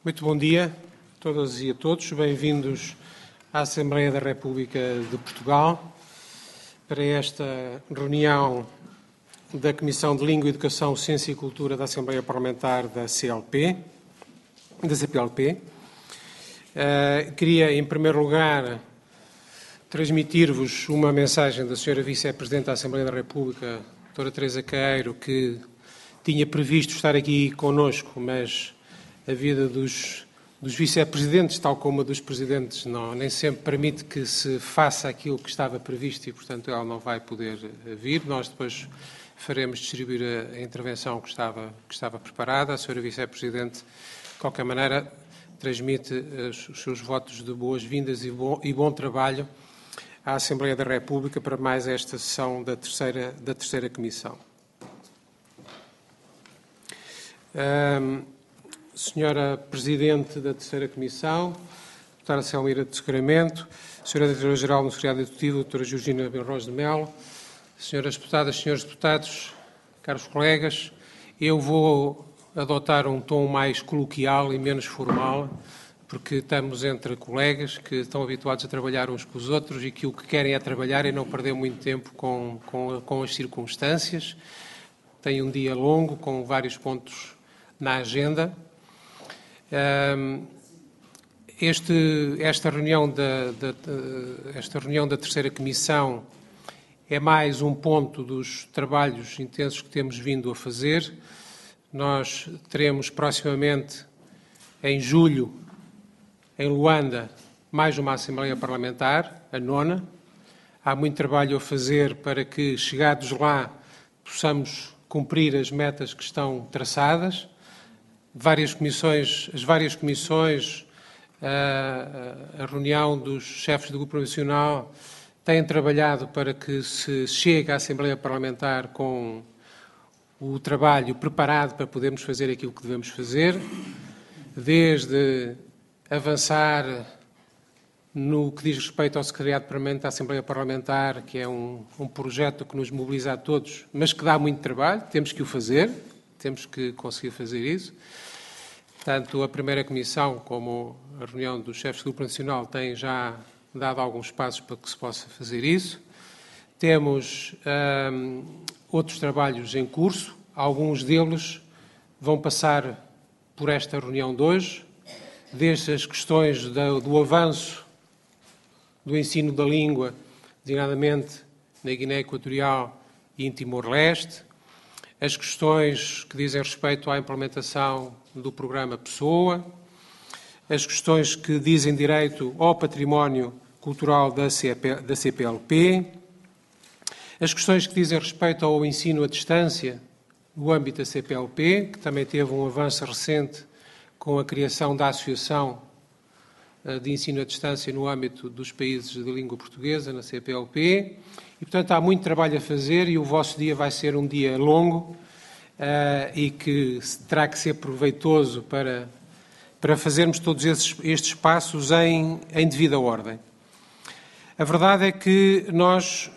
Muito bom dia a todas e a todos. Bem-vindos à Assembleia da República de Portugal para esta reunião da Comissão de Língua, Educação, Ciência e Cultura da Assembleia Parlamentar da CPLP. Queria, em primeiro lugar, transmitir-vos uma mensagem da Sra. Vice-Presidente da Assembleia da República, Dra. Teresa Queiro, que tinha previsto estar aqui connosco, mas a vida dos vice-presidentes, tal como a dos presidentes, nem sempre permite que se faça aquilo que estava previsto e, portanto, ela não vai poder vir. Nós depois faremos distribuir a intervenção que estava preparada. A Sra. Vice-Presidente, de qualquer maneira, transmite os seus votos de boas-vindas e bom trabalho à Assembleia da República para mais esta sessão da terceira Comissão. Senhora Presidente da Terceira Comissão, Doutora Selmira de Sacramento, Senhora Diretora-Geral do Secretariado Executivo, Doutora Georgina Benros de Melo, Senhoras Deputadas, Senhores Deputados, caros colegas, eu vou adotar um tom mais coloquial e menos formal, porque estamos entre colegas que estão habituados a trabalhar uns com os outros e que o que querem é trabalhar e não perder muito tempo com as circunstâncias. Tem um dia longo, com vários pontos na agenda. Esta reunião da Terceira Comissão é mais um ponto dos trabalhos intensos que temos vindo a fazer. Nós teremos proximamente, em julho, em Luanda, mais uma Assembleia Parlamentar, a 9ª. Há muito trabalho a fazer para que, chegados lá, possamos cumprir as metas que estão traçadas. As várias comissões, a reunião dos chefes do Grupo Nacional têm trabalhado para que se chegue à Assembleia Parlamentar com o trabalho preparado para podermos fazer aquilo que devemos fazer, desde avançar no que diz respeito ao Secretariado Permanente da Assembleia Parlamentar, que é um projeto que nos mobiliza a todos, mas que dá muito trabalho, temos que o fazer, temos que conseguir fazer isso. Tanto a primeira Comissão como a reunião dos chefes do Grupo Nacional têm já dado alguns passos para que se possa fazer isso. Temos outros trabalhos em curso, alguns deles vão passar por esta reunião de hoje, desde as questões do avanço do ensino da língua, designadamente na Guiné Equatorial e em Timor-Leste, as questões que dizem respeito à implementação do programa Pessoa, as questões que dizem direito ao património cultural da CPLP, as questões que dizem respeito ao ensino à distância no âmbito da CPLP, que também teve um avanço recente com a criação da Associação de Ensino à Distância no âmbito dos países de língua portuguesa, na CPLP, e, portanto, há muito trabalho a fazer e o vosso dia vai ser um dia longo e que terá que ser proveitoso para fazermos todos estes passos em devida ordem. A verdade é que nós,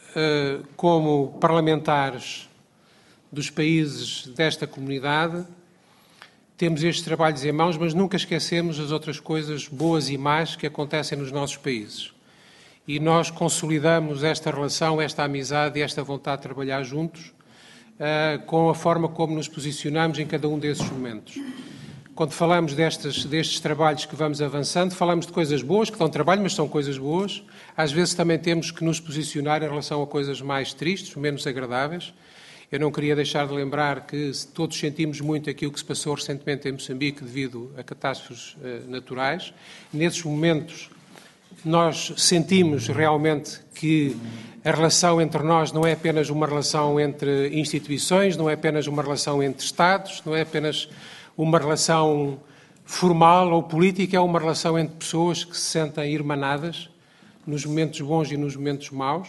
como parlamentares dos países desta comunidade, temos estes trabalhos em mãos, mas nunca esquecemos as outras coisas boas e más que acontecem nos nossos países. E nós consolidamos esta relação, esta amizade e esta vontade de trabalhar juntos com a forma como nos posicionamos em cada um desses momentos. Quando falamos destes trabalhos que vamos avançando, falamos de coisas boas, que dão trabalho, mas são coisas boas. Às vezes também temos que nos posicionar em relação a coisas mais tristes, menos agradáveis. Eu não queria deixar de lembrar que todos sentimos muito aquilo que se passou recentemente em Moçambique devido a catástrofes naturais. Nesses momentos, nós sentimos realmente que a relação entre nós não é apenas uma relação entre instituições, não é apenas uma relação entre Estados, não é apenas uma relação formal ou política, é uma relação entre pessoas que se sentem irmanadas nos momentos bons e nos momentos maus.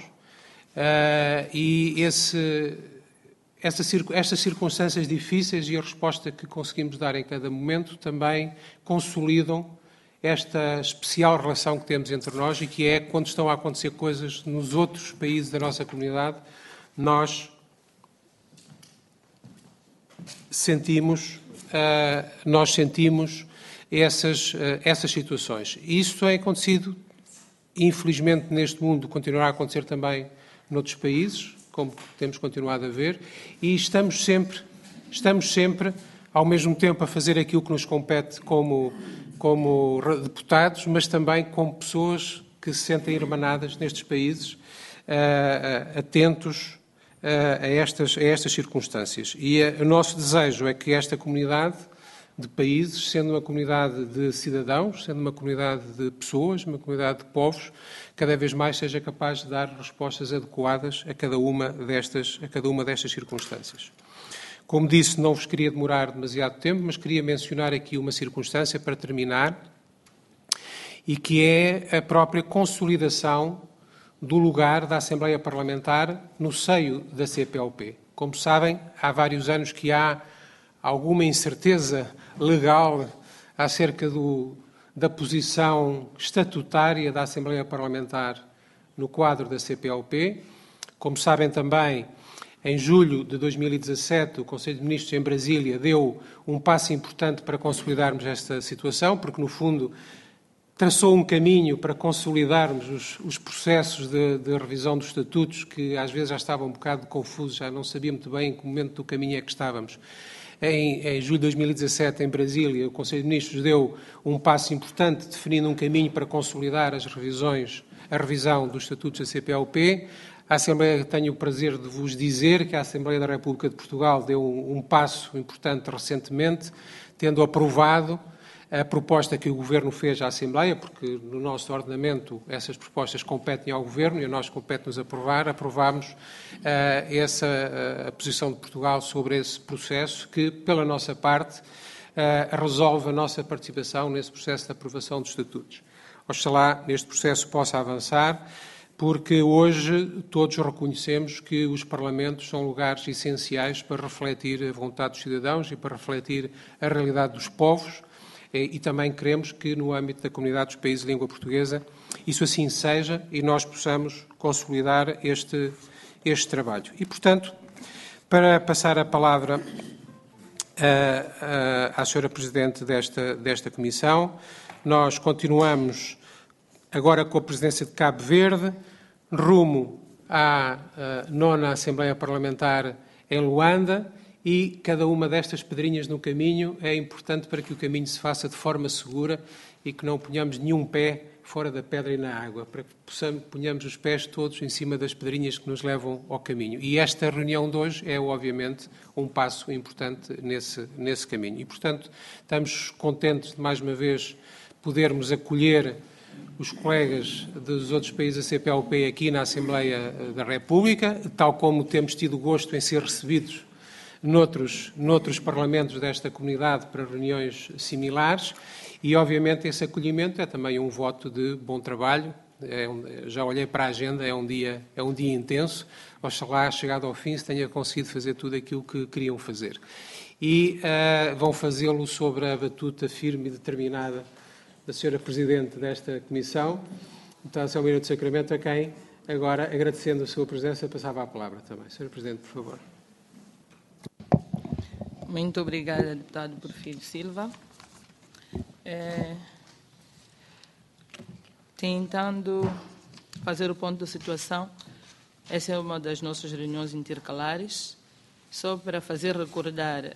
Estas circunstâncias difíceis e a resposta que conseguimos dar em cada momento também consolidam esta especial relação que temos entre nós e que é, quando estão a acontecer coisas nos outros países da nossa comunidade, nós sentimos essas situações. E isso tem acontecido, infelizmente, neste mundo, continuará a acontecer também noutros países, como temos continuado a ver, e estamos sempre, ao mesmo tempo, a fazer aquilo que nos compete como deputados, mas também como pessoas que se sentem hermanadas nestes países, atentos a estas circunstâncias. E o nosso desejo é que esta comunidade de países, sendo uma comunidade de cidadãos, sendo uma comunidade de pessoas, uma comunidade de povos, cada vez mais seja capaz de dar respostas adequadas a cada uma destas circunstâncias. Como disse, não vos queria demorar demasiado tempo, mas queria mencionar aqui uma circunstância para terminar, e que é a própria consolidação do lugar da Assembleia Parlamentar no seio da CPLP. Como sabem, há vários anos que há alguma incerteza legal acerca da posição estatutária da Assembleia Parlamentar no quadro da CPLP. Como sabem também, em julho de 2017, o Conselho de Ministros em Brasília deu um passo importante para consolidarmos esta situação, porque, no fundo, traçou um caminho para consolidarmos os processos de revisão dos estatutos, que às vezes já estavam um bocado confusos, já não sabia muito bem em que momento do caminho é que estávamos. Em julho de 2017, em Brasília, o Conselho de Ministros deu um passo importante, definindo um caminho para consolidar a revisão dos estatutos da CPLP. A Assembleia, tenho o prazer de vos dizer que a Assembleia da República de Portugal deu um passo importante recentemente, tendo aprovado a proposta que o Governo fez à Assembleia, porque no nosso ordenamento essas propostas competem ao Governo e a nós compete-nos aprovar. Aprovámos a posição de Portugal sobre esse processo, que, pela nossa parte, resolve a nossa participação nesse processo de aprovação dos estatutos. Oxalá neste processo possa avançar, porque hoje todos reconhecemos que os Parlamentos são lugares essenciais para refletir a vontade dos cidadãos e para refletir a realidade dos povos, e também queremos que, no âmbito da comunidade dos países de língua portuguesa, isso assim seja e nós possamos consolidar este trabalho. E, portanto, para passar a palavra à Sra. Presidente desta Comissão, nós continuamos agora com a presidência de Cabo Verde, rumo à 9ª Assembleia Parlamentar em Luanda, e cada uma destas pedrinhas no caminho é importante para que o caminho se faça de forma segura e que não ponhamos nenhum pé fora da pedra e na água, para que ponhamos os pés todos em cima das pedrinhas que nos levam ao caminho. E esta reunião de hoje é, obviamente, um passo importante nesse caminho. E, portanto, estamos contentes de, mais uma vez, podermos acolher os colegas dos outros países da CPLP aqui na Assembleia da República, tal como temos tido gosto em ser recebidos noutros parlamentos desta comunidade para reuniões similares, e obviamente esse acolhimento é também um voto de bom trabalho. Já olhei para a agenda, é um dia intenso. Oxalá, chegado ao fim, se tenha conseguido fazer tudo aquilo que queriam fazer. E vão fazê-lo sobre a batuta firme e determinada da Sra. Presidente desta Comissão, então, Sr. Minuto de Sacramento, a quem, agora, agradecendo a sua presença, passava a palavra também. Sra. Presidente, por favor. Muito obrigada, deputado Porfírio Silva. Tentando fazer o ponto da situação, essa é uma das nossas reuniões intercalares, só para fazer recordar,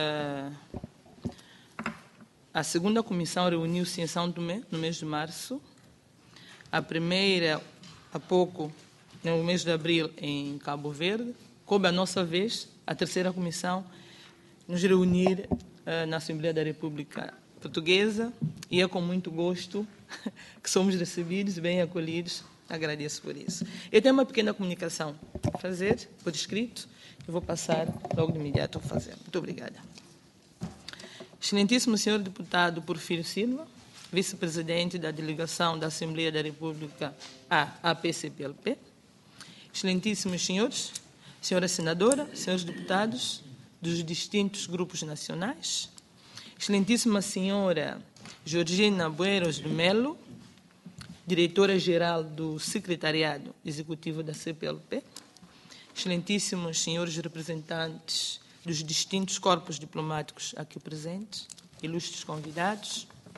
a segunda comissão reuniu-se em São Tomé, no mês de março, a primeira, há pouco, no mês de abril, em Cabo Verde, coube a nossa vez, a terceira comissão, nos reunir na Assembleia da República Portuguesa, e é com muito gosto que somos recebidos, bem acolhidos. Agradeço por isso. Eu tenho uma pequena comunicação a fazer, por escrito, eu vou passar logo de imediato a fazer. Muito obrigada. Excelentíssimo senhor deputado Porfírio Silva, vice-presidente da delegação da Assembleia da República à APCPLP, excelentíssimos senhores, senhora senadora, senhores deputados dos distintos grupos nacionais, excelentíssima senhora Georgina Bueiros de Melo, diretora-geral do Secretariado Executivo da CPLP, excelentíssimos senhores representantes dos distintos corpos diplomáticos aqui presentes, ilustres convidados,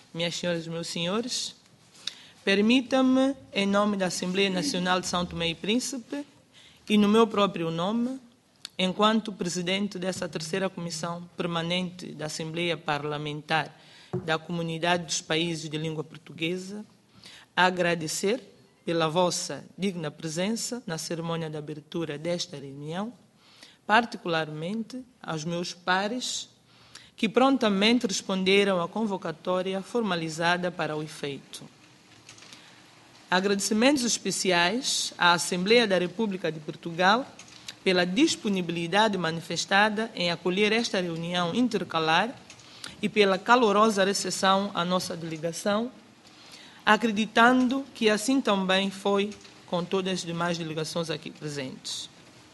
minhas senhoras e meus senhores, permita-me, em nome da Assembleia Nacional de São Tomé e Príncipe e no meu próprio nome, enquanto presidente dessa terceira comissão permanente da Assembleia Parlamentar da Comunidade dos Países de Língua Portuguesa, agradecer pela vossa digna presença na cerimônia de abertura desta reunião, particularmente aos meus pares, que prontamente responderam à convocatória formalizada para o efeito. Agradecimentos especiais à Assembleia da República de Portugal pela disponibilidade manifestada em acolher esta reunião intercalar e pela calorosa recepção à nossa delegação, acreditando que assim também foi com todas as demais delegações aqui presentes.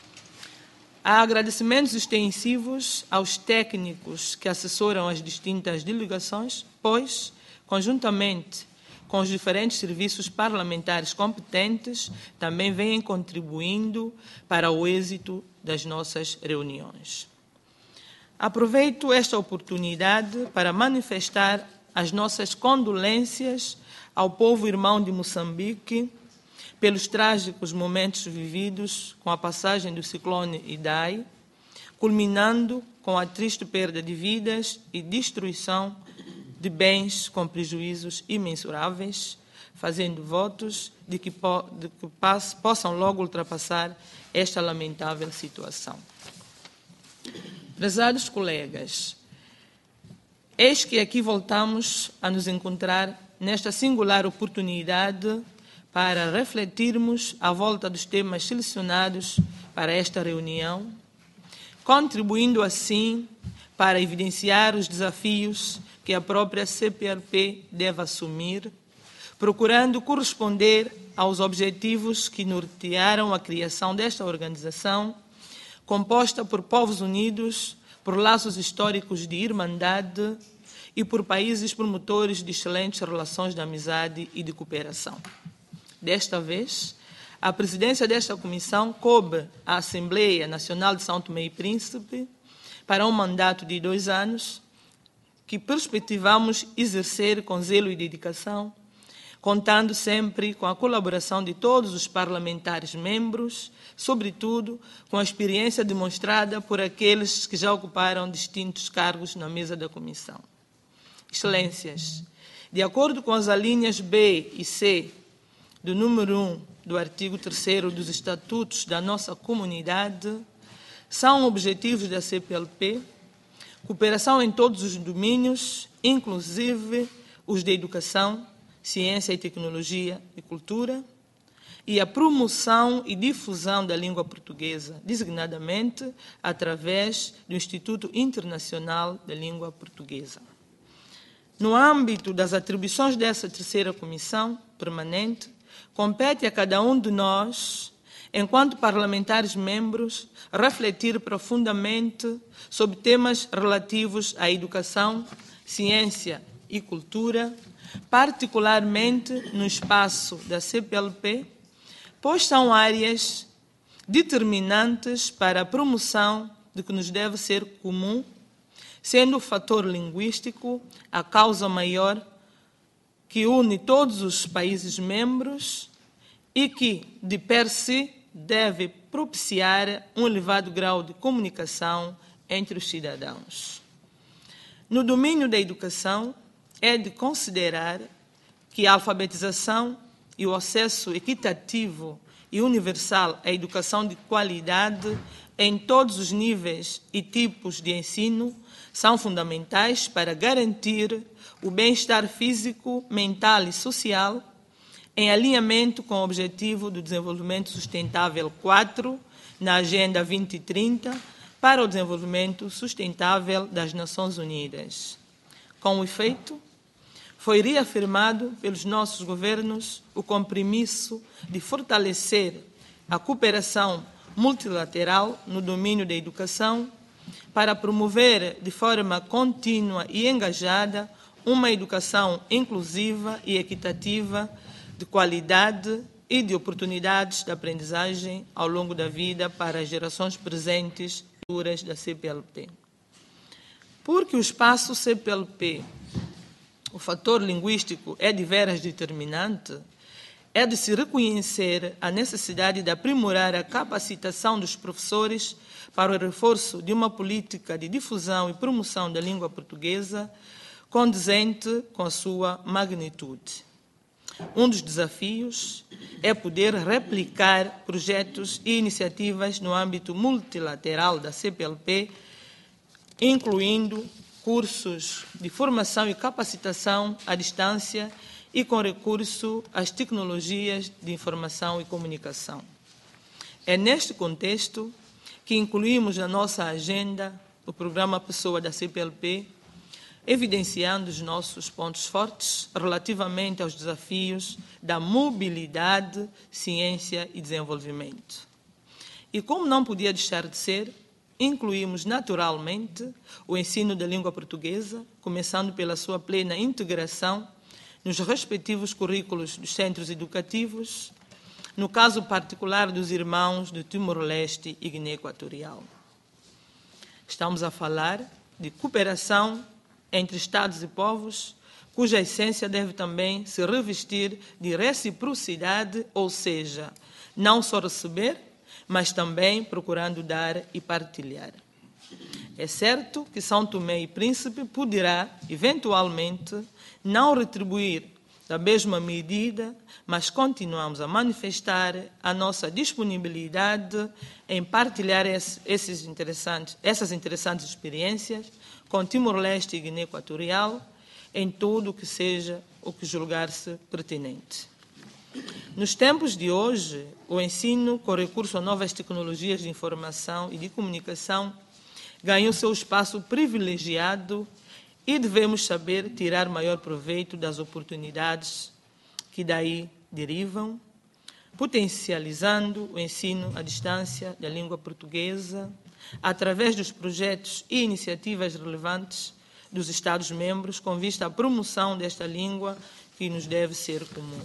Há agradecimentos extensivos aos técnicos que assessoram as distintas delegações, pois, conjuntamente com os diferentes serviços parlamentares competentes, também vêm contribuindo para o êxito das nossas reuniões. Aproveito esta oportunidade para manifestar as nossas condolências ao povo irmão de Moçambique pelos trágicos momentos vividos com a passagem do ciclone Idai, culminando com a triste perda de vidas e destruição de bens com prejuízos imensuráveis, fazendo votos de que possam logo ultrapassar esta lamentável situação. Prezados colegas, eis que aqui voltamos a nos encontrar nesta singular oportunidade para refletirmos à volta dos temas selecionados para esta reunião, contribuindo assim para evidenciar os desafios que a própria CPLP deve assumir, procurando corresponder aos objetivos que nortearam a criação desta organização, composta por povos unidos, por laços históricos de irmandade e por países promotores de excelentes relações de amizade e de cooperação. Desta vez, a presidência desta comissão coube à Assembleia Nacional de São Tomé e Príncipe para um mandato de 2 anos, que perspectivamos exercer com zelo e dedicação, contando sempre com a colaboração de todos os parlamentares membros, sobretudo com a experiência demonstrada por aqueles que já ocuparam distintos cargos na mesa da Comissão. Excelências, de acordo com as alíneas B e C do número 1 do artigo 3º dos Estatutos da nossa comunidade, são objetivos da CPLP cooperação em todos os domínios, inclusive os de educação, ciência e tecnologia e cultura, e a promoção e difusão da língua portuguesa, designadamente através do Instituto Internacional da Língua Portuguesa. No âmbito das atribuições dessa terceira comissão permanente, compete a cada um de nós, enquanto parlamentares membros, refletir profundamente sobre temas relativos à educação, ciência e cultura, particularmente no espaço da CPLP, pois são áreas determinantes para a promoção de que nos deve ser comum, sendo o fator linguístico a causa maior que une todos os países membros e que, de per si, deve propiciar um elevado grau de comunicação entre os cidadãos. No domínio da educação, é de considerar que a alfabetização e o acesso equitativo e universal à educação de qualidade em todos os níveis e tipos de ensino são fundamentais para garantir o bem-estar físico, mental e social, em alinhamento com o Objetivo do Desenvolvimento Sustentável 4, na Agenda 2030, para o Desenvolvimento Sustentável das Nações Unidas. Com efeito, foi reafirmado pelos nossos governos o compromisso de fortalecer a cooperação multilateral no domínio da educação para promover de forma contínua e engajada uma educação inclusiva e equitativa, de qualidade e de oportunidades de aprendizagem ao longo da vida para as gerações presentes e futuras da CPLP. Porque o espaço CPLP o fator linguístico é de veras determinante, é de se reconhecer a necessidade de aprimorar a capacitação dos professores para o reforço de uma política de difusão e promoção da língua portuguesa condizente com a sua magnitude. Um dos desafios é poder replicar projetos e iniciativas no âmbito multilateral da CPLP, incluindo cursos de formação e capacitação à distância e com recurso às tecnologias de informação e comunicação. É neste contexto que incluímos na nossa agenda o programa Pessoa da CPLP, evidenciando os nossos pontos fortes relativamente aos desafios da mobilidade, ciência e desenvolvimento. E como não podia deixar de ser, incluímos naturalmente o ensino da língua portuguesa, começando pela sua plena integração nos respectivos currículos dos centros educativos, no caso particular dos irmãos do Timor-Leste e Guiné Equatorial. Estamos a falar de cooperação entre Estados e povos, cuja essência deve também se revestir de reciprocidade, ou seja, não só receber, mas também procurando dar e partilhar. É certo que São Tomé e Príncipe poderá, eventualmente, não retribuir da mesma medida, mas continuamos a manifestar a nossa disponibilidade em partilhar essas interessantes experiências com Timor-Leste e Guiné Equatorial em tudo o que seja o que julgar-se pertinente. Nos tempos de hoje, o ensino com recurso a novas tecnologias de informação e de comunicação ganhou seu espaço privilegiado e devemos saber tirar maior proveito das oportunidades que daí derivam, potencializando o ensino à distância da língua portuguesa através dos projetos e iniciativas relevantes dos Estados-membros com vista à promoção desta língua que nos deve ser comum.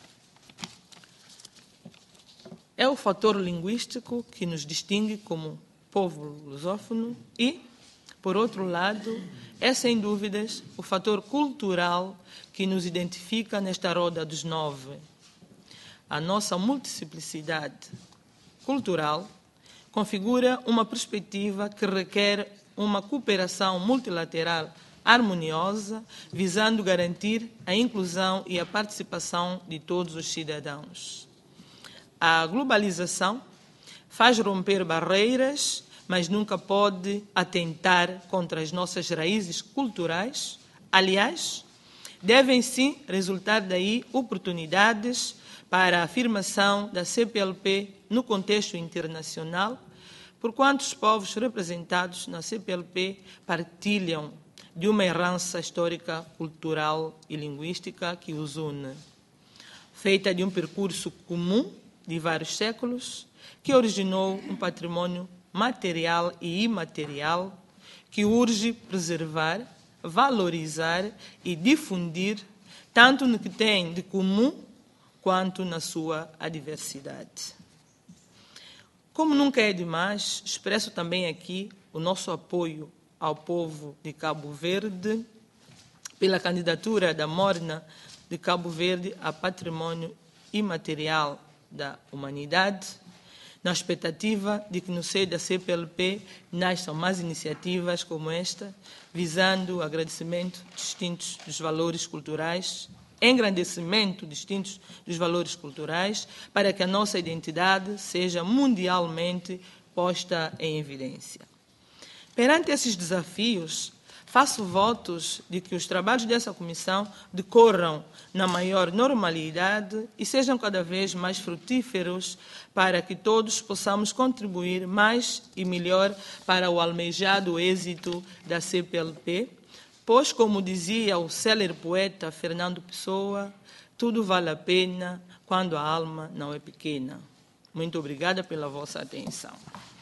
É o fator linguístico que nos distingue como povo lusófono e, por outro lado, é sem dúvidas o fator cultural que nos identifica nesta roda dos 9. A nossa multiplicidade cultural configura uma perspectiva que requer uma cooperação multilateral harmoniosa, visando garantir a inclusão e a participação de todos os cidadãos. A globalização faz romper barreiras, mas nunca pode atentar contra as nossas raízes culturais. Aliás, devem sim resultar daí oportunidades para a afirmação da CPLP no contexto internacional, porquanto os povos representados na CPLP partilham de uma herança histórica, cultural e linguística que os une, feita de um percurso comum de vários séculos, que originou um patrimônio material e imaterial que urge preservar, valorizar e difundir, tanto no que tem de comum quanto na sua adversidade. Como nunca é demais, expresso também aqui o nosso apoio ao povo de Cabo Verde pela candidatura da Morna de Cabo Verde a patrimônio imaterial da humanidade, na expectativa de que no seio da CPLP nasçam mais iniciativas como esta, visando o agradecimento distintos dos valores culturais, engrandecimento distintos dos valores culturais, para que a nossa identidade seja mundialmente posta em evidência. Perante esses desafios, faço votos de que os trabalhos dessa comissão decorram na maior normalidade e sejam cada vez mais frutíferos para que todos possamos contribuir mais e melhor para o almejado êxito da CPLP, pois, como dizia o célere poeta Fernando Pessoa, tudo vale a pena quando a alma não é pequena. Muito obrigada pela vossa atenção.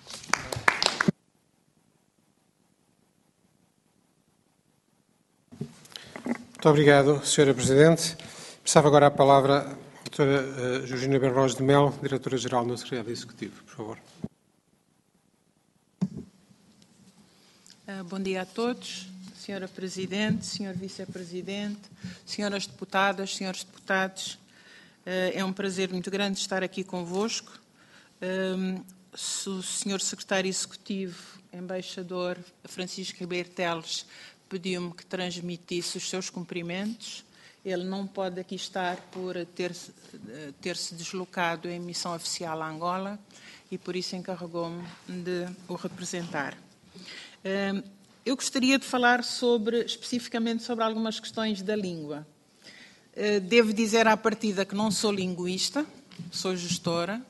Muito obrigado, Sra. Presidente. Passava agora a palavra à Dra. Georgina Benroz de Mel, Diretora-Geral do Secretariado Executivo, por favor. Bom dia a todos, Senhora Presidente, Senhor Vice-Presidente, Senhoras Deputadas, Senhores Deputados, é um prazer muito grande estar aqui convosco. O Senhor Secretário Executivo, Embaixador Francisco Ribeiro Teles, pediu-me que transmitisse os seus cumprimentos. Ele não pode aqui estar por ter-se deslocado em missão oficial a Angola e por isso encarregou-me de o representar. Eu gostaria de falar especificamente sobre algumas questões da língua. Devo dizer à partida que não sou linguista, sou gestora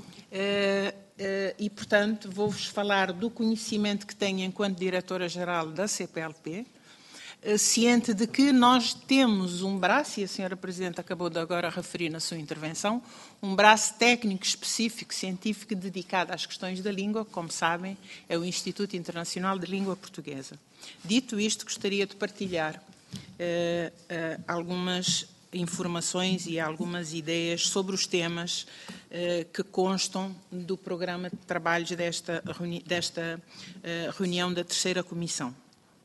e, portanto, vou-vos falar do conhecimento que tenho enquanto Diretora-Geral da CPLP, ciente de que nós temos um braço, e a Senhora Presidente acabou de agora referir na sua intervenção, um braço técnico específico, científico, dedicado às questões da língua, como sabem, é o Instituto Internacional de Língua Portuguesa. Dito isto, gostaria de partilhar algumas informações e algumas ideias sobre os temas que constam do programa de trabalhos desta reunião da terceira comissão.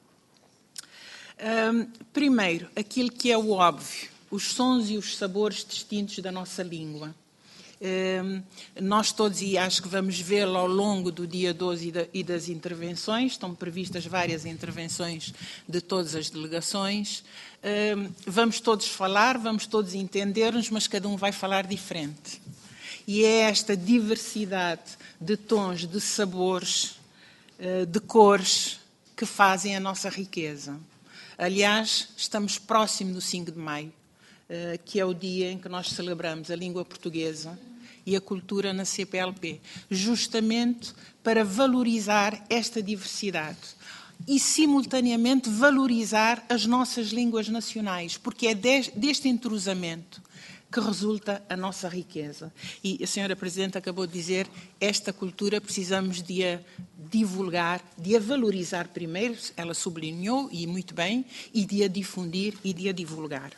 Primeiro, aquilo que é o óbvio, os sons e os sabores distintos da nossa língua. Nós todos, e acho que vamos vê-lo ao longo do dia 12 e das intervenções, estão previstas várias intervenções de todas as delegações, vamos todos falar, vamos todos entender-nos, mas cada um vai falar diferente. E é esta diversidade de tons, de sabores, de cores, que fazem a nossa riqueza. Aliás, estamos próximo do 5 de maio, que é o dia em que nós celebramos a língua portuguesa e a cultura na CPLP, justamente para valorizar esta diversidade e, simultaneamente, valorizar as nossas línguas nacionais, porque é deste entrosamento que resulta a nossa riqueza. E a Senhora Presidente acabou de dizer, esta cultura precisamos de a divulgar, de a valorizar primeiro, ela sublinhou, e muito bem, e de a difundir e de a divulgar.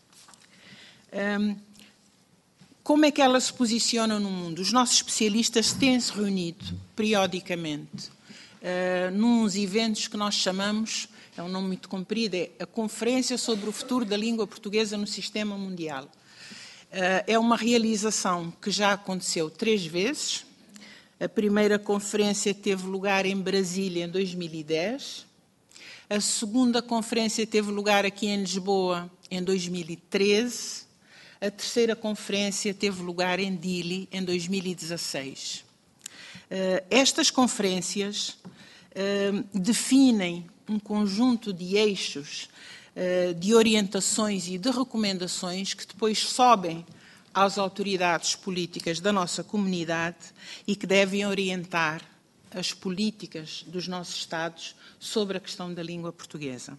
Como é que ela se posiciona no mundo? Os nossos especialistas têm-se reunido periodicamente nos eventos que nós chamamos, é um nome muito comprido, é a Conferência sobre o Futuro da Língua Portuguesa no Sistema Mundial. É uma realização que já aconteceu 3 vezes. A primeira conferência teve lugar em Brasília em 2010. A segunda conferência teve lugar aqui em Lisboa em 2013. A terceira conferência teve lugar em Dili em 2016. Estas conferências definem um conjunto de eixos, de orientações e de recomendações que depois sobem às autoridades políticas da nossa comunidade e que devem orientar as políticas dos nossos Estados sobre a questão da língua portuguesa.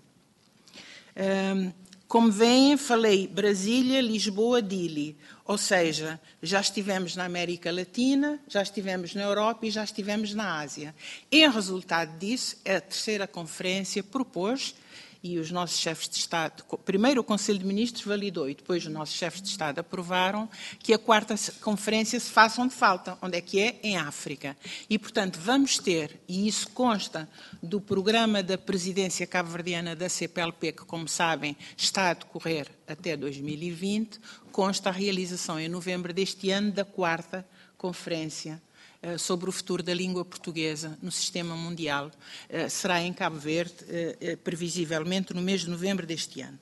Como veem, falei Brasília, Lisboa, Dili, ou seja, já estivemos na América Latina, já estivemos na Europa e já estivemos na Ásia. Em resultado disso, a terceira conferência propôs, e os nossos chefes de Estado, primeiro o Conselho de Ministros validou e depois os nossos chefes de Estado aprovaram que a quarta conferência se faça onde falta, onde é que é? Em África. E, portanto, vamos ter, e isso consta do programa da presidência cabo-verdiana da CPLP, que, como sabem, está a decorrer até 2020, consta a realização em novembro deste ano da quarta conferência sobre o futuro da língua portuguesa no sistema mundial. Será em Cabo Verde, previsivelmente no mês de novembro deste ano.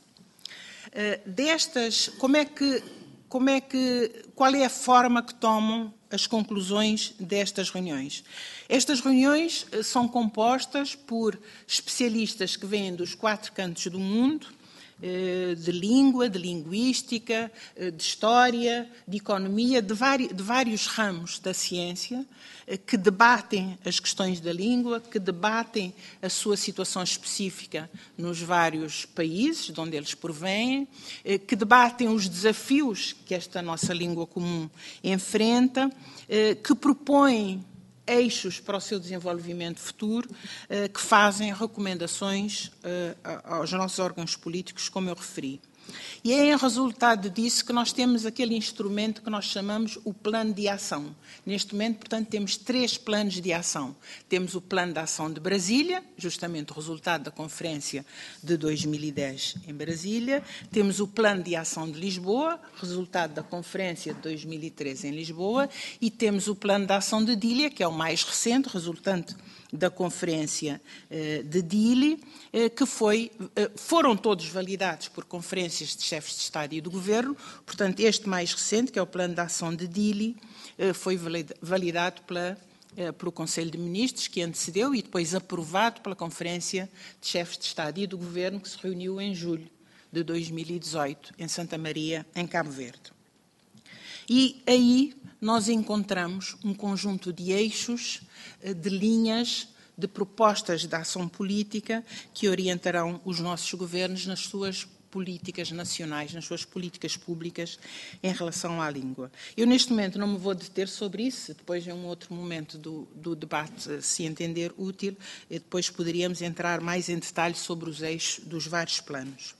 Qual é a forma que tomam as conclusões destas reuniões? Estas reuniões são compostas por especialistas que vêm dos 4 cantos do mundo, de língua, de linguística, de história, de economia, de vários ramos da ciência, que debatem as questões da língua, que debatem a sua situação específica nos vários países de onde eles provêm, que debatem os desafios que esta nossa língua comum enfrenta, que propõem eixos para o seu desenvolvimento futuro, que fazem recomendações aos nossos órgãos políticos, como eu referi. E é em resultado disso que nós temos aquele instrumento que nós chamamos o plano de ação. Neste momento, portanto, temos 3 planos de ação. Temos o plano de ação de Brasília, justamente o resultado da conferência de 2010 em Brasília. Temos o plano de ação de Lisboa, resultado da conferência de 2013 em Lisboa. E temos o plano de ação de Dili, que é o mais recente, resultante da conferência de Dili, que foram todos validados por conferências de chefes de Estado e do Governo. Portanto, este mais recente, que é o Plano de Ação de Dili, foi validado pelo Conselho de Ministros, que antecedeu, e depois aprovado pela Conferência de Chefes de Estado e do Governo, que se reuniu em julho de 2018, em Santa Maria, em Cabo Verde. E aí nós encontramos um conjunto de eixos, de linhas, de propostas de ação política que orientarão os nossos governos nas suas políticas nacionais, nas suas políticas públicas em relação à língua. Eu, neste momento, não me vou deter sobre isso, depois, em um outro momento do debate, se entender útil, depois poderíamos entrar mais em detalhe sobre os eixos dos vários planos.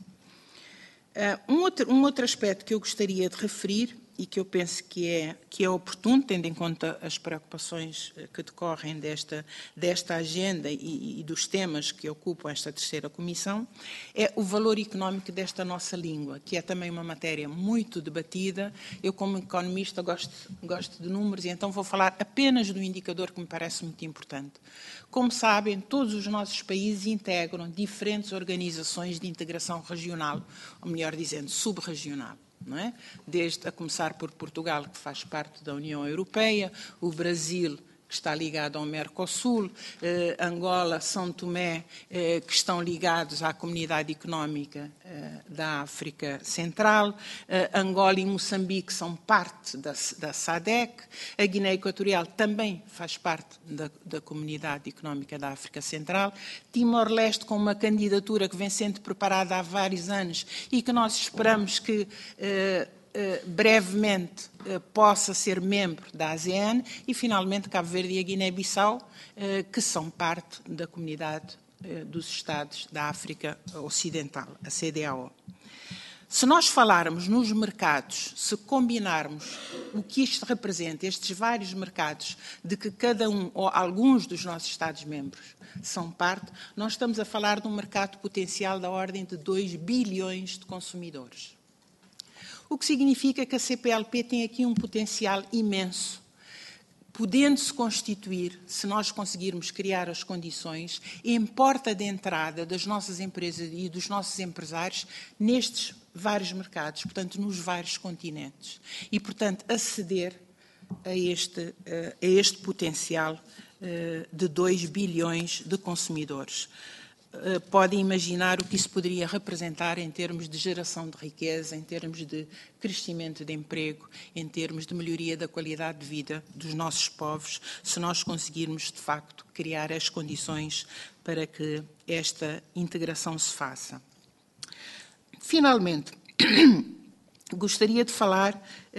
Um outro aspecto que eu gostaria de referir e que eu penso que é oportuno, tendo em conta as preocupações que decorrem desta agenda e dos temas que ocupam esta terceira comissão, é o valor económico desta nossa língua, que é também uma matéria muito debatida. Eu, como economista, gosto de números e então vou falar apenas do indicador que me parece muito importante. Como sabem, todos os nossos países integram diferentes organizações de integração regional, ou melhor dizendo, sub-regional. Não é? Desde a começar por Portugal, que faz parte da União Europeia, o Brasil, que está ligado ao Mercosul, Angola, São Tomé, que estão ligados à Comunidade Económica da África Central, Angola e Moçambique são parte da SADC, a Guiné Equatorial também faz parte da Comunidade Económica da África Central, Timor-Leste com uma candidatura que vem sendo preparada há vários anos e que nós esperamos que brevemente possa ser membro da ASEAN, e finalmente Cabo Verde e a Guiné-Bissau, que são parte da Comunidade dos Estados da África Ocidental, a CEDEAO. Se nós falarmos nos mercados, se combinarmos o que isto representa, estes vários mercados, de que cada um ou alguns dos nossos Estados-membros são parte, nós estamos a falar de um mercado potencial da ordem de 2 bilhões de consumidores. O que significa que a CPLP tem aqui um potencial imenso, podendo-se constituir, se nós conseguirmos criar as condições, em porta de entrada das nossas empresas e dos nossos empresários nestes vários mercados, portanto, nos vários continentes. E, portanto, aceder a este potencial de 2 bilhões de consumidores. Podem imaginar o que isso poderia representar em termos de geração de riqueza, em termos de crescimento de emprego, em termos de melhoria da qualidade de vida dos nossos povos, se nós conseguirmos, de facto, criar as condições para que esta integração se faça. Finalmente, gostaria de falar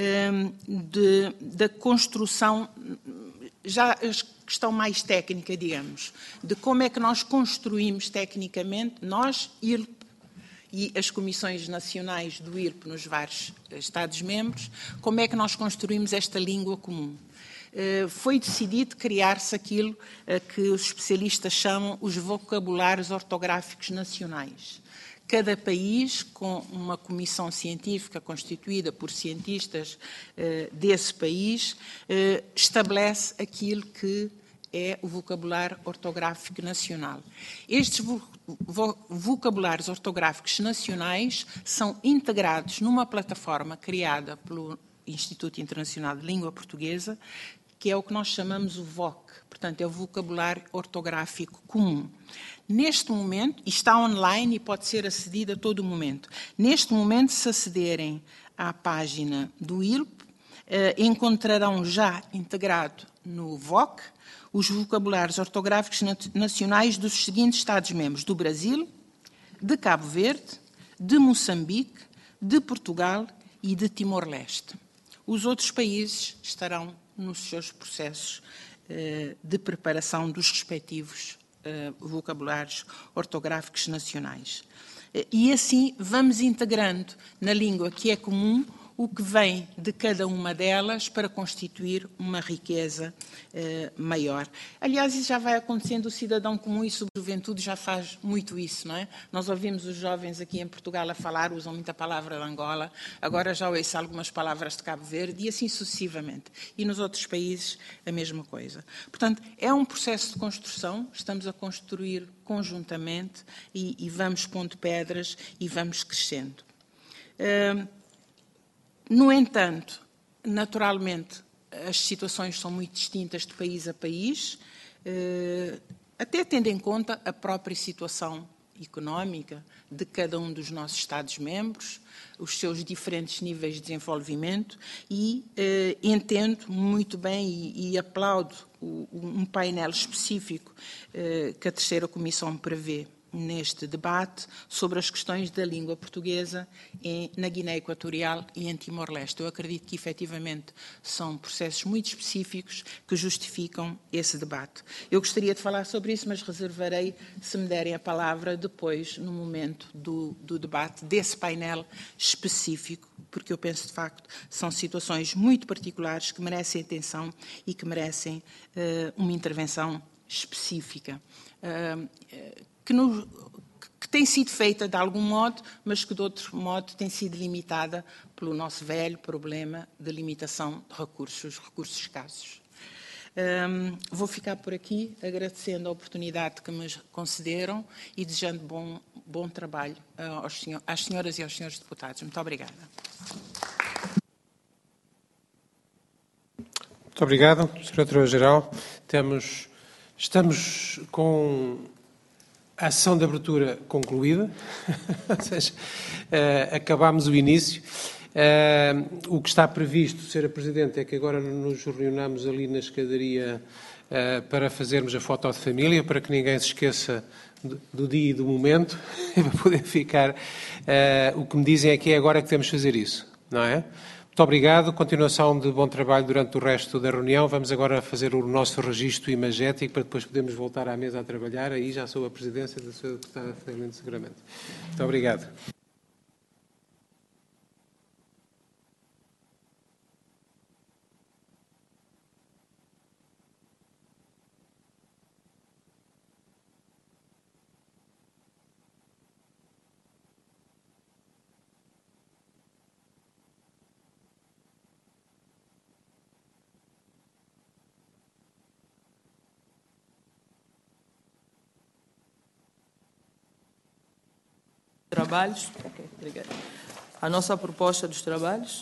da construção, já a questão mais técnica, digamos, de como é que nós construímos tecnicamente, nós, IRP, e as comissões nacionais do IRP nos vários Estados-membros, como é que nós construímos esta língua comum. Foi decidido criar-se aquilo que os especialistas chamam os vocabulários ortográficos nacionais. Cada país, com uma comissão científica constituída por cientistas desse país, estabelece aquilo que é o vocabulário ortográfico nacional. Estes vocabulários ortográficos nacionais são integrados numa plataforma criada pelo Instituto Internacional de Língua Portuguesa, que é o que nós chamamos o VOC, portanto, é o Vocabulário Ortográfico Comum. Neste momento, e está online e pode ser acedido a todo momento, neste momento, se acederem à página do IRP, encontrarão já integrado no VOC os vocabulários ortográficos nacionais dos seguintes Estados-membros: do Brasil, de Cabo Verde, de Moçambique, de Portugal e de Timor-Leste. Os outros países estarão nos seus processos de preparação dos respectivos vocabulários ortográficos nacionais. e assim vamos integrando na língua que é comum o que vem de cada uma delas para constituir uma riqueza maior. Aliás, isso já vai acontecendo, o cidadão comum e a juventude já faz muito isso, não é? Nós ouvimos os jovens aqui em Portugal a falar, usam muita palavra de Angola, agora já ouço algumas palavras de Cabo Verde e assim sucessivamente. E nos outros países a mesma coisa. Portanto, é um processo de construção, estamos a construir conjuntamente e vamos pondo pedras e vamos crescendo. No entanto, naturalmente, as situações são muito distintas de país a país, até tendo em conta a própria situação económica de cada um dos nossos Estados-membros, os seus diferentes níveis de desenvolvimento e entendo muito bem e aplaudo um painel específico que a terceira Comissão prevê neste debate sobre as questões da língua portuguesa na Guiné Equatorial e em Timor-Leste. Eu acredito que, efetivamente, são processos muito específicos que justificam esse debate. Eu gostaria de falar sobre isso, mas reservarei, se me derem a palavra, depois, no momento do debate desse painel específico, porque eu penso, de facto, são situações muito particulares que merecem atenção e que merecem uma intervenção específica. Que tem sido feita de algum modo, mas que de outro modo tem sido limitada pelo nosso velho problema de limitação de recursos escassos. Vou ficar por aqui, agradecendo a oportunidade que me concederam e desejando bom trabalho às senhoras e aos senhores deputados. Muito obrigada. Muito obrigado, Sra. Diretora-Geral. Estamos com a sessão de abertura concluída, ou seja, acabámos o início. O que está previsto, Sra. Presidente, é que agora nos reunamos ali na escadaria para fazermos a foto de família, para que ninguém se esqueça do dia e do momento, para poder ficar. O que me dizem é que é agora que temos de fazer isso, não é? Muito obrigado. Continuação de bom trabalho durante o resto da reunião. Vamos agora fazer o nosso registro imagético para depois podermos voltar à mesa a trabalhar. Aí já sou a presidência da Sra. Deputada Fernanda Seguramente. Muito obrigado. Trabalhos. Okay, obrigada. A nossa proposta dos trabalhos.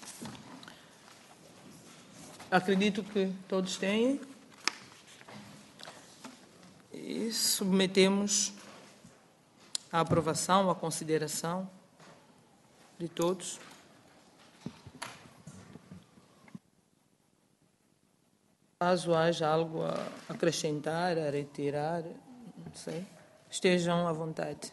Acredito que todos têm. E submetemos à aprovação, à consideração de todos. Caso haja algo a acrescentar, a retirar, não sei, estejam à vontade.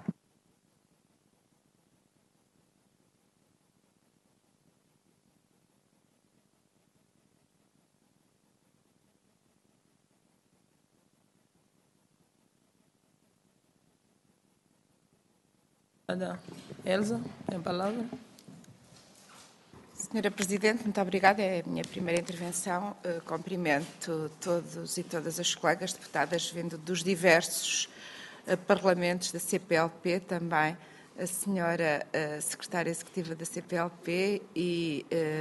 Elsa, tem a palavra. Senhora Presidente, muito obrigada. É a minha primeira intervenção. Cumprimento todos e todas as colegas deputadas vindo dos diversos parlamentos da CPLP, também a senhora Secretária Executiva da CPLP e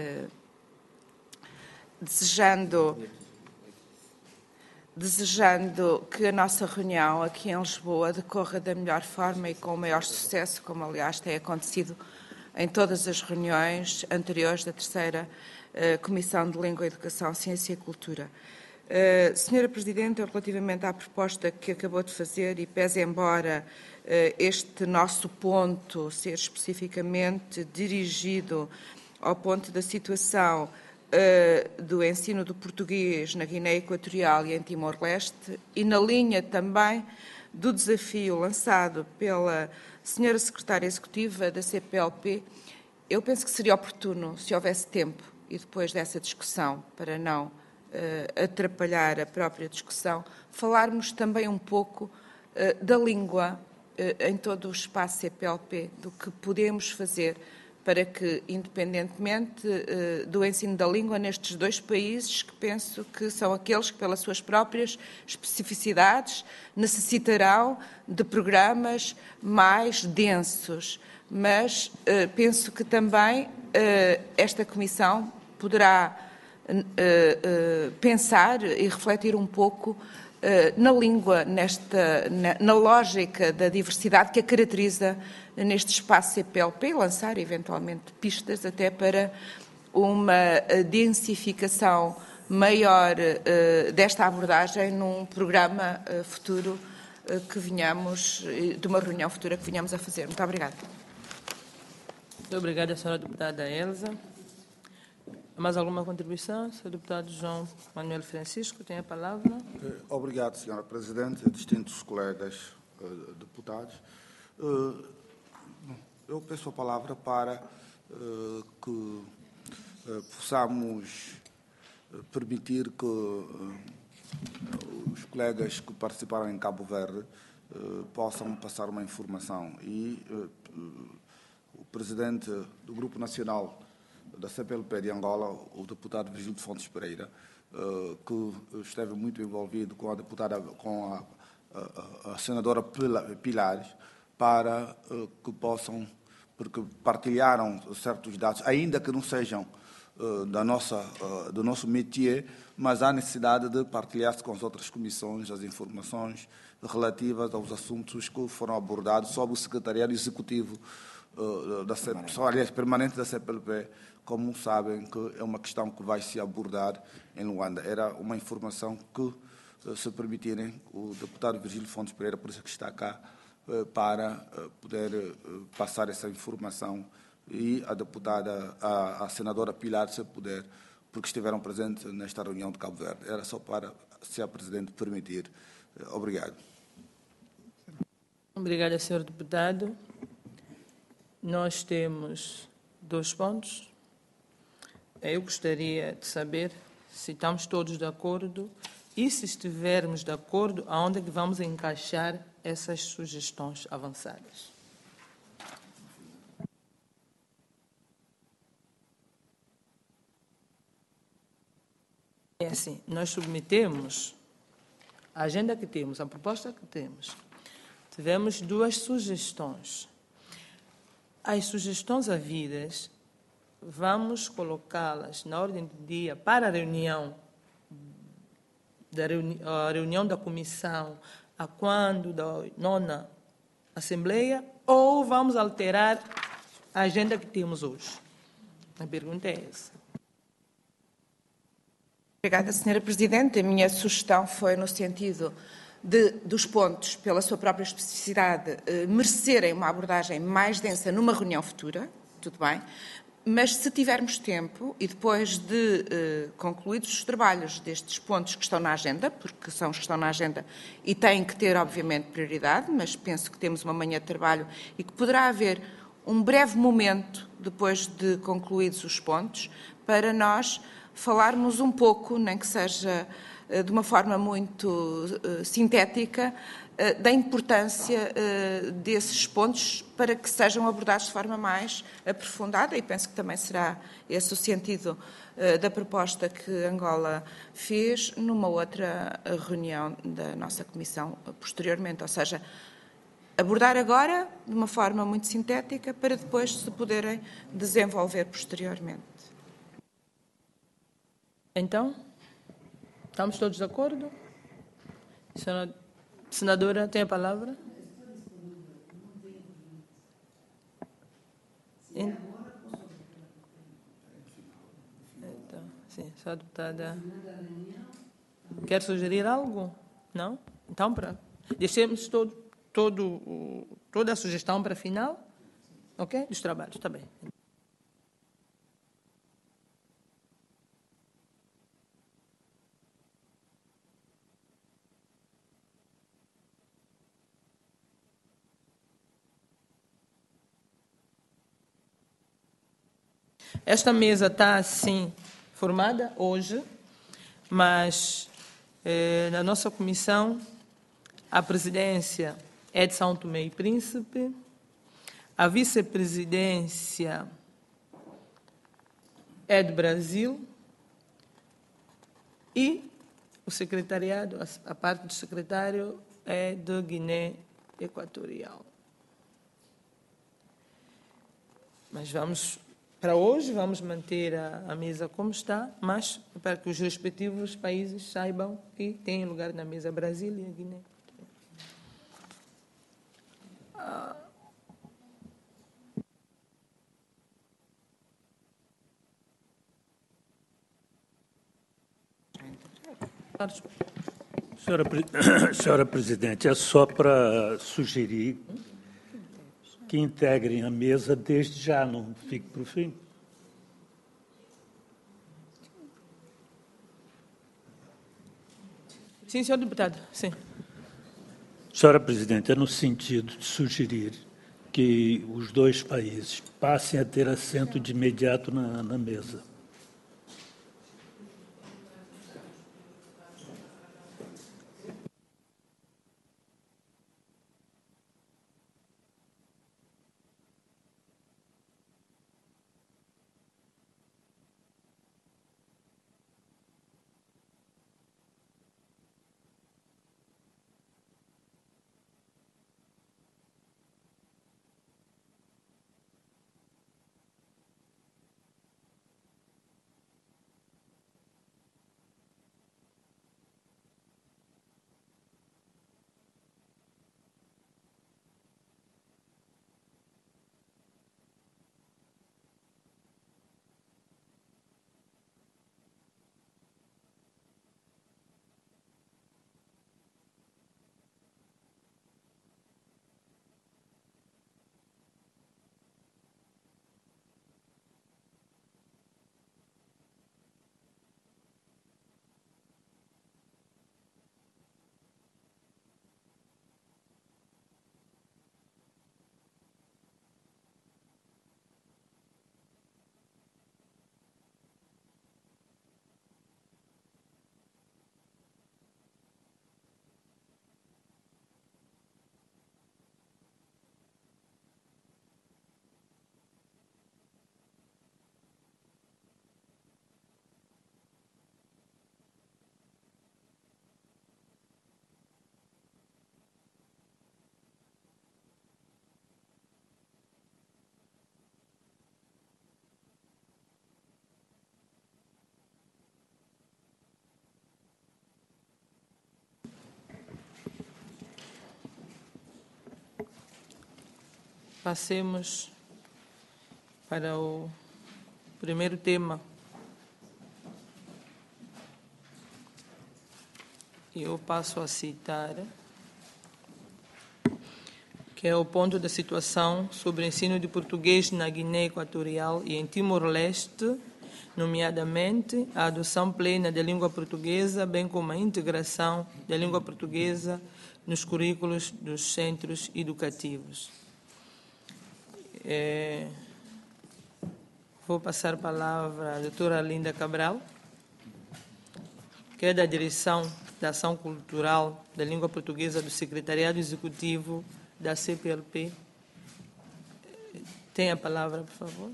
desejando que a nossa reunião aqui em Lisboa decorra da melhor forma e com o maior sucesso, como aliás tem acontecido em todas as reuniões anteriores da terceira Comissão de Língua, Educação, Ciência e Cultura. Senhora Presidente, relativamente à proposta que acabou de fazer, e pese embora este nosso ponto ser especificamente dirigido ao ponto da situação do ensino do português na Guiné Equatorial e em Timor-Leste e na linha também do desafio lançado pela senhora Secretária Executiva da CPLP, eu penso que seria oportuno, se houvesse tempo e depois dessa discussão, para não atrapalhar a própria discussão, falarmos também um pouco da língua em todo o espaço CPLP do que podemos fazer para que, independentemente do ensino da língua nestes dois países, que penso que são aqueles que, pelas suas próprias especificidades, necessitarão de programas mais densos. Mas penso que também esta Comissão poderá pensar e refletir um pouco na língua, na lógica da diversidade que a caracteriza neste espaço CPLP, lançar eventualmente pistas até para uma densificação maior desta abordagem num programa futuro que venhamos, de uma reunião futura que venhamos a fazer. Muito obrigada. Muito obrigada, senhora deputada Elza. Mais alguma contribuição? Senhor deputado João Manuel Francisco, tem a palavra. Obrigado, senhora Presidente, distintos colegas deputados. Eu peço a palavra para que possamos permitir que os colegas que participaram em Cabo Verde possam passar uma informação. E o Presidente do Grupo Nacional da CPLP de Angola, o deputado Virgílio de Fontes Pereira, que esteve muito envolvido com a deputada, com a senadora Pilares, para que possam, porque partilharam certos dados, ainda que não sejam do nosso métier, mas há necessidade de partilhar-se com as outras comissões as informações relativas aos assuntos que foram abordados sob o secretariado executivo permanente da CPLP. Como sabem, que é uma questão que vai se abordar em Luanda. Era uma informação que, se permitirem, o deputado Virgílio Fontes Pereira, por isso que está cá, para poder passar essa informação, e a deputada, a senadora Pilar, se puder, porque estiveram presentes nesta reunião de Cabo Verde. Era só para, se a Presidente permitir. Obrigado. Obrigada, senhor deputado. Nós temos 2 pontos. Eu gostaria de saber se estamos todos de acordo e, se estivermos de acordo, aonde é que vamos encaixar essas sugestões avançadas. É assim, nós submetemos a agenda que temos, a proposta que temos. Tivemos 2 sugestões. As sugestões havidas, vamos colocá-las na ordem do dia para a reunião da comissão, a quando da 9ª Assembleia, ou vamos alterar a agenda que temos hoje? A pergunta é essa. Obrigada, senhora Presidente. A minha sugestão foi no sentido dos pontos, pela sua própria especificidade, merecerem uma abordagem mais densa numa reunião futura, tudo bem, mas se tivermos tempo e depois de concluídos os trabalhos destes pontos que estão na agenda, porque são os que estão na agenda e têm que ter, obviamente, prioridade, mas penso que temos uma manhã de trabalho e que poderá haver um breve momento, depois de concluídos os pontos, para nós falarmos um pouco, nem que seja de uma forma muito sintética, da importância desses pontos para que sejam abordados de forma mais aprofundada, e penso que também será esse o sentido da proposta que Angola fez numa outra reunião da nossa Comissão posteriormente, ou seja, abordar agora de uma forma muito sintética para depois se poderem desenvolver posteriormente. Então, estamos todos de acordo? Senadora, tem a palavra? Então, sim, senhora deputada. Quer sugerir algo? Não? Então, deixemos toda a sugestão para final, ok? Dos trabalhos, está bem. Esta mesa está, assim, formada hoje, mas na nossa comissão a presidência é de São Tomé e Príncipe. A vice-presidência é do Brasil. E o secretariado, a parte do secretário, é de Guiné Equatorial. Mas para hoje, vamos manter a mesa como está, mas para que os respectivos países saibam que tem lugar na mesa Brasil e a Guiné. Senhora Presidente, é só para sugerir que integrem a mesa desde já, não fique para o fim. Sim, senhor deputado, sim. Senhora Presidente, é no sentido de sugerir que os dois países passem a ter assento de imediato na mesa. Passemos para o primeiro tema. Eu passo a citar, que é o ponto da situação sobre o ensino de português na Guiné Equatorial e em Timor-Leste, nomeadamente a adoção plena da língua portuguesa, bem como a integração da língua portuguesa nos currículos dos centros educativos. Vou passar a palavra à doutora Arlinda Cabral, que é da Direção da Ação Cultural da Língua Portuguesa do Secretariado Executivo da CPLP. Tem a palavra, por favor.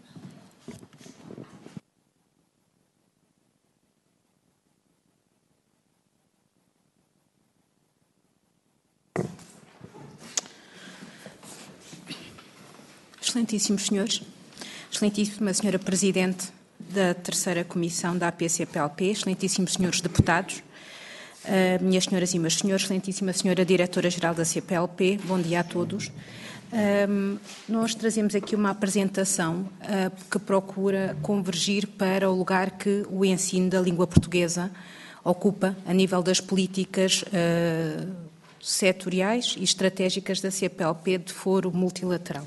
Excelentíssimos senhores, excelentíssima senhora Presidente da Terceira Comissão da APCPLP, excelentíssimos senhores deputados, minhas senhoras e meus senhores, excelentíssima senhora Diretora-Geral da CPLP, bom dia a todos. Nós trazemos aqui uma apresentação que procura convergir para o lugar que o ensino da língua portuguesa ocupa a nível das políticas setoriais e estratégicas da CPLP de foro multilateral.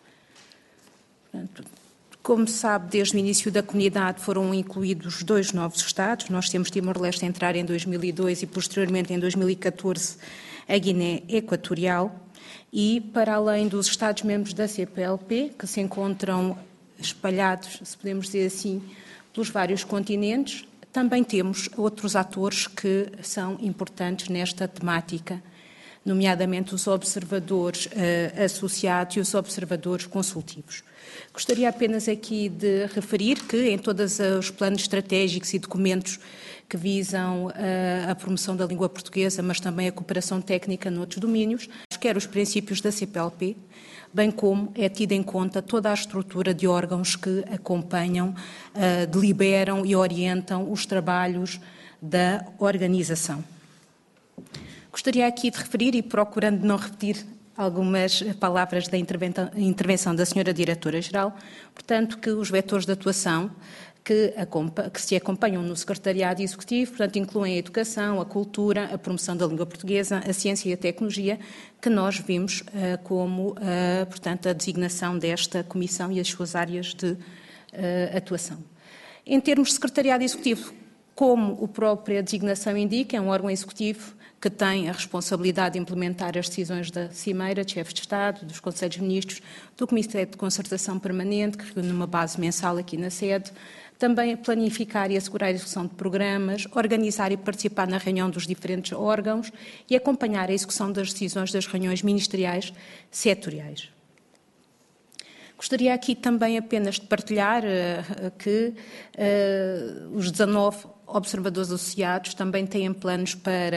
Como se sabe, desde o início da comunidade foram incluídos 2 novos Estados. Nós temos Timor-Leste a entrar em 2002 e, posteriormente, em 2014, a Guiné Equatorial. E, para além dos Estados-membros da CPLP, que se encontram espalhados, se podemos dizer assim, pelos vários continentes, também temos outros atores que são importantes nesta temática nomeadamente os observadores associados e os observadores consultivos. Gostaria apenas aqui de referir que em todos os planos estratégicos e documentos que visam a promoção da língua portuguesa, mas também a cooperação técnica noutros domínios, quer os princípios da CPLP, bem como é tida em conta toda a estrutura de órgãos que acompanham, deliberam e orientam os trabalhos da organização. Gostaria aqui de referir, e procurando não repetir algumas palavras da intervenção da Sra. Diretora-Geral, portanto, que os vetores de atuação que se acompanham no Secretariado Executivo, portanto, incluem a educação, a cultura, a promoção da língua portuguesa, a ciência e a tecnologia, que nós vimos como, portanto, a designação desta comissão e as suas áreas de atuação. Em termos de Secretariado Executivo, como a própria designação indica, é um órgão executivo que tem a responsabilidade de implementar as decisões da Cimeira, de chefes de Estado, dos Conselhos de Ministros, do Comitê de Concertação Permanente, que reúne numa base mensal aqui na sede, também planificar e assegurar a execução de programas, organizar e participar na reunião dos diferentes órgãos e acompanhar a execução das decisões das reuniões ministeriais setoriais. Gostaria aqui também apenas de partilhar que os 19 observadores associados também têm planos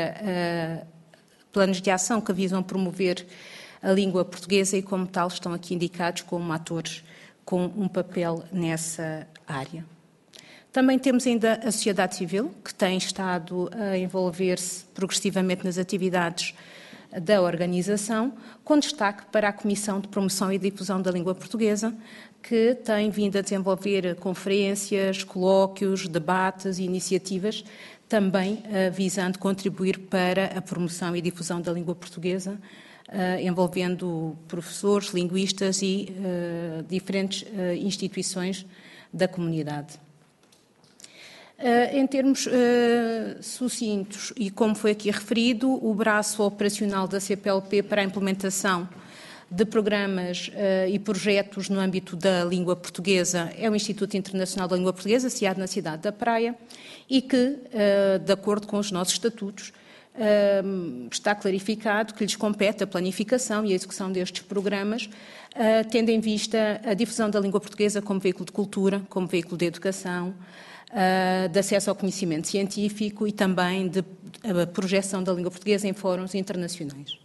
de ação que visam promover a língua portuguesa e, como tal, estão aqui indicados como atores com um papel nessa área. Também temos ainda a sociedade civil, que tem estado a envolver-se progressivamente nas atividades da organização, com destaque para a Comissão de Promoção e Difusão da Língua Portuguesa, que tem vindo a desenvolver conferências, colóquios, debates e iniciativas, também visando contribuir para a promoção e difusão da língua portuguesa, envolvendo professores, linguistas e diferentes instituições da comunidade. Em termos sucintos, e como foi aqui referido, o braço operacional da CPLP para a implementação de programas e projetos no âmbito da língua portuguesa é o Instituto Internacional da Língua Portuguesa, sediado na cidade da Praia, e que, de acordo com os nossos estatutos, está clarificado que lhes compete a planificação e a execução destes programas, tendo em vista a difusão da língua portuguesa como veículo de cultura, como veículo de educação, de acesso ao conhecimento científico e também de projeção da língua portuguesa em fóruns internacionais.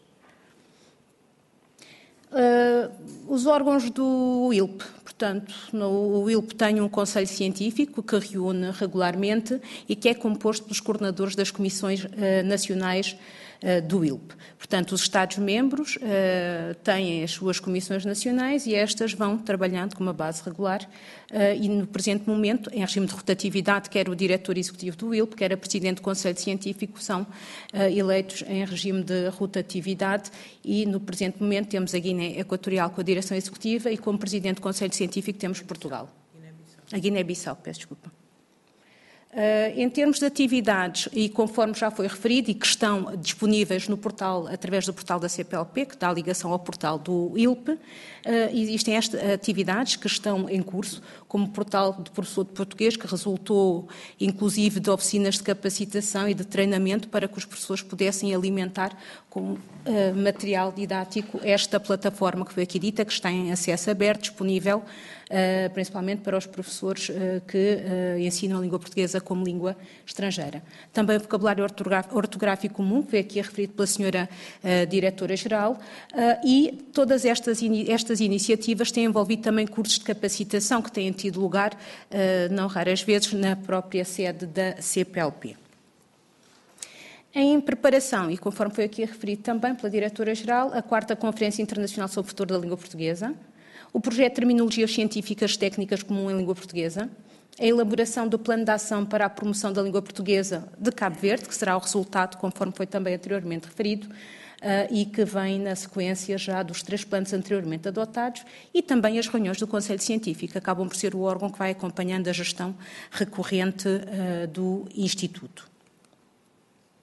Os órgãos do ILP, portanto, o ILP tem um conselho científico que reúne regularmente e que é composto pelos coordenadores das comissões nacionais do ILP. Portanto, os Estados-membros têm as suas comissões nacionais e estas vão trabalhando com uma base regular e, no presente momento, em regime de rotatividade, quer o diretor executivo do ILP, quer a presidente do Conselho Científico, são eleitos em regime de rotatividade e, no presente momento, temos a Guiné Equatorial com a direção executiva e, como presidente do Conselho Científico, temos Portugal. A Guiné-Bissau, peço desculpa. Em termos de atividades, e conforme já foi referido, e que estão disponíveis no portal, através do portal da CPLP, que dá ligação ao portal do ILP, existem estas atividades que estão em curso, como o portal de professor de português, que resultou inclusive de oficinas de capacitação e de treinamento para que os professores pudessem alimentar com material didático esta plataforma que foi aqui dita, que está em acesso aberto, disponível principalmente para os professores que ensinam a língua portuguesa como língua estrangeira. Também o vocabulário ortográfico comum, que foi aqui referido pela senhora Diretora-Geral, e todas estas iniciativas têm envolvido também cursos de capacitação que têm tido lugar, não raras vezes, na própria sede da CPLP. Em preparação, e conforme foi aqui referido também pela Diretora-Geral, a 4ª Conferência Internacional sobre o Futuro da Língua Portuguesa, o projeto de Terminologias Científicas Técnicas Comum em Língua Portuguesa, a elaboração do Plano de Ação para a Promoção da Língua Portuguesa de Cabo Verde, que será o resultado, conforme foi também anteriormente referido, e que vem na sequência já dos 3 planos anteriormente adotados, e também as reuniões do Conselho Científico, que acabam por ser o órgão que vai acompanhando a gestão recorrente do Instituto.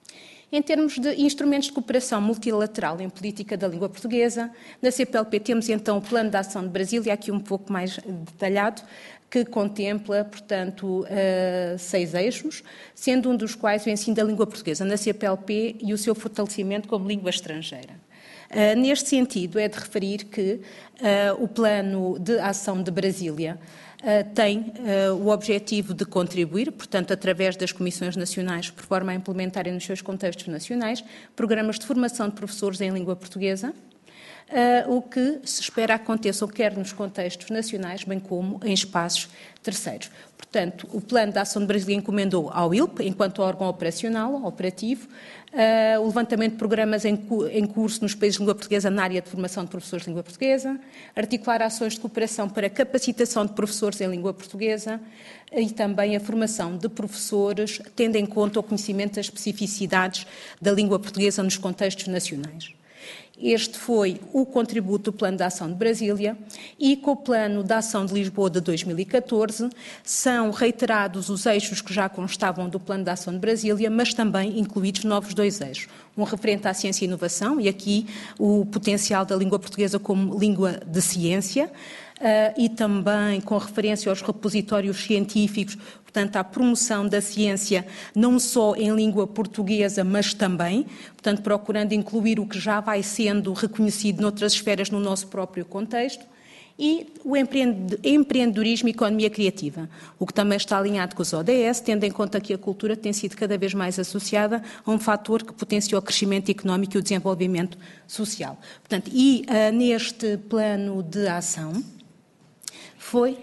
Em termos de instrumentos de cooperação multilateral em política da língua portuguesa, na CPLP temos então o Plano de Ação de Brasília, aqui um pouco mais detalhado, que contempla, portanto, 6 eixos, sendo um dos quais o ensino da língua portuguesa na CPLP e o seu fortalecimento como língua estrangeira. Neste sentido, é de referir que o Plano de Ação de Brasília tem o objetivo de contribuir, portanto, através das comissões nacionais, por forma a implementarem nos seus contextos nacionais, programas de formação de professores em língua portuguesa, o que se espera aconteça quer nos contextos nacionais, bem como em espaços terceiros. Portanto, o Plano de Ação de Brasília encomendou ao ILP, enquanto órgão operacional, operativo, o levantamento de programas em curso nos países de língua portuguesa na área de formação de professores de língua portuguesa, articular ações de cooperação para capacitação de professores em língua portuguesa e também a formação de professores, tendo em conta o conhecimento das especificidades da língua portuguesa nos contextos nacionais. Este foi o contributo do Plano de Ação de Brasília e com o Plano de Ação de Lisboa de 2014 são reiterados os eixos que já constavam do Plano de Ação de Brasília, mas também incluídos novos 2 eixos. Um referente à ciência e inovação, e aqui o potencial da língua portuguesa como língua de ciência, e também com referência aos repositórios científicos, portanto, à promoção da ciência, não só em língua portuguesa, mas também, portanto, procurando incluir o que já vai sendo reconhecido noutras esferas no nosso próprio contexto, e o empreendedorismo e economia criativa, o que também está alinhado com os ODS, tendo em conta que a cultura tem sido cada vez mais associada a um fator que potencia o crescimento económico e o desenvolvimento social. Portanto, neste plano de ação, foi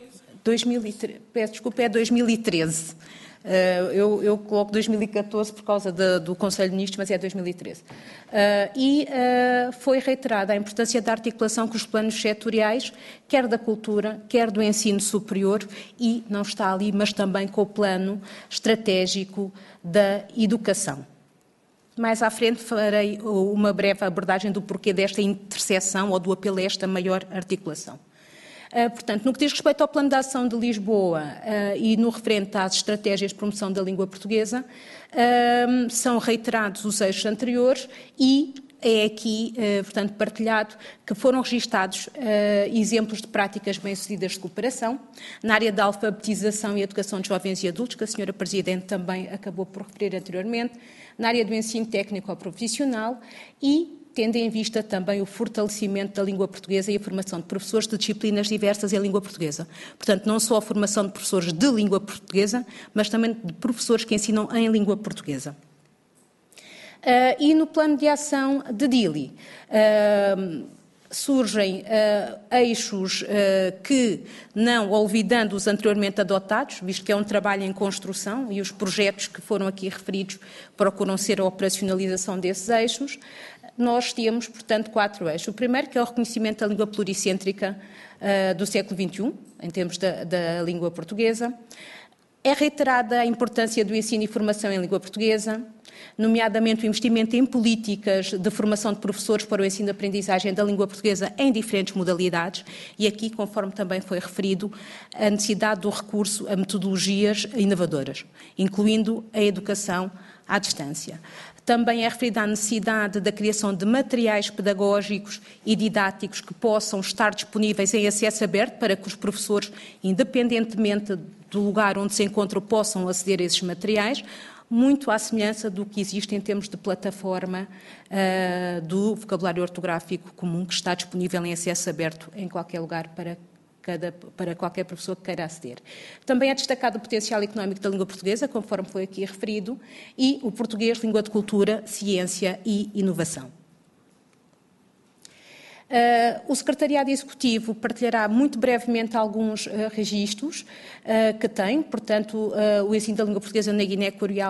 2013. Eu coloco 2014 por causa do Conselho de Ministros, mas é 2013. Foi reiterada a importância da articulação com os planos setoriais, quer da cultura, quer do ensino superior, e não está ali, mas também com o plano estratégico da educação. Mais à frente farei uma breve abordagem do porquê desta interseção ou do apelo a esta maior articulação. Portanto, no que diz respeito ao Plano de Ação de Lisboa e no referente às estratégias de promoção da língua portuguesa, são reiterados os eixos anteriores e é aqui, portanto, partilhado que foram registados exemplos de práticas bem-sucedidas de cooperação na área da alfabetização e educação de jovens e adultos, que a Sra. Presidente também acabou por referir anteriormente, na área do ensino técnico ou profissional e tendo em vista também o fortalecimento da língua portuguesa e a formação de professores de disciplinas diversas em língua portuguesa. Portanto, não só a formação de professores de língua portuguesa, mas também de professores que ensinam em língua portuguesa. E no plano de ação de DILI, surgem eixos que, não olvidando os anteriormente adotados, visto que é um trabalho em construção e os projetos que foram aqui referidos procuram ser a operacionalização desses eixos, nós temos, portanto, 4 eixos. O primeiro, que é o reconhecimento da língua pluricêntrica do século XXI, em termos da língua portuguesa. É reiterada a importância do ensino e formação em língua portuguesa, nomeadamente o investimento em políticas de formação de professores para o ensino e aprendizagem da língua portuguesa em diferentes modalidades e aqui, conforme também foi referido, a necessidade do recurso a metodologias inovadoras, incluindo a educação à distância. Também é referida a necessidade da criação de materiais pedagógicos e didáticos que possam estar disponíveis em acesso aberto para que os professores, independentemente do lugar onde se encontram, possam aceder a esses materiais, muito à semelhança do que existe em termos de plataforma do vocabulário ortográfico comum, que está disponível em acesso aberto em qualquer lugar para qualquer professor que queira aceder. Também é destacado o potencial económico da língua portuguesa, conforme foi aqui referido, e o português, língua de cultura, ciência e inovação. O Secretariado Executivo partilhará muito brevemente alguns registros que tem, portanto, o ensino da língua portuguesa na Guiné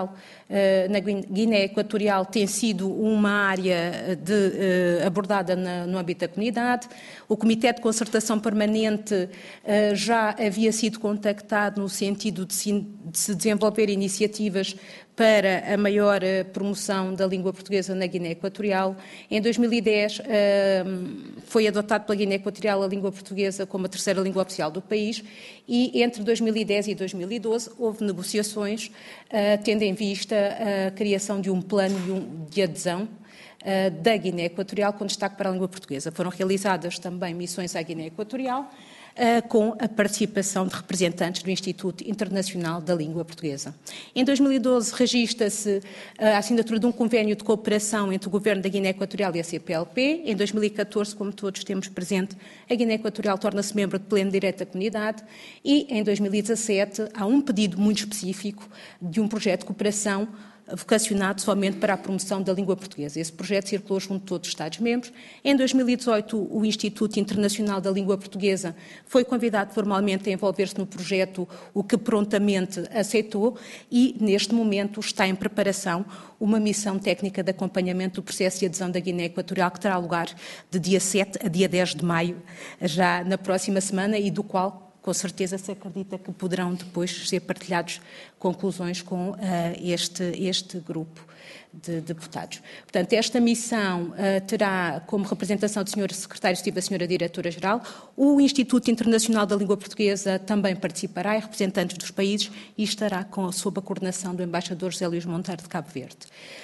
Equatorial tem sido uma área abordada no âmbito da comunidade. O Comitê de Concertação Permanente já havia sido contactado no sentido de se desenvolver iniciativas para a maior promoção da língua portuguesa na Guiné Equatorial. Em 2010 foi adotado pela Guiné Equatorial a língua portuguesa como a terceira língua oficial do país e entre 2010 e 2012 houve negociações tendo em vista a criação de um plano de adesão da Guiné Equatorial com destaque para a língua portuguesa. Foram realizadas também missões à Guiné Equatorial com a participação de representantes do Instituto Internacional da Língua Portuguesa. Em 2012 registra-se a assinatura de um convênio de cooperação entre o Governo da Guiné Equatorial e a CPLP. Em 2014, como todos temos presente, a Guiné Equatorial torna-se membro de pleno direito da comunidade e em 2017 há um pedido muito específico de um projeto de cooperação vocacionado somente para a promoção da língua portuguesa. Esse projeto circulou junto de todos os Estados-membros. Em 2018, o Instituto Internacional da Língua Portuguesa foi convidado formalmente a envolver-se no projeto, o que prontamente aceitou, e, neste momento, está em preparação uma missão técnica de acompanhamento do processo de adesão da Guiné Equatorial, que terá lugar de dia 7 a dia 10 de maio, já na próxima semana, e do qual com certeza se acredita que poderão depois ser partilhados conclusões com este grupo de deputados. Portanto, esta missão terá como representação do Sr. Secretário Executivo, a Sra. Diretora-Geral. O Instituto Internacional da Língua Portuguesa também participará, e representantes dos países, e estará sob a coordenação do embaixador José Luís Monteiro de Cabo Verde.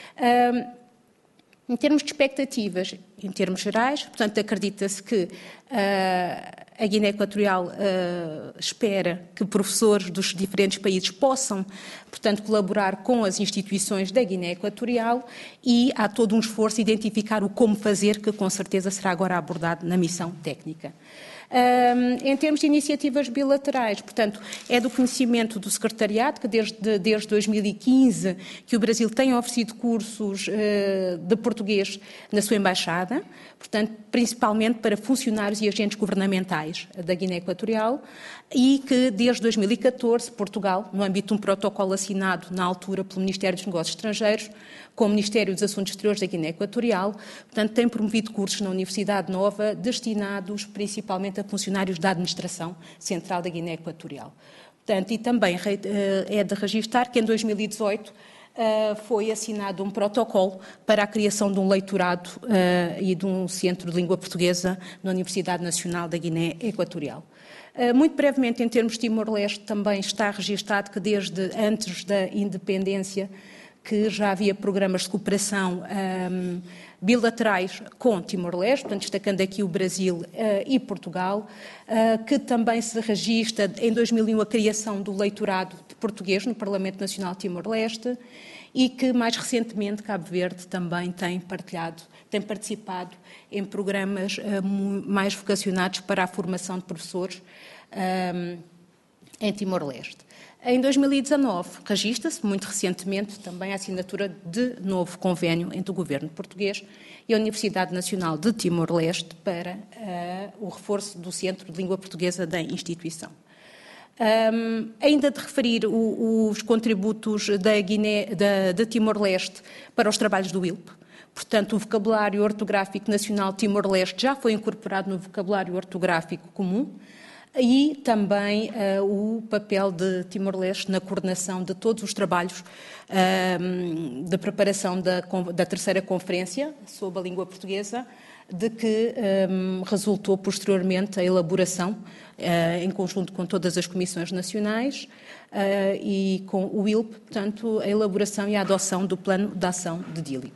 Em termos de expectativas, em termos gerais, portanto, acredita-se que a Guiné Equatorial espera que professores dos diferentes países possam, portanto, colaborar com as instituições da Guiné Equatorial, e há todo um esforço de identificar o como fazer, que com certeza será agora abordado na missão técnica. Em termos de iniciativas bilaterais, portanto, é do conhecimento do Secretariado que desde 2015 que o Brasil tem oferecido cursos de português na sua embaixada, portanto, principalmente para funcionários e agentes governamentais da Guiné Equatorial, e que desde 2014 Portugal, no âmbito de um protocolo assinado na altura pelo Ministério dos Negócios Estrangeiros, com o Ministério dos Assuntos Exteriores da Guiné Equatorial, portanto, tem promovido cursos na Universidade Nova destinados principalmente a funcionários da Administração Central da Guiné Equatorial. Portanto, e também é de registrar que em 2018 foi assinado um protocolo para a criação de um leitorado e de um centro de língua portuguesa na Universidade Nacional da Guiné Equatorial. Muito brevemente, em termos de Timor-Leste, também está registado que desde antes da independência que já havia programas de cooperação bilaterais com Timor-Leste, portanto, destacando aqui o Brasil e Portugal, que também se registra em 2001 a criação do leitorado de português no Parlamento Nacional de Timor-Leste, e que mais recentemente Cabo Verde também tem participado em programas mais vocacionados para a formação de professores em Timor-Leste. Em 2019, registra-se, muito recentemente, também a assinatura de novo convênio entre o Governo português e a Universidade Nacional de Timor-Leste para o reforço do Centro de Língua Portuguesa da instituição. Ainda de referir os contributos da Timor-Leste para os trabalhos do ILP. Portanto, o vocabulário ortográfico nacional Timor-Leste já foi incorporado no vocabulário ortográfico comum, e também o papel de Timor-Leste na coordenação de todos os trabalhos de preparação da terceira conferência sobre a língua portuguesa, de que resultou posteriormente a elaboração, em conjunto com todas as comissões nacionais e com o ILP, portanto, a elaboração e a adoção do plano de ação de Dili.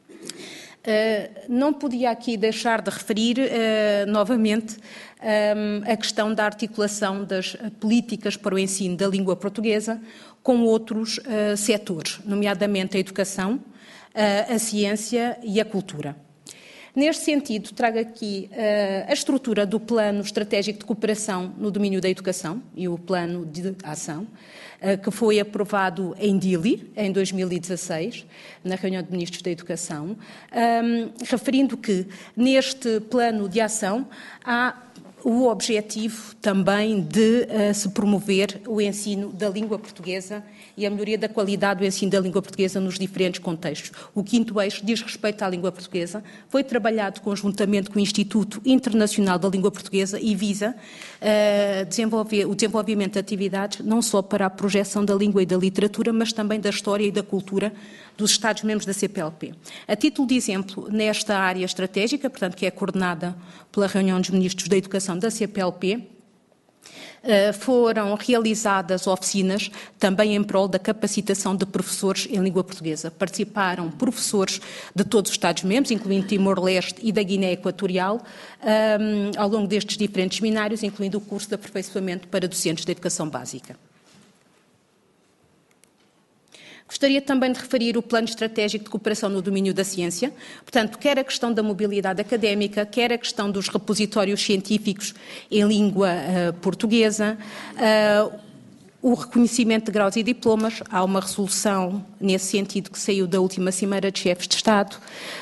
Não podia aqui deixar de referir novamente a questão da articulação das políticas para o ensino da língua portuguesa com outros setores, nomeadamente a educação, a ciência e a cultura. Neste sentido, trago aqui a estrutura do Plano Estratégico de Cooperação no domínio da educação e o Plano de Ação, que foi aprovado em Dili, em 2016, na reunião de Ministros da Educação, referindo que neste Plano de Ação há o objetivo também de se promover o ensino da língua portuguesa e a melhoria da qualidade do ensino da língua portuguesa nos diferentes contextos. O quinto eixo diz respeito à língua portuguesa, foi trabalhado conjuntamente com o Instituto Internacional da Língua Portuguesa e visa o desenvolvimento de atividades não só para a projeção da língua e da literatura, mas também da história e da cultura dos Estados-membros da CPLP. A título de exemplo, nesta área estratégica, portanto, que é coordenada pela reunião dos ministros da Educação da CPLP, foram realizadas oficinas também em prol da capacitação de professores em língua portuguesa. Participaram professores de todos os Estados-membros, incluindo Timor-Leste e da Guiné Equatorial, ao longo destes diferentes seminários, incluindo o curso de aperfeiçoamento para docentes de educação básica. Gostaria também de referir o Plano Estratégico de Cooperação no Domínio da Ciência, portanto, quer a questão da mobilidade académica, quer a questão dos repositórios científicos em língua portuguesa, o reconhecimento de graus e diplomas. Há uma resolução nesse sentido que saiu da última Cimeira de Chefes de Estado,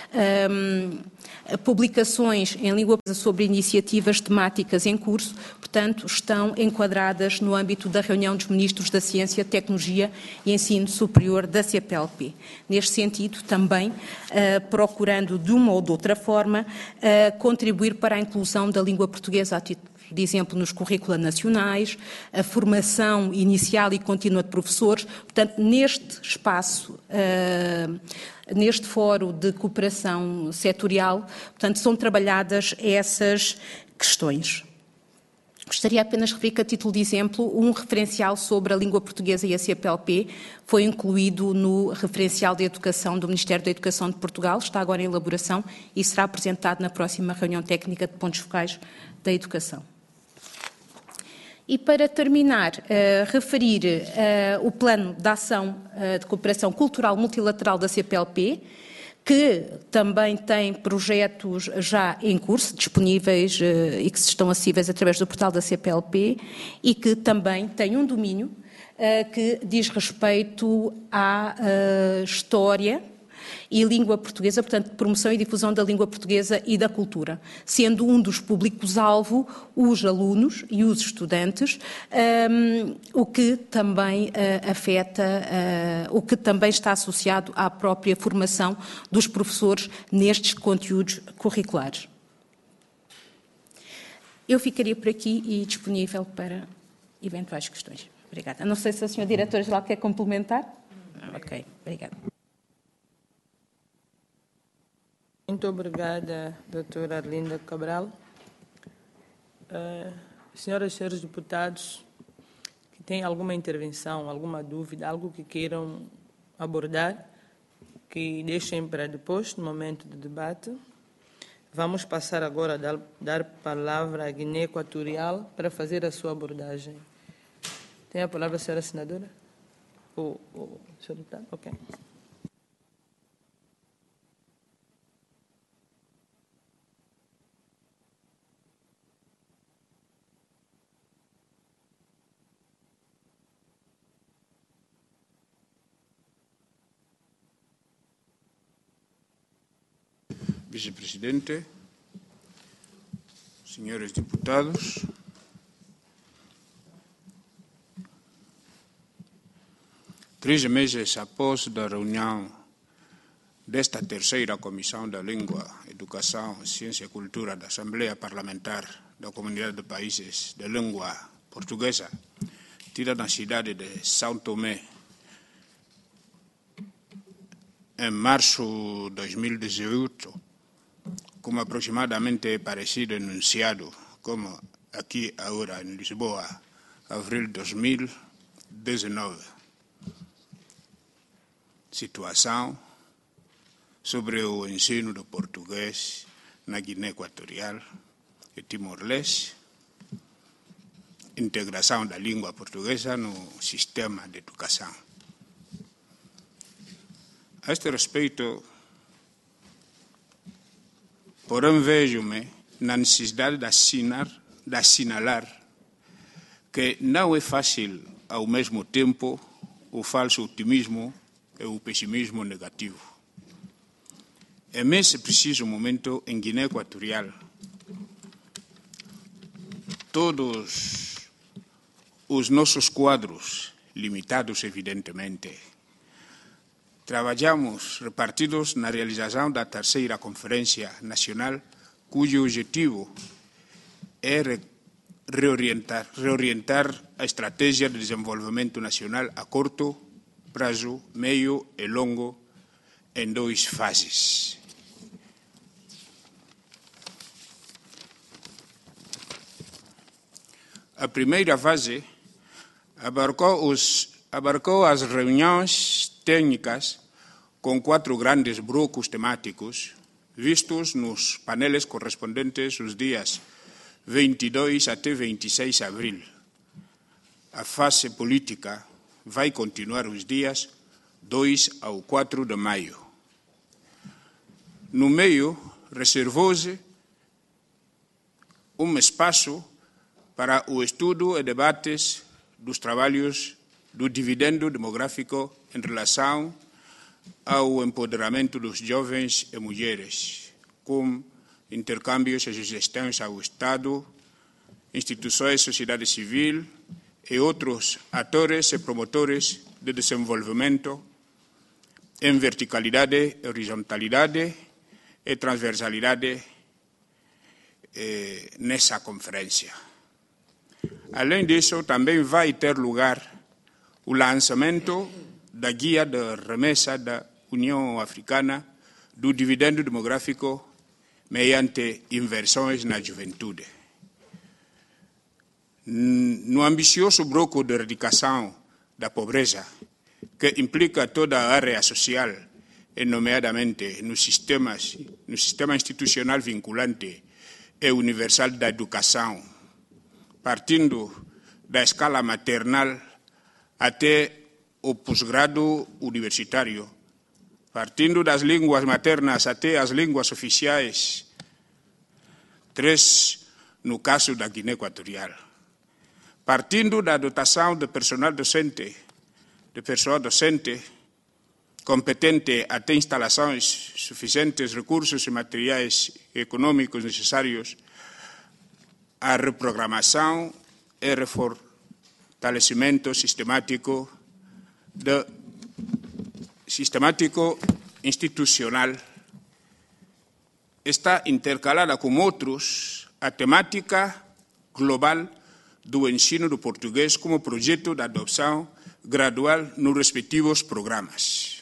publicações em língua portuguesa sobre iniciativas temáticas em curso, portanto, estão enquadradas no âmbito da reunião dos ministros da Ciência, Tecnologia e Ensino Superior da CPLP. Neste sentido, também procurando de uma ou de outra forma contribuir para a inclusão da língua portuguesa a título de exemplo, nos currículos nacionais, a formação inicial e contínua de professores. Portanto, neste espaço, neste fórum de cooperação setorial, portanto, são trabalhadas essas questões. Gostaria apenas de referir que, a título de exemplo, um referencial sobre a língua portuguesa e a CPLP foi incluído no referencial de educação do Ministério da Educação de Portugal, está agora em elaboração e será apresentado na próxima reunião técnica de pontos focais da educação. E para terminar, referir o plano de ação de cooperação cultural multilateral da CPLP, que também tem projetos já em curso, disponíveis e que estão acessíveis através do portal da CPLP, e que também tem um domínio que diz respeito à história e língua portuguesa, portanto, promoção e difusão da língua portuguesa e da cultura, sendo um dos públicos-alvo os alunos e os estudantes, o que também afeta, o que também está associado à própria formação dos professores nestes conteúdos curriculares. Eu ficaria por aqui e disponível para eventuais questões. Obrigada. Não sei se a Sra. Diretora-Geral quer complementar. Ok, obrigada. Muito obrigada, doutora Arlinda Cabral. Senhoras e senhores deputados, que têm alguma intervenção, alguma dúvida, algo que queiram abordar, que deixem para depois, no momento do debate. Vamos passar agora a dar palavra à Guiné Equatorial para fazer a sua abordagem. Tem a palavra a senhora senadora? O senhor deputado? Ok. Vice-Presidente, senhores deputados, três meses após a reunião desta terceira Comissão da Língua, Educação, Ciência e Cultura da Assembleia Parlamentar da Comunidade de Países de Língua Portuguesa, tida na cidade de São Tomé, em março de 2018, como aproximadamente parecido enunciado, como aqui agora em Lisboa, abril de 2019. Situação sobre o ensino do português na Guiné Equatorial e Timor-Leste, integração da língua portuguesa no sistema de educação. A este respeito, porém, vejo-me na necessidade de assinalar que não é fácil, ao mesmo tempo, o falso otimismo e o pessimismo negativo. É nesse preciso momento, em Guiné Equatorial, todos os nossos quadros, limitados evidentemente, trabalhamos repartidos na realização da terceira Conferência Nacional, cujo objetivo é reorientar a estratégia de desenvolvimento nacional a curto prazo, meio e longo, em 2 fases. A primeira fase abarcou as reuniões técnicas com 4 grandes blocos temáticos, vistos nos painéis correspondentes os dias 22 até 26 de abril. A fase política vai continuar os dias 2 ao 4 de maio. No meio, reservou-se um espaço para o estudo e debates dos trabalhos do dividendo demográfico em relação ao empoderamento dos jovens e mulheres, com intercâmbios e sugestões ao Estado, instituições, sociedade civil e outros atores e promotores de desenvolvimento em verticalidade, horizontalidade e transversalidade nessa conferência. Além disso, também vai ter lugar o lançamento da guia de remessa da União Africana do dividendo demográfico mediante inversões na juventude. No ambicioso bloco de erradicação da pobreza, que implica toda a área social, e nomeadamente no sistema institucional vinculante e universal da educação, partindo da escala maternal até o pós-grado universitário, partindo das línguas maternas até as línguas oficiais, 3 no caso da Guiné Equatorial, partindo da dotação de pessoal docente competente até instalações, suficientes recursos e materiais econômicos necessários à reprogramação e refortalecimento sistemático institucional, está intercalada com outros a temática global do ensino do português como projeto de adoção gradual nos respectivos programas.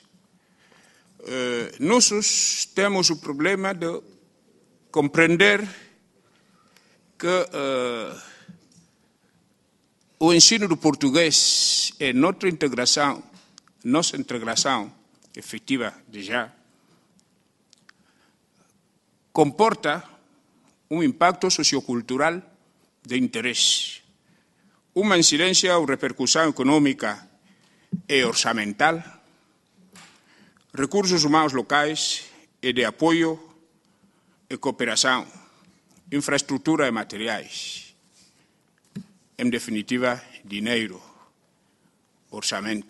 Nós temos o problema de compreender que o ensino do português é nossa integração efetiva de já, comporta um impacto sociocultural de interesse, uma incidência ou repercussão econômica e orçamental, recursos humanos locais e de apoio e cooperação, infraestrutura e materiais, em definitiva, dinheiro, orçamento.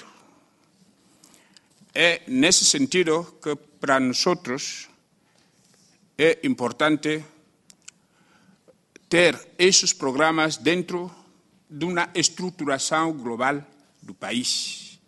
É nesse sentido que para nós é importante ter esses programas dentro de uma estruturação global do país.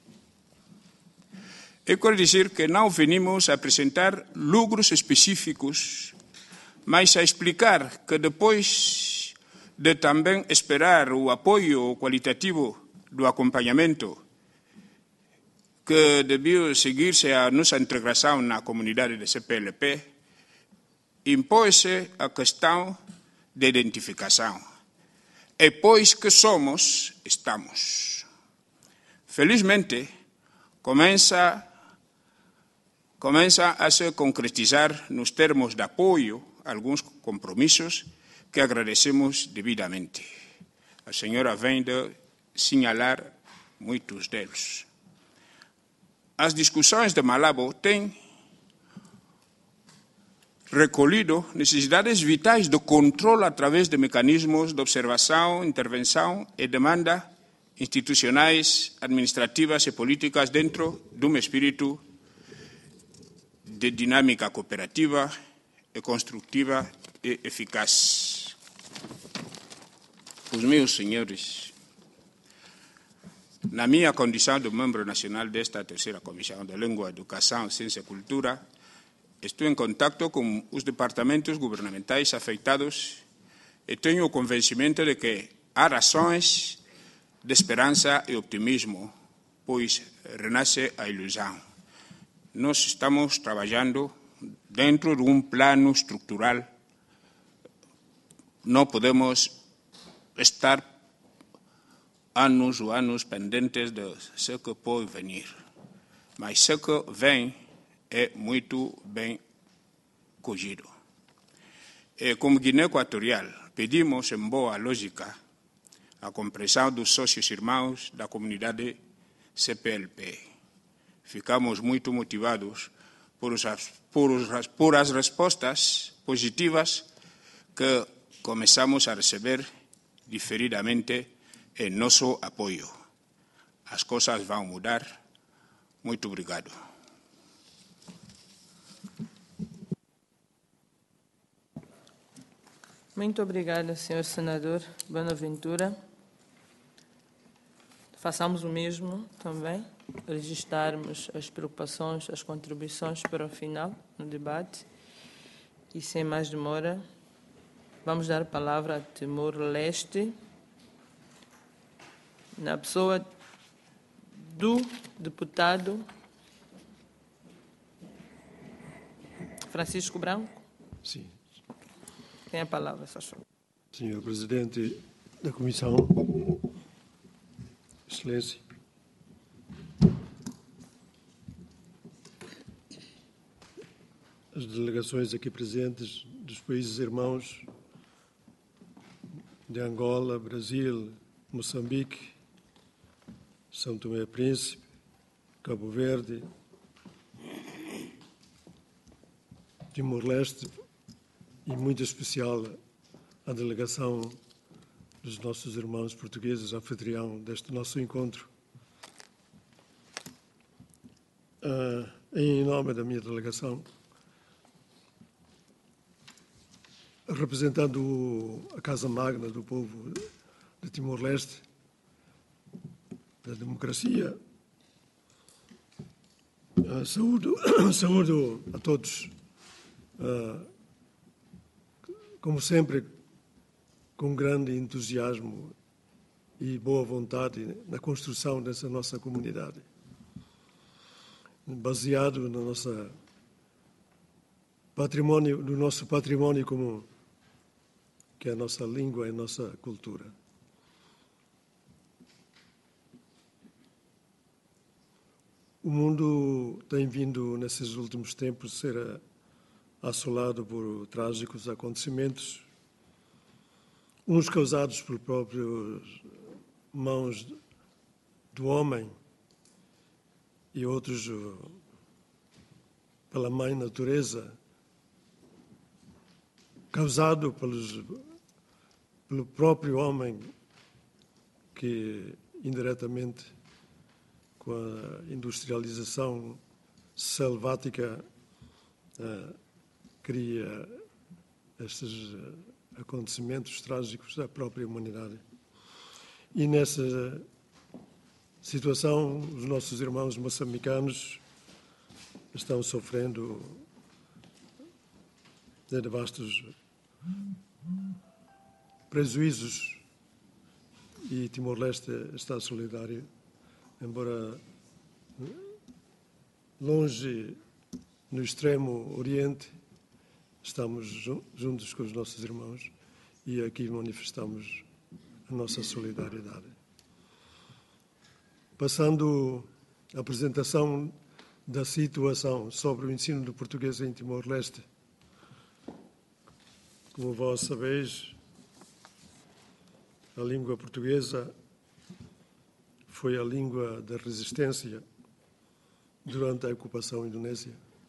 Eu quero dizer que não venimos a apresentar lucros específicos, mas a explicar que depois de também esperar o apoio qualitativo do acompanhamento que devia seguir-se a nossa integração na comunidade de CPLP, impõe-se a questão de identificação. E pois que somos, estamos. Felizmente, começa a se concretizar nos termos de apoio alguns compromissos que agradecemos devidamente. A senhora vem de sinalar muitos deles. As discussões de Malabo têm recolhido necessidades vitais de controle através de mecanismos de observação, intervenção e demanda institucionais, administrativas e políticas dentro de um espírito de dinâmica cooperativa e construtiva e eficaz. os meus senhores, na minha condição de membro nacional desta terceira Comissão de Língua, Educação, Ciência e Cultura, estou em contato com os departamentos governamentais afetados e tenho o convencimento de que há razões de esperança e optimismo, pois renasce a ilusão. Nós estamos trabalhando dentro de um plano estrutural. Não podemos estar anos ou anos pendentes de ce que pode venir. Mas ce que vem é muito bem cogido. E como Guiné Equatorial, pedimos, em boa lógica, a compreensão dos sócios irmãos da comunidade CPLP. Ficamos muito motivados por as respostas positivas que começamos a receber diferidamente em nosso apoio. As coisas vão mudar. Muito obrigado. Muito obrigada, Sr. Senador Bonaventura. Façamos o mesmo também, registarmos as preocupações, as contribuições para o final no debate. E sem mais demora, vamos dar a palavra a Timor-Leste, na pessoa do deputado Francisco Branco. Sim. Tem a palavra, Sr. Senhor Presidente da Comissão, Excelência, as delegações aqui presentes dos países irmãos de Angola, Brasil, Moçambique, São Tomé e Príncipe, Cabo Verde, Timor-Leste e, muito especial, a delegação dos nossos irmãos portugueses, anfitrião deste nosso encontro. Em nome da minha delegação, representando a Casa Magna do povo de Timor-Leste, da democracia, saúdo a todos, como sempre, com grande entusiasmo e boa vontade na construção dessa nossa comunidade, baseado no nosso património comum, que é a nossa língua e a nossa cultura. O mundo tem vindo, nesses últimos tempos, a ser assolado por trágicos acontecimentos, uns causados por próprias mãos do homem e outros pela mãe natureza, causado pelo próprio homem que, indiretamente, com a industrialização selvática, cria estes acontecimentos trágicos da própria humanidade. E nessa situação, os nossos irmãos moçambicanos estão sofrendo de vastos prejuízos e Timor-Leste está solidário, embora longe, no extremo oriente, estamos juntos com os nossos irmãos e aqui manifestamos a nossa solidariedade. Passando a apresentação da situação sobre o ensino do português em Timor-Leste. Como vós sabeis, a língua portuguesa foi a língua da resistência durante a ocupação indonésia.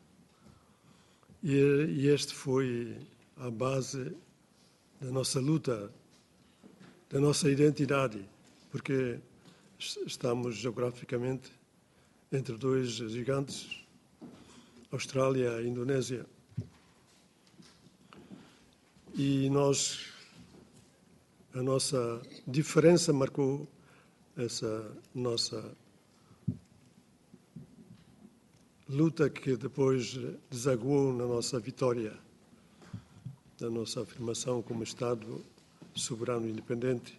E este foi a base da nossa luta, da nossa identidade, porque estamos geograficamente entre dois gigantes, Austrália e Indonésia. E nós a nossa diferença marcou essa nossa luta que depois desaguou na nossa vitória, na nossa afirmação como Estado soberano e independente.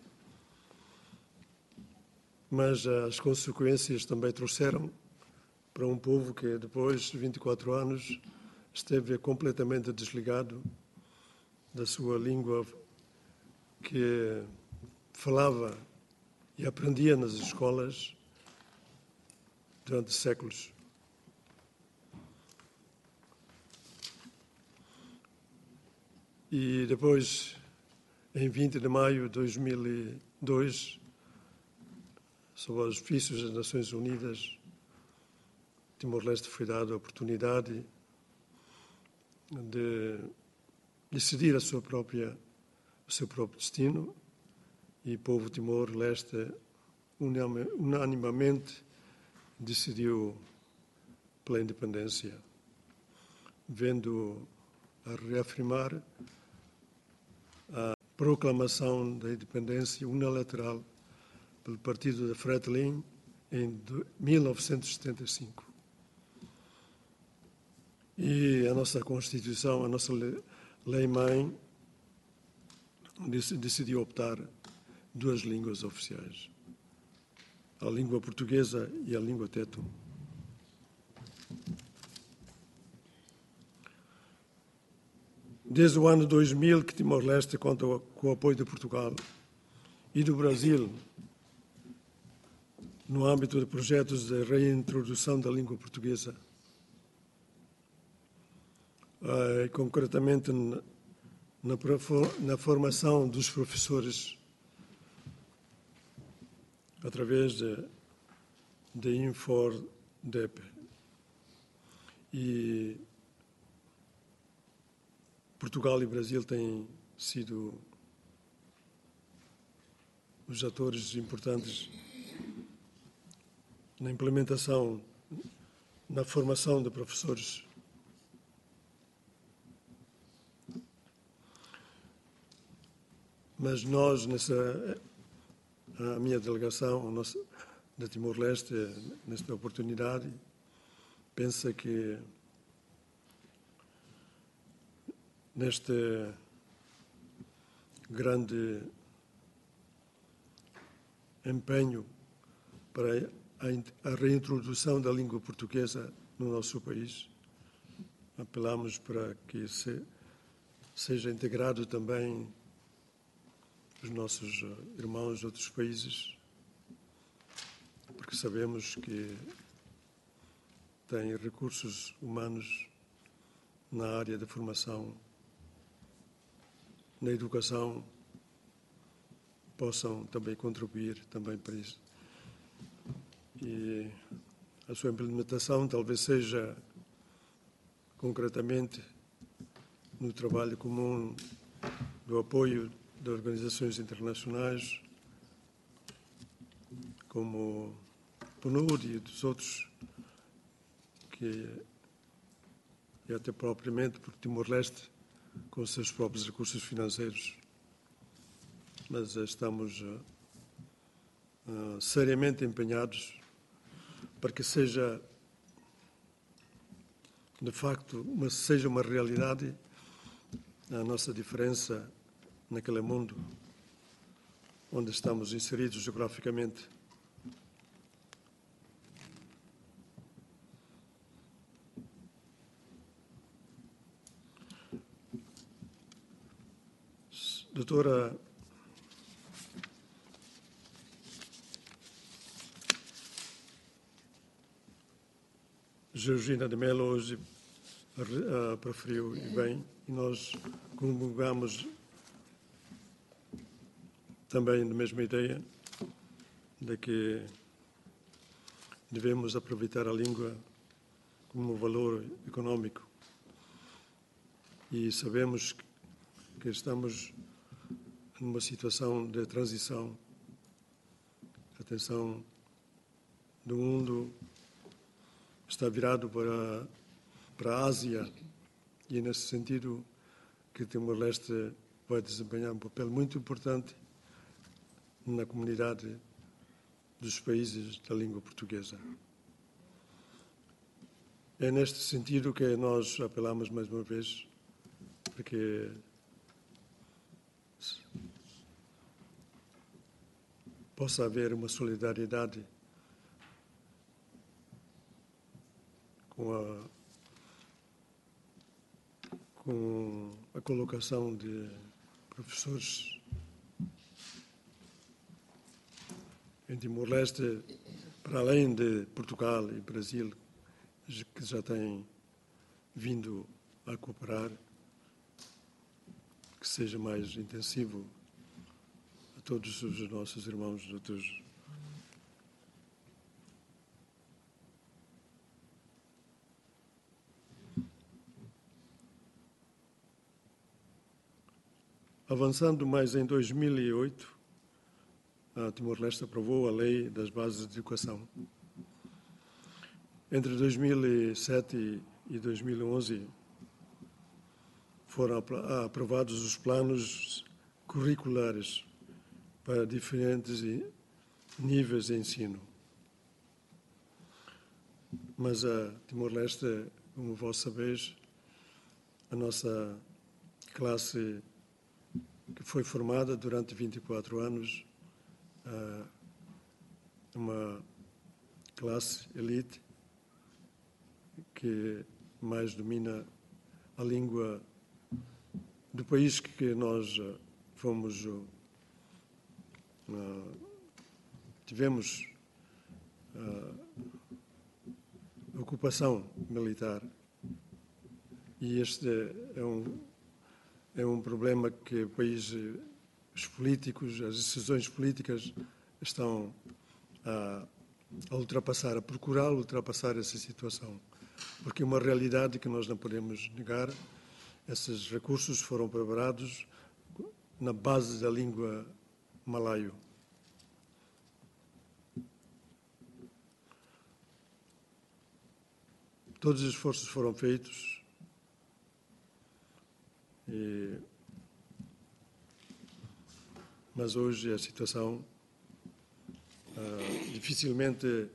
Mas as consequências também trouxeram para um povo que depois de 24 anos esteve completamente desligado da sua língua que falava e aprendia nas escolas durante séculos. E depois, em 20 de maio de 2002, sob os auspícios das Nações Unidas, Timor-Leste foi dada a oportunidade de decidir o seu próprio destino, e o povo Timor-Leste unanimemente decidiu pela independência, vendo a reafirmar a proclamação da independência unilateral pelo partido de Fretilin em 1975. E a nossa Constituição, a nossa lei-mãe, decidiu optar duas línguas oficiais, a língua portuguesa e a língua teto. Desde o ano 2000 que Timor-Leste conta com o apoio de Portugal e do Brasil no âmbito de projetos de reintrodução da língua portuguesa, concretamente na formação dos professores através de INFOR-DEP. E Portugal e Brasil têm sido os atores importantes na implementação, na formação de professores. Mas nós, a minha delegação da Timor-Leste, nesta oportunidade, pensa que neste grande empenho para a reintrodução da língua portuguesa no nosso país, apelamos para que seja integrado também os nossos irmãos de outros países, porque sabemos que têm recursos humanos na área da formação, na educação, possam também contribuir também para isso. E a sua implementação talvez seja concretamente no trabalho comum do apoio de organizações internacionais como o PNUD e dos outros, e até propriamente por Timor-Leste com os seus próprios recursos financeiros. Mas estamos seriamente empenhados para que seja, de facto, seja uma realidade a nossa diferença naquele mundo onde estamos inseridos geograficamente. Doutora Georgina de Mello hoje preferiu e bem, e nós comungamos também da mesma ideia de que devemos aproveitar a língua como um valor econômico, e sabemos que estamos numa situação de transição. Atenção, do mundo está virado para a Ásia, e é nesse sentido que Timor-Leste vai desempenhar um papel muito importante na comunidade dos países da língua portuguesa. É neste sentido que nós apelamos mais uma vez para que possa haver uma solidariedade com a colocação de professores em Timor-Leste, para além de Portugal e Brasil, que já têm vindo a cooperar, que seja mais intensivo a todos os nossos irmãos de outros. Avançando mais, em 2008, a Timor-Leste aprovou a Lei das Bases de Educação. Entre 2007 e 2011, foram aprovados os planos curriculares para diferentes níveis de ensino. Mas a Timor-Leste, como vós sabeis, a nossa classe que foi formada durante 24 anos, uma classe elite que mais domina a língua do país que nós tivemos ocupação militar. E este é um problema que os políticos, as decisões políticas estão a ultrapassar, a procurar ultrapassar essa situação. Porque é uma realidade que nós não podemos negar. Esses recursos foram preparados na base da língua malaio. Todos os esforços foram feitos mas hoje a situação dificilmente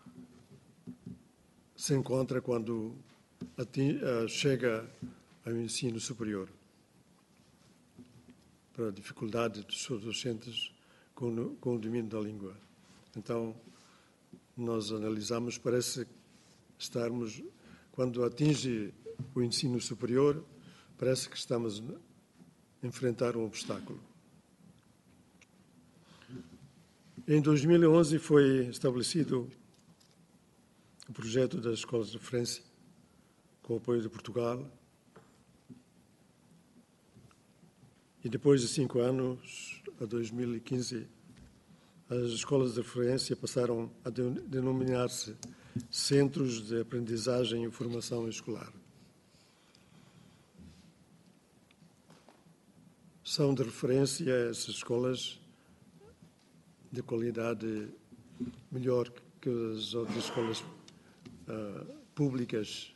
se encontra quando chega ao ensino superior, para a dificuldade dos seus docentes com o domínio da língua. Então, nós analisamos, parece estarmos, quando atinge o ensino superior, parece que estamos a enfrentar um obstáculo. Em 2011 foi estabelecido o projeto das escolas de referência, com o apoio de Portugal, e depois de 5 anos, a 2015, as escolas de referência passaram a denominar-se Centros de Aprendizagem e Formação Escolar. São de referência essas escolas de qualidade melhor que as outras escolas públicas.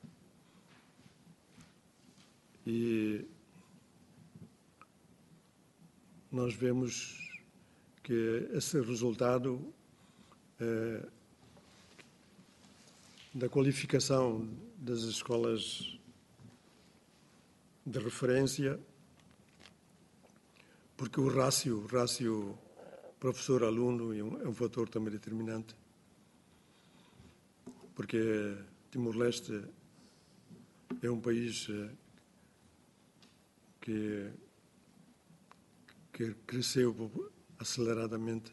E nós vemos que esse resultado da qualificação das escolas de referência, porque o rácio professor-aluno é um fator também determinante, porque Timor-Leste é um país que cresceu aceleradamente.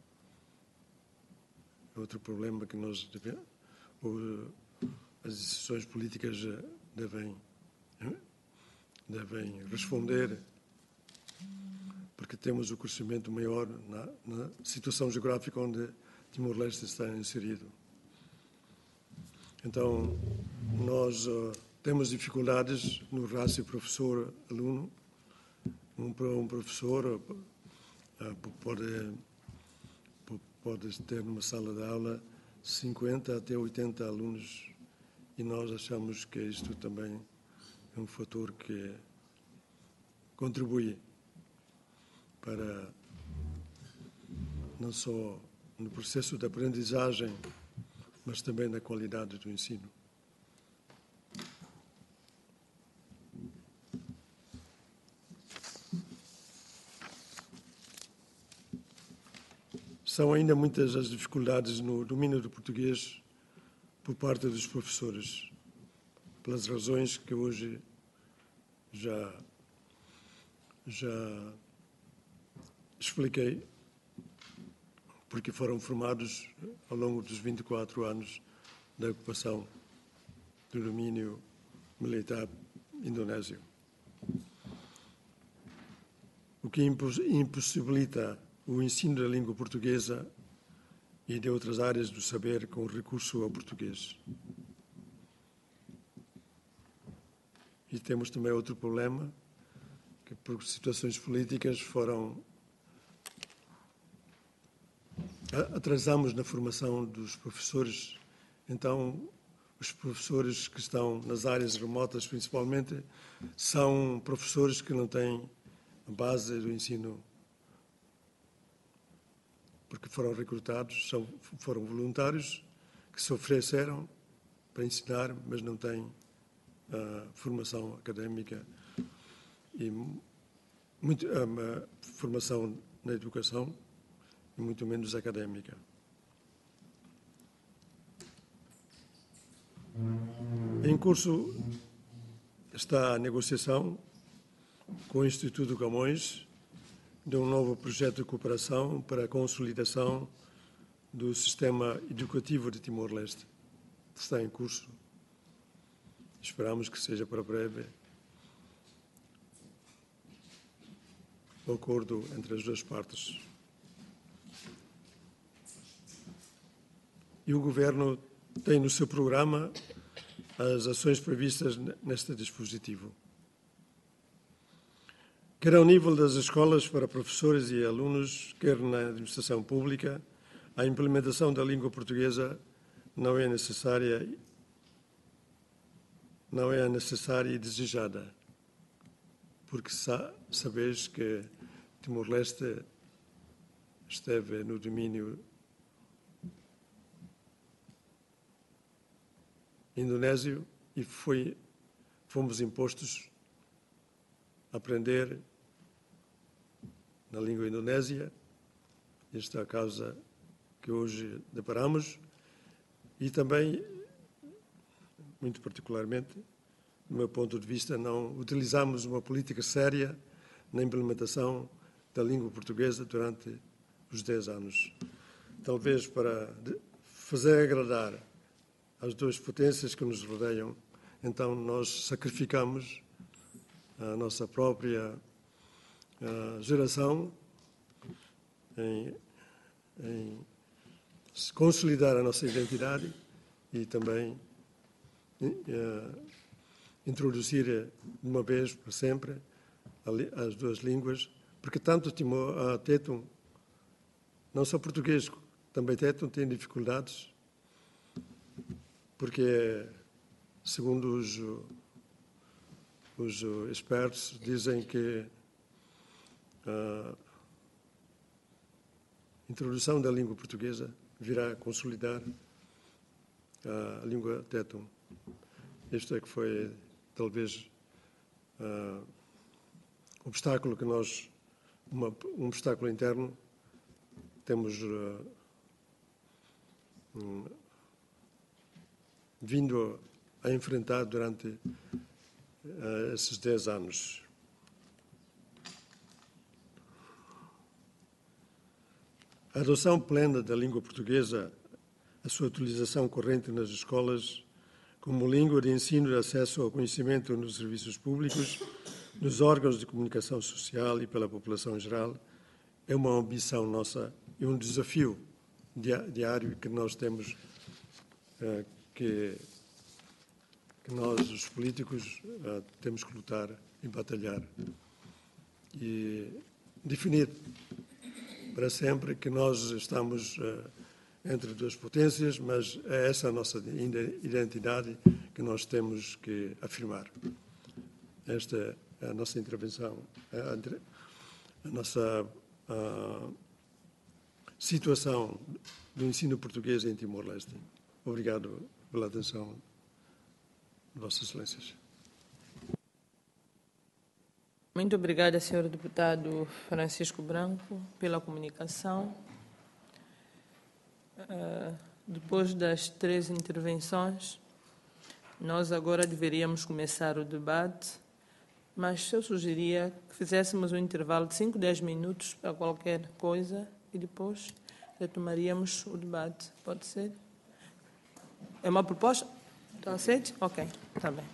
É outro problema que nós as decisões políticas devem responder, porque temos o crescimento maior na situação geográfica onde Timor-Leste está inserido. Então, nós temos dificuldades no rácio professor-aluno. Um professor pode ter numa sala de aula 50 até 80 alunos, e nós achamos que isto também é um fator que contribui para não só no processo de aprendizagem, mas também na qualidade do ensino. São ainda muitas as dificuldades no domínio do português por parte dos professores, pelas razões que hoje já expliquei, porque foram formados ao longo dos 24 anos da ocupação do domínio militar indonésio. O que impossibilita o ensino da língua portuguesa e de outras áreas do saber com recurso ao português. E temos também outro problema, que por situações políticas atrasamos na formação dos professores. Então, os professores que estão nas áreas remotas, principalmente, são professores que não têm a base do ensino, porque foram recrutados, foram voluntários que se ofereceram para ensinar, mas não têm formação académica e formação na educação, e muito menos académica. Em curso está a negociação com o Instituto Camões de um novo projeto de cooperação para a consolidação do sistema educativo de Timor-Leste. Está em curso. Esperamos que seja para breve o acordo entre as duas partes. E o Governo tem no seu programa as ações previstas neste dispositivo. Quer ao nível das escolas para professores e alunos, quer na administração pública, a implementação da língua portuguesa não é necessária e desejada, porque sabeis que Timor-Leste esteve no domínio indonésio e fomos impostos a aprender na língua indonésia. Esta é a causa que hoje deparamos e também, muito particularmente, do meu ponto de vista, não utilizamos uma política séria na implementação da língua portuguesa durante os 10 anos. Talvez para fazer agradar as duas potências que nos rodeiam, então nós sacrificamos a nossa própria geração em consolidar a nossa identidade e também introduzir de uma vez para sempre as duas línguas, porque tanto Tetum, não só português, também Tetum tem dificuldades, porque, segundo os expertos, dizem que a introdução da língua portuguesa virá consolidar a língua Tetum. Isto é que foi, talvez, um obstáculo que nós, um obstáculo interno, temos vindo a enfrentar durante esses 10 anos. A adoção plena da língua portuguesa, a sua utilização corrente nas escolas, como língua de ensino e acesso ao conhecimento nos serviços públicos, nos órgãos de comunicação social e pela população em geral, é uma ambição nossa e um desafio diário que nós temos, que nós, os políticos, temos que lutar e batalhar. E definir para sempre que nós estamos entre duas potências, mas é essa a nossa identidade que nós temos que afirmar. Esta é a nossa intervenção, a nossa situação do ensino português em Timor-Leste. Obrigado pela atenção, Vossas Excelências. Muito obrigada, Sr. Deputado Francisco Branco, pela comunicação. Depois das 3 intervenções, nós agora deveríamos começar o debate, mas eu sugeria que fizéssemos um intervalo de 5, 10 minutos para qualquer coisa e depois retomaríamos o debate. Pode ser? É uma proposta? Está aceito? Ok, está bem.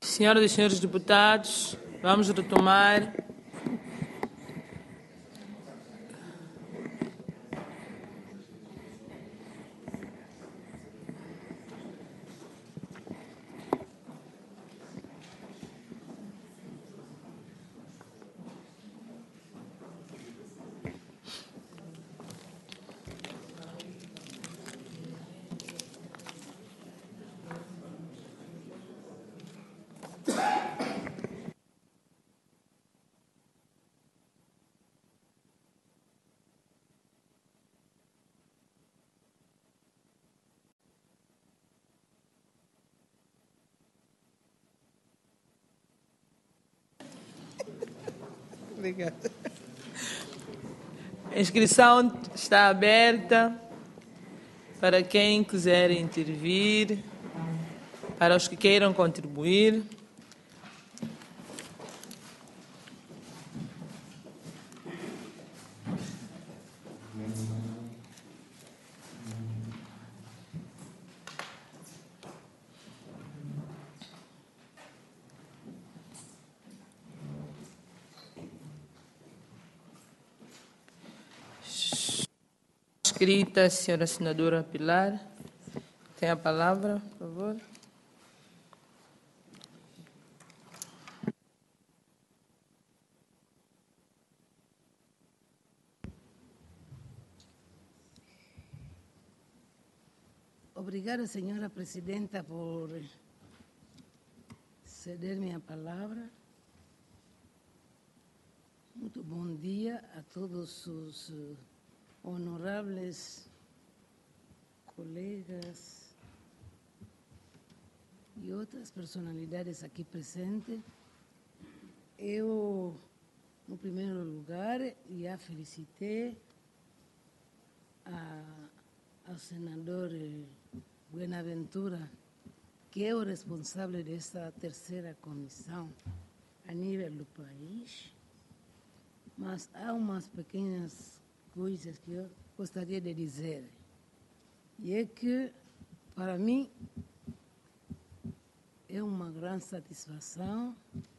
Senhoras e senhores deputados, vamos retomar. Obrigada. A inscrição está aberta para quem quiser intervir, para os que queiram contribuir. Inscrita, a senhora senadora Pilar. Tem a palavra, por favor. Obrigada, senhora presidenta, por ceder-me a palavra. Muito bom dia a todos os honoráveis colegas e outras personalidades aqui presentes. Eu, no primeiro lugar, já felicitei ao senador Buenaventura, que é o responsável desta terceira comissão a nível do país, mas há umas pequenas coisas que eu gostaria de dizer. E é que, para mim, é uma grande satisfação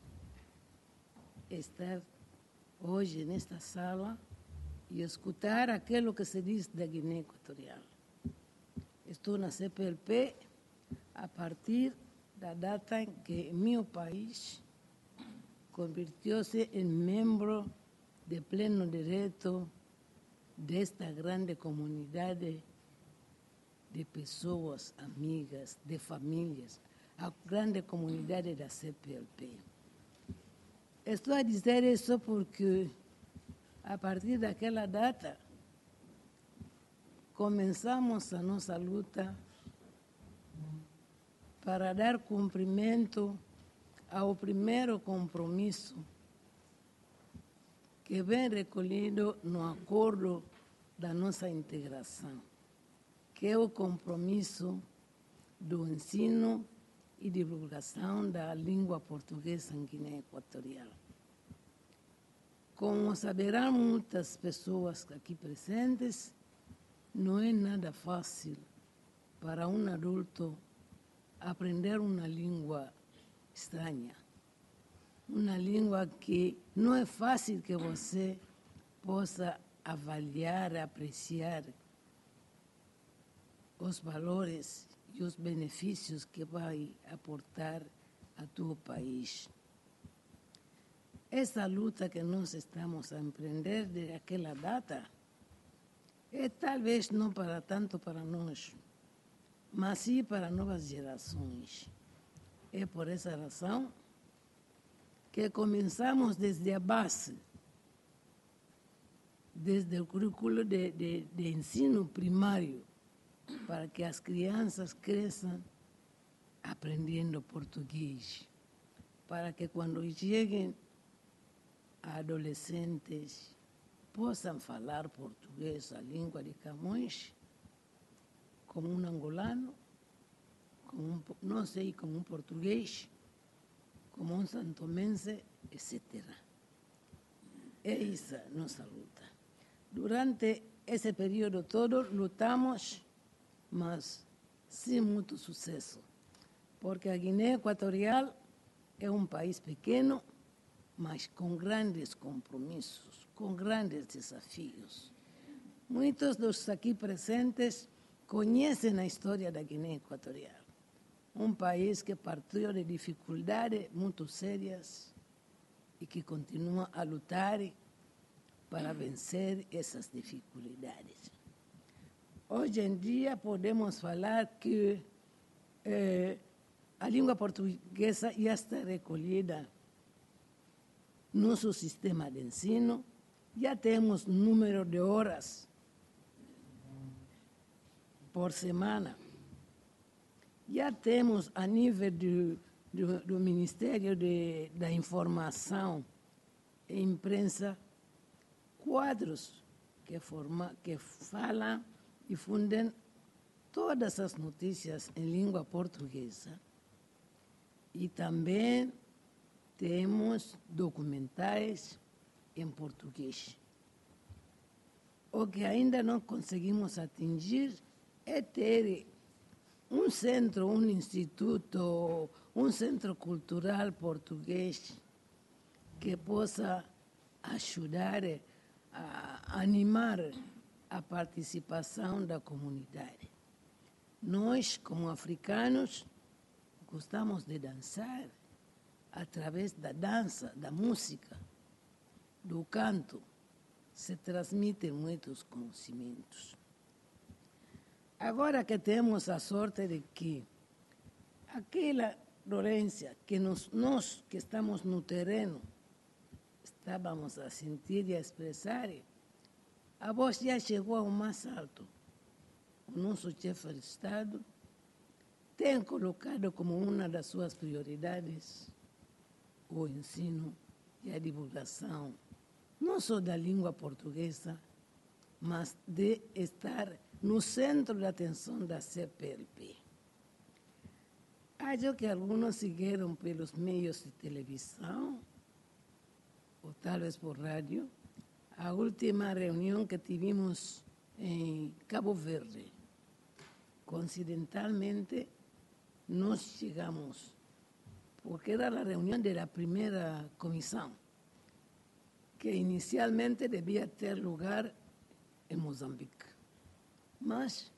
estar hoje nesta sala e escutar aquilo que se diz da Guiné Equatorial. Estou na CPLP a partir da data em que meu país convirtiu-se em membro de pleno direito desta grande comunidade de pessoas amigas, de famílias, a grande comunidade da CPLP. Estou a dizer isso porque, a partir daquela data, começamos a nossa luta para dar cumprimento ao primeiro compromisso que vem recolhido no acordo da nossa integração, que é o compromisso do ensino e divulgação da língua portuguesa em Guiné Equatorial. Como saberão muitas pessoas aqui presentes, não é nada fácil para um adulto aprender uma língua estranha. Uma língua que não é fácil que você possa avaliar, apreciar os valores e os benefícios que vai aportar a teu país. Essa luta que nós estamos a empreender desde aquela data é talvez não para tanto para nós, mas sim para novas gerações. É por essa razão que começamos desde a base, desde o currículo de ensino primário, para que as crianças cresçam aprendendo português, para que quando cheguem a adolescentes possam falar português, a língua de Camões, como um angolano, como não sei, como um português, como um santomense, etc. É essa a nossa luta. Durante esse período todo, lutamos, mas sem muito sucesso, porque a Guiné Equatorial é um país pequeno, mas com grandes compromissos, com grandes desafios. Muitos dos aqui presentes conhecem a história da Guiné Equatorial, um país que partiu de dificuldades muito sérias e que continua a lutar para vencer essas dificuldades. Hoje em dia podemos falar que a língua portuguesa já está recolhida no nosso sistema de ensino, já temos número de horas por semana, já temos a nível do Ministério da Informação e Imprensa quadros que falam e fundem todas as notícias em língua portuguesa. E também temos documentais em português. O que ainda não conseguimos atingir é ter um centro, um instituto, um centro cultural português que possa ajudar a animar a participação da comunidade. Nós, como africanos, gostamos de dançar através da dança, da música, do canto, se transmitem muitos conhecimentos. Agora que temos a sorte de que aquela dolência que nós que estamos no terreno estávamos a sentir e a expressar, a voz já chegou ao mais alto. O nosso chefe de Estado tem colocado como uma das suas prioridades o ensino e a divulgação, não só da língua portuguesa, mas de estar no centro da atenção da CPLP. Acho que alguns seguiram pelos meios de televisão, ou talvez por rádio, a última reunião que tivemos em Cabo Verde. Coincidentalmente, nós chegamos, porque era a reunião da primeira comissão, que inicialmente devia ter lugar em Moçambique. Mas,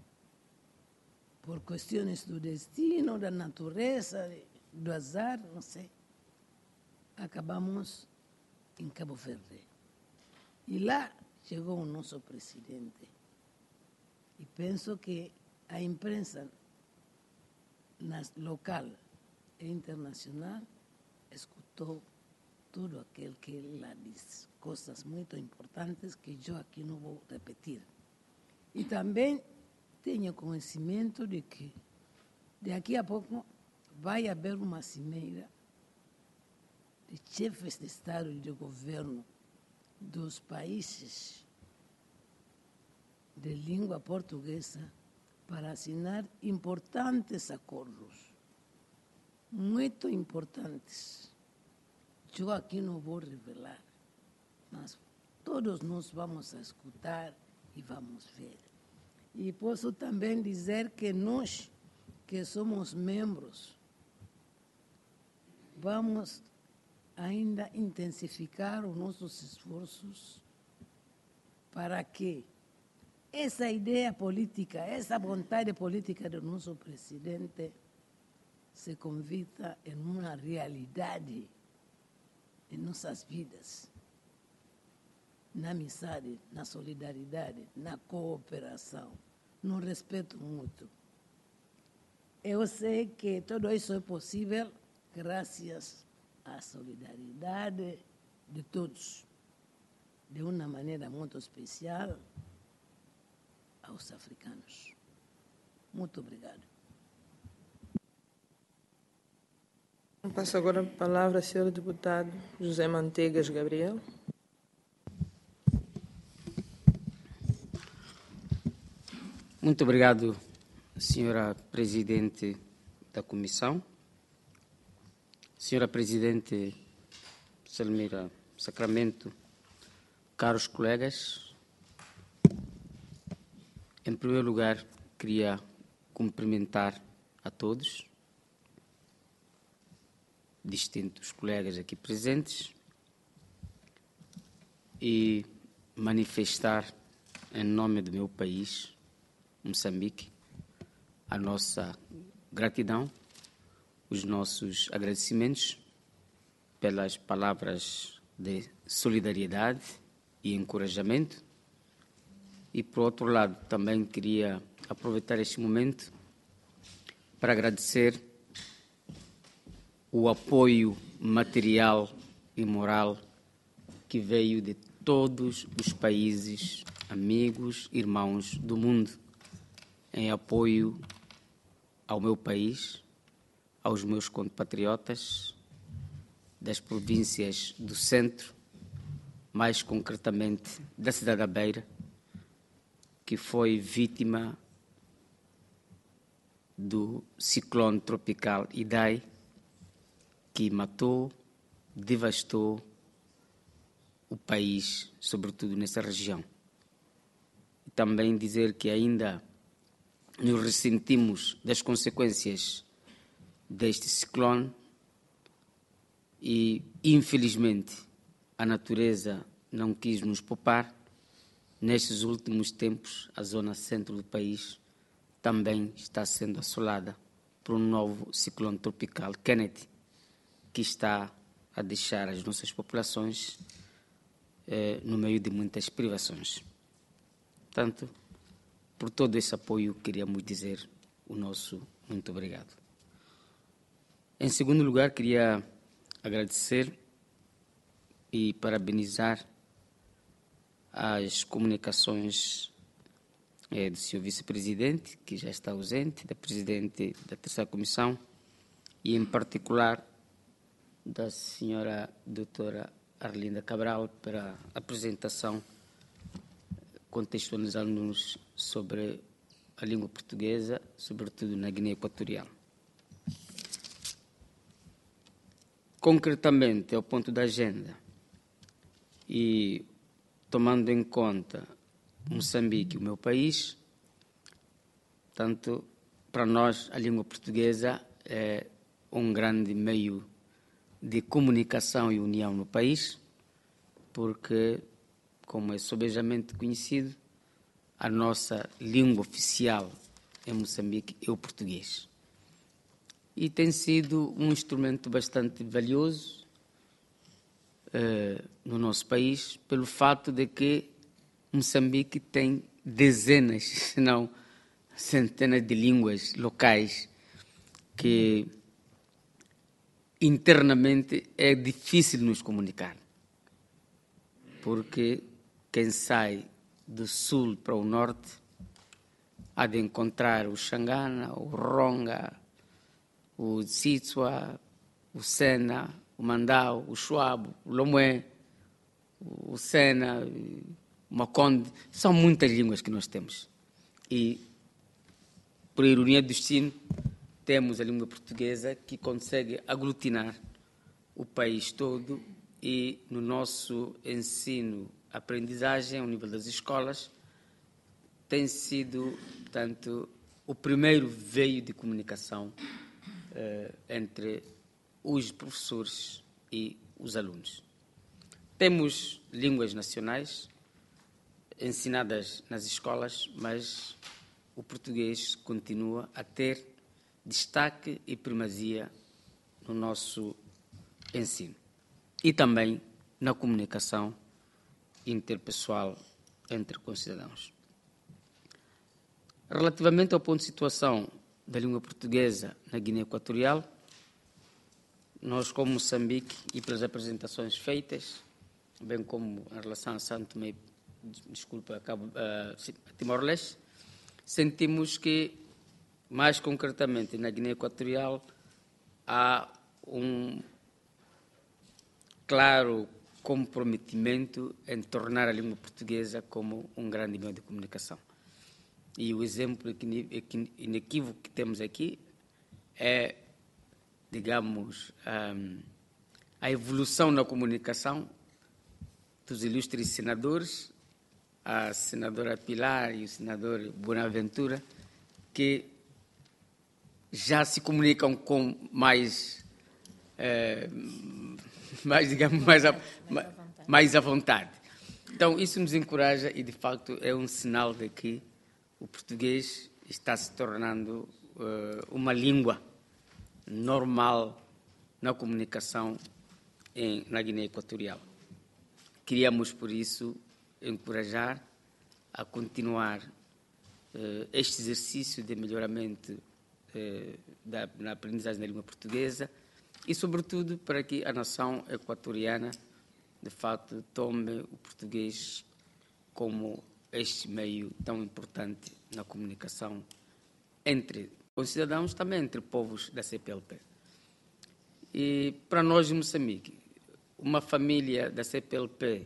por questões do destino, da natureza, do azar, não sei, acabamos em Cabo Verde. E lá chegou o nosso presidente. E penso que a imprensa local e internacional escutou tudo aquilo que ele lá disse, coisas muito importantes que eu aqui não vou repetir. E também tenho conhecimento de que daqui a pouco vai haver uma cimeira de chefes de Estado e de governo dos países de língua portuguesa para assinar importantes acordos, muito importantes. Eu aqui não vou revelar, mas todos nós vamos a escutar e vamos ver. E posso também dizer que nós, que somos membros, vamos ainda intensificar os nossos esforços para que essa ideia política, essa vontade política do nosso presidente se convierta em uma realidade em nossas vidas, na amizade, na solidariedade, na cooperação, no respeito mútuo. Eu sei que tudo isso é possível graças à solidariedade de todos, de uma maneira muito especial aos africanos. Muito obrigado. Passo agora a palavra ao senhor deputado José Manteigas Gabriel. Muito obrigado, senhora Presidente da Comissão, senhora Presidente Selmira Sacramento, caros colegas. Em primeiro lugar, queria cumprimentar a todos, distintos colegas aqui presentes e manifestar em nome do meu país, Moçambique, a nossa gratidão, os nossos agradecimentos pelas palavras de solidariedade e encorajamento. E, por outro lado, também queria aproveitar este momento para agradecer o apoio material e moral que veio de todos os países, amigos, irmãos do mundo, em apoio ao meu país, aos meus compatriotas das províncias do centro, mais concretamente da cidade da Beira, que foi vítima do ciclone tropical Idai, que matou, devastou o país, sobretudo nessa região. E também dizer que ainda nos ressentimos das consequências deste ciclone e, infelizmente, a natureza não quis nos poupar. Nestes últimos tempos, a zona centro do país também está sendo assolada por um novo ciclone tropical, Kenneth, que está a deixar as nossas populações no meio de muitas privações. Portanto, por todo esse apoio, queríamos dizer o nosso muito obrigado. Em segundo lugar, queria agradecer e parabenizar as comunicações do Sr. Vice-Presidente, que já está ausente, da Presidente da Terceira Comissão, e, em particular, da Sra. Doutora Arlinda Cabral, para a apresentação, contextualizando-nos sobre a língua portuguesa, sobretudo na Guiné Equatorial. Concretamente, ao ponto da agenda, e tomando em conta Moçambique, o meu país, tanto para nós a língua portuguesa é um grande meio de comunicação e união no país, porque, como é sobejamente conhecido, a nossa língua oficial em Moçambique é o português. E tem sido um instrumento bastante valioso no nosso país, pelo fato de que Moçambique tem dezenas, se não centenas de línguas locais que internamente é difícil nos comunicar, porque quem sai do sul para o norte há de encontrar o Xangana, o Ronga, o Tsitsua, o Sena, o Mandau, o Shuabo, o Lomé, o Sena, o Maconde. São muitas línguas que nós temos. E, por ironia do destino, temos a língua portuguesa que consegue aglutinar o país todo e, no nosso ensino, aprendizagem, ao nível das escolas, tem sido, portanto, o primeiro veio de comunicação entre os professores e os alunos. Temos línguas nacionais ensinadas nas escolas, mas o português continua a ter destaque e primazia no nosso ensino e também na comunicação interpessoal entre concidadãos. Relativamente ao ponto de situação da língua portuguesa na Guiné Equatorial, nós, como Moçambique, e pelas apresentações feitas, bem como em relação a Santo Tomé, Timor-Leste, sentimos que, mais concretamente na Guiné Equatorial, há um claro comprometimento em tornar a língua portuguesa como um grande meio de comunicação. E o exemplo inequívoco que temos aqui é, digamos, a evolução na comunicação dos ilustres senadores, a senadora Pilar e o senador Bonaventura, que já se comunicam com mais digamos, mais à vontade. Então, isso nos encoraja e, de facto, é um sinal de que o português está se tornando uma língua normal na comunicação na Guiné Equatorial. Queríamos, por isso, encorajar a continuar este exercício de melhoramento na aprendizagem da língua portuguesa e, sobretudo, para que a nação equatoriana, de facto, tome o português como este meio tão importante na comunicação entre os cidadãos, também entre povos da CPLP. E para nós de Moçambique, uma família da CPLP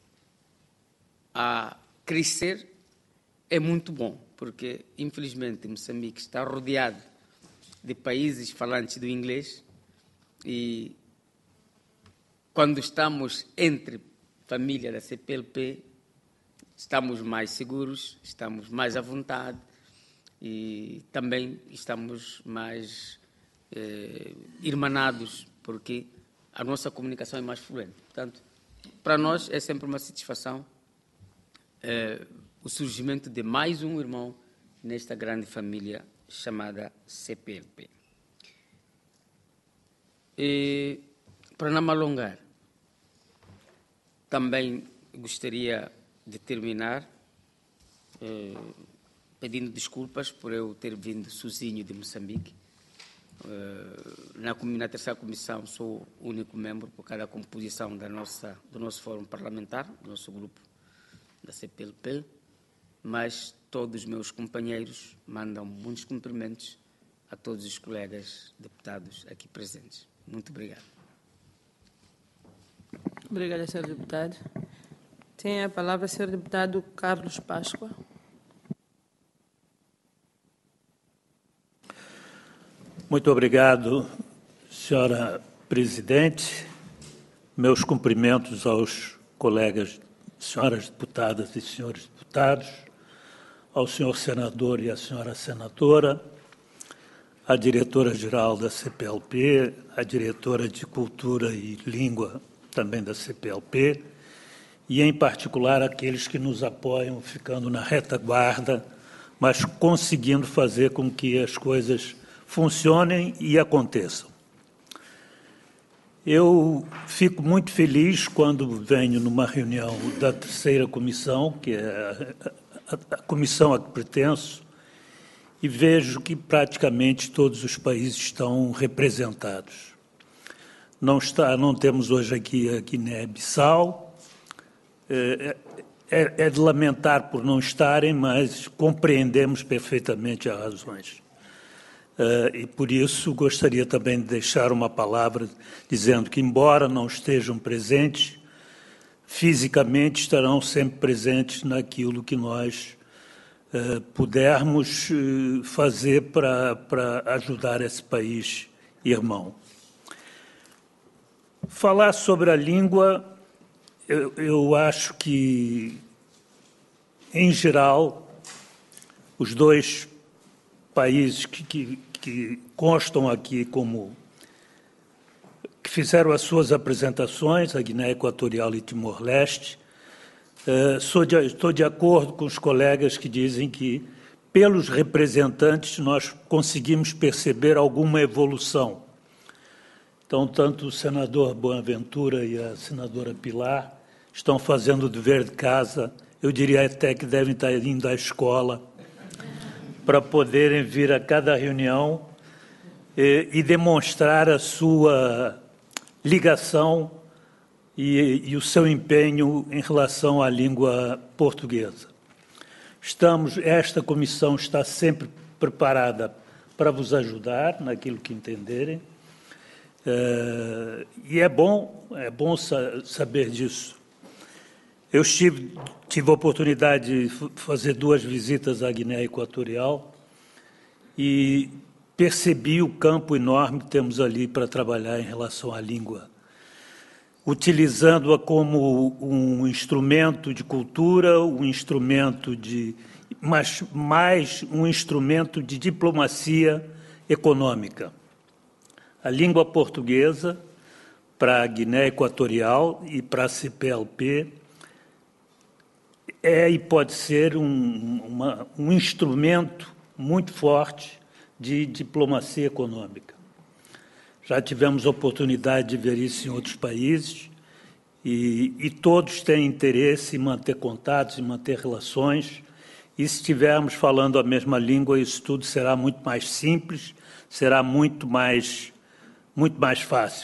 a crescer é muito bom, porque, infelizmente, Moçambique está rodeado de países falantes do inglês e, quando estamos entre família da CPLP, estamos mais seguros, estamos mais à vontade e também estamos mais irmanados, porque a nossa comunicação é mais fluente. Portanto, para nós é sempre uma satisfação o surgimento de mais um irmão nesta grande família chamada CPLP. E, para não me alongar, também gostaria de terminar pedindo desculpas por eu ter vindo sozinho de Moçambique. Na terceira comissão sou o único membro por cada composição do nosso fórum parlamentar, do nosso grupo da CPLP, mas todos os meus companheiros mandam muitos cumprimentos a todos os colegas deputados aqui presentes. Muito obrigado. Obrigada, Sr. Deputado. Tem a palavra o Sr. Deputado Carlos Páscoa. Muito obrigado, senhora Presidente. Meus cumprimentos aos colegas, senhoras deputadas e senhores deputados, ao senhor senador e à senhora senadora, à diretora-geral da CPLP, à diretora de Cultura e Língua também da CPLP, e, em particular, aqueles que nos apoiam, ficando na retaguarda, mas conseguindo fazer com que as coisas funcionem e aconteçam. Eu fico muito feliz quando venho numa reunião da terceira comissão, que é a comissão a que pertenço, e vejo que praticamente todos os países estão representados. Não temos hoje aqui a Guiné-Bissau, é de lamentar por não estarem, mas compreendemos perfeitamente as razões. E por isso gostaria também de deixar uma palavra dizendo que, embora não estejam presentes, fisicamente estarão sempre presentes naquilo que nós pudermos fazer para ajudar esse país irmão. Falar sobre a língua, eu acho que, em geral, os dois países que constam aqui como que fizeram as suas apresentações, a Guiné Equatorial e Timor-Leste, estou de acordo com os colegas que dizem que, pelos representantes, nós conseguimos perceber alguma evolução. Então, tanto o senador Boaventura e a senadora Pilar estão fazendo o dever de casa, eu diria até que devem estar indo à escola, para poderem vir a cada reunião e demonstrar a sua ligação e o seu empenho em relação à língua portuguesa. Esta comissão está sempre preparada para vos ajudar naquilo que entenderem, e é bom saber disso. Eu tive a oportunidade de fazer 2 visitas à Guiné Equatorial e percebi o campo enorme que temos ali para trabalhar em relação à língua, utilizando-a como um instrumento de cultura, mas mais um instrumento de diplomacia econômica. A língua portuguesa, para a Guiné Equatorial e para a CPLP, é e pode ser um instrumento muito forte de diplomacia econômica. Já tivemos oportunidade de ver isso em outros países e todos têm interesse em manter contatos, em manter relações. E se estivermos falando a mesma língua, isso tudo será muito mais simples, será muito mais fácil.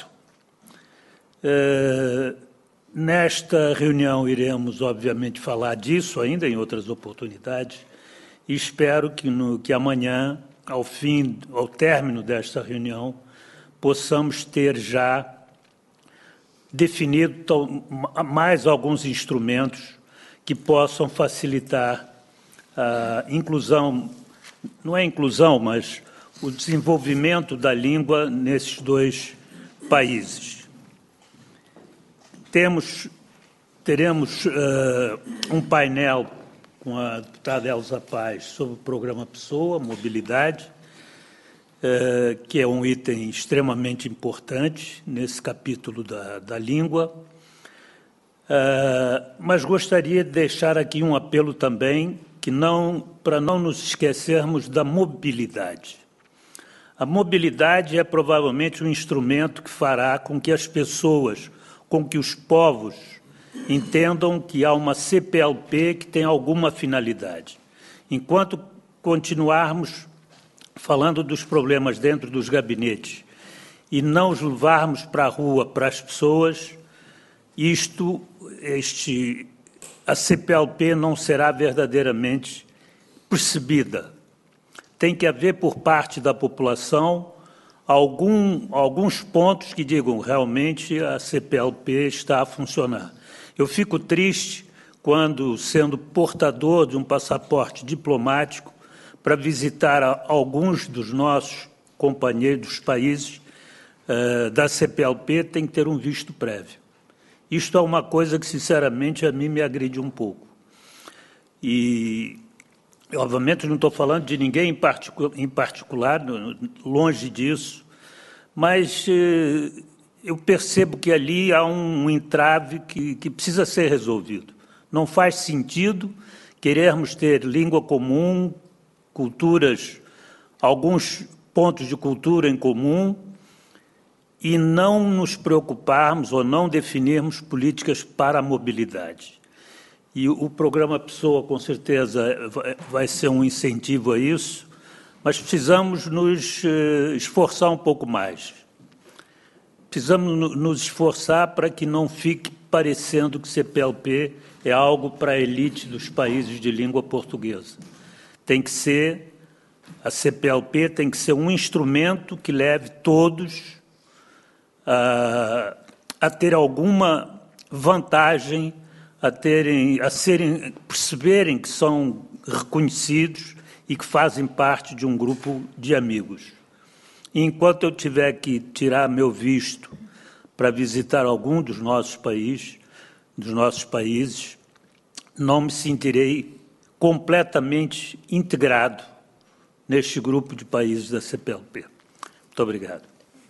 Nesta reunião iremos, obviamente, falar disso ainda em outras oportunidades e espero que amanhã, ao término desta reunião, possamos ter já definido mais alguns instrumentos que possam facilitar a inclusão, não é inclusão, mas o desenvolvimento da língua nesses dois países. Teremos um painel com a deputada Elza Paz sobre o programa Pessoa, mobilidade, que é um item extremamente importante nesse capítulo da língua. Mas gostaria de deixar aqui um apelo também, para não nos esquecermos da mobilidade. A mobilidade é provavelmente um instrumento que fará com que as pessoas, com que os povos entendam que há uma CPLP que tem alguma finalidade. Enquanto continuarmos falando dos problemas dentro dos gabinetes e não os levarmos para a rua, para as pessoas, a CPLP não será verdadeiramente percebida. Tem que haver por parte da população alguns pontos que digam realmente a CPLP está a funcionar. Eu fico triste quando, sendo portador de um passaporte diplomático, para visitar alguns dos nossos companheiros dos países da CPLP, tem que ter um visto prévio. Isto é uma coisa que, sinceramente, a mim me agride um pouco. E, obviamente, não estou falando de ninguém em particular, longe disso, mas eu percebo que ali há um entrave que precisa ser resolvido. Não faz sentido querermos ter língua comum, culturas, alguns pontos de cultura em comum, e não nos preocuparmos ou não definirmos políticas para a mobilidade. E o programa Pessoa, com certeza, vai ser um incentivo a isso, mas precisamos nos esforçar um pouco mais. Precisamos nos esforçar para que não fique parecendo que CPLP é algo para a elite dos países de língua portuguesa. A CPLP tem que ser um instrumento que leve todos a ter alguma vantagem, perceberem que são reconhecidos e que fazem parte de um grupo de amigos. E enquanto eu tiver que tirar meu visto para visitar algum dos nossos países, não me sentirei completamente integrado neste grupo de países da CPLP. Muito obrigado.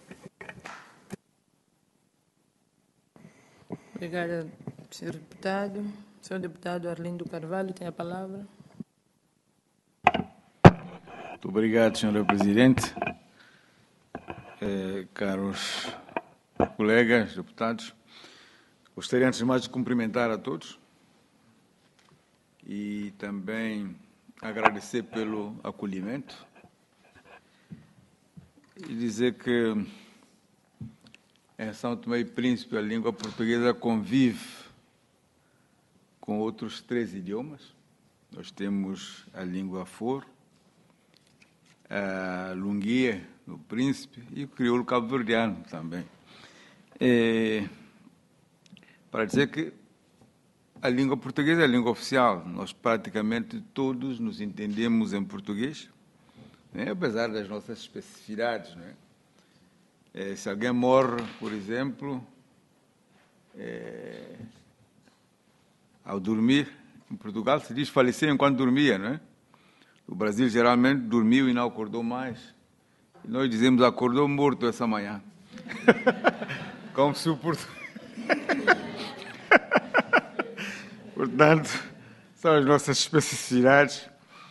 Obrigada, senhor deputado. Senhor deputado Arlindo Carvalho tem a palavra. Muito obrigado, senhora Presidente. Caros colegas, deputados, gostaria, antes de mais, de cumprimentar a todos e também agradecer pelo acolhimento e dizer que em São Tomé e Príncipe a língua portuguesa convive com outros 3 idiomas. Nós temos a língua Foro, a Lunguia, no Príncipe, e o crioulo cabo-verdiano também. Para dizer que a língua portuguesa é a língua oficial. Nós praticamente todos nos entendemos em português, né? Apesar das nossas especificidades, né? Se alguém morre, por exemplo, ao dormir, em Portugal se diz faleceu enquanto dormia, não é? No Brasil, geralmente, dormiu e não acordou mais. Nós dizemos acordou morto essa manhã. Como se o português... Portanto, são as nossas especificidades.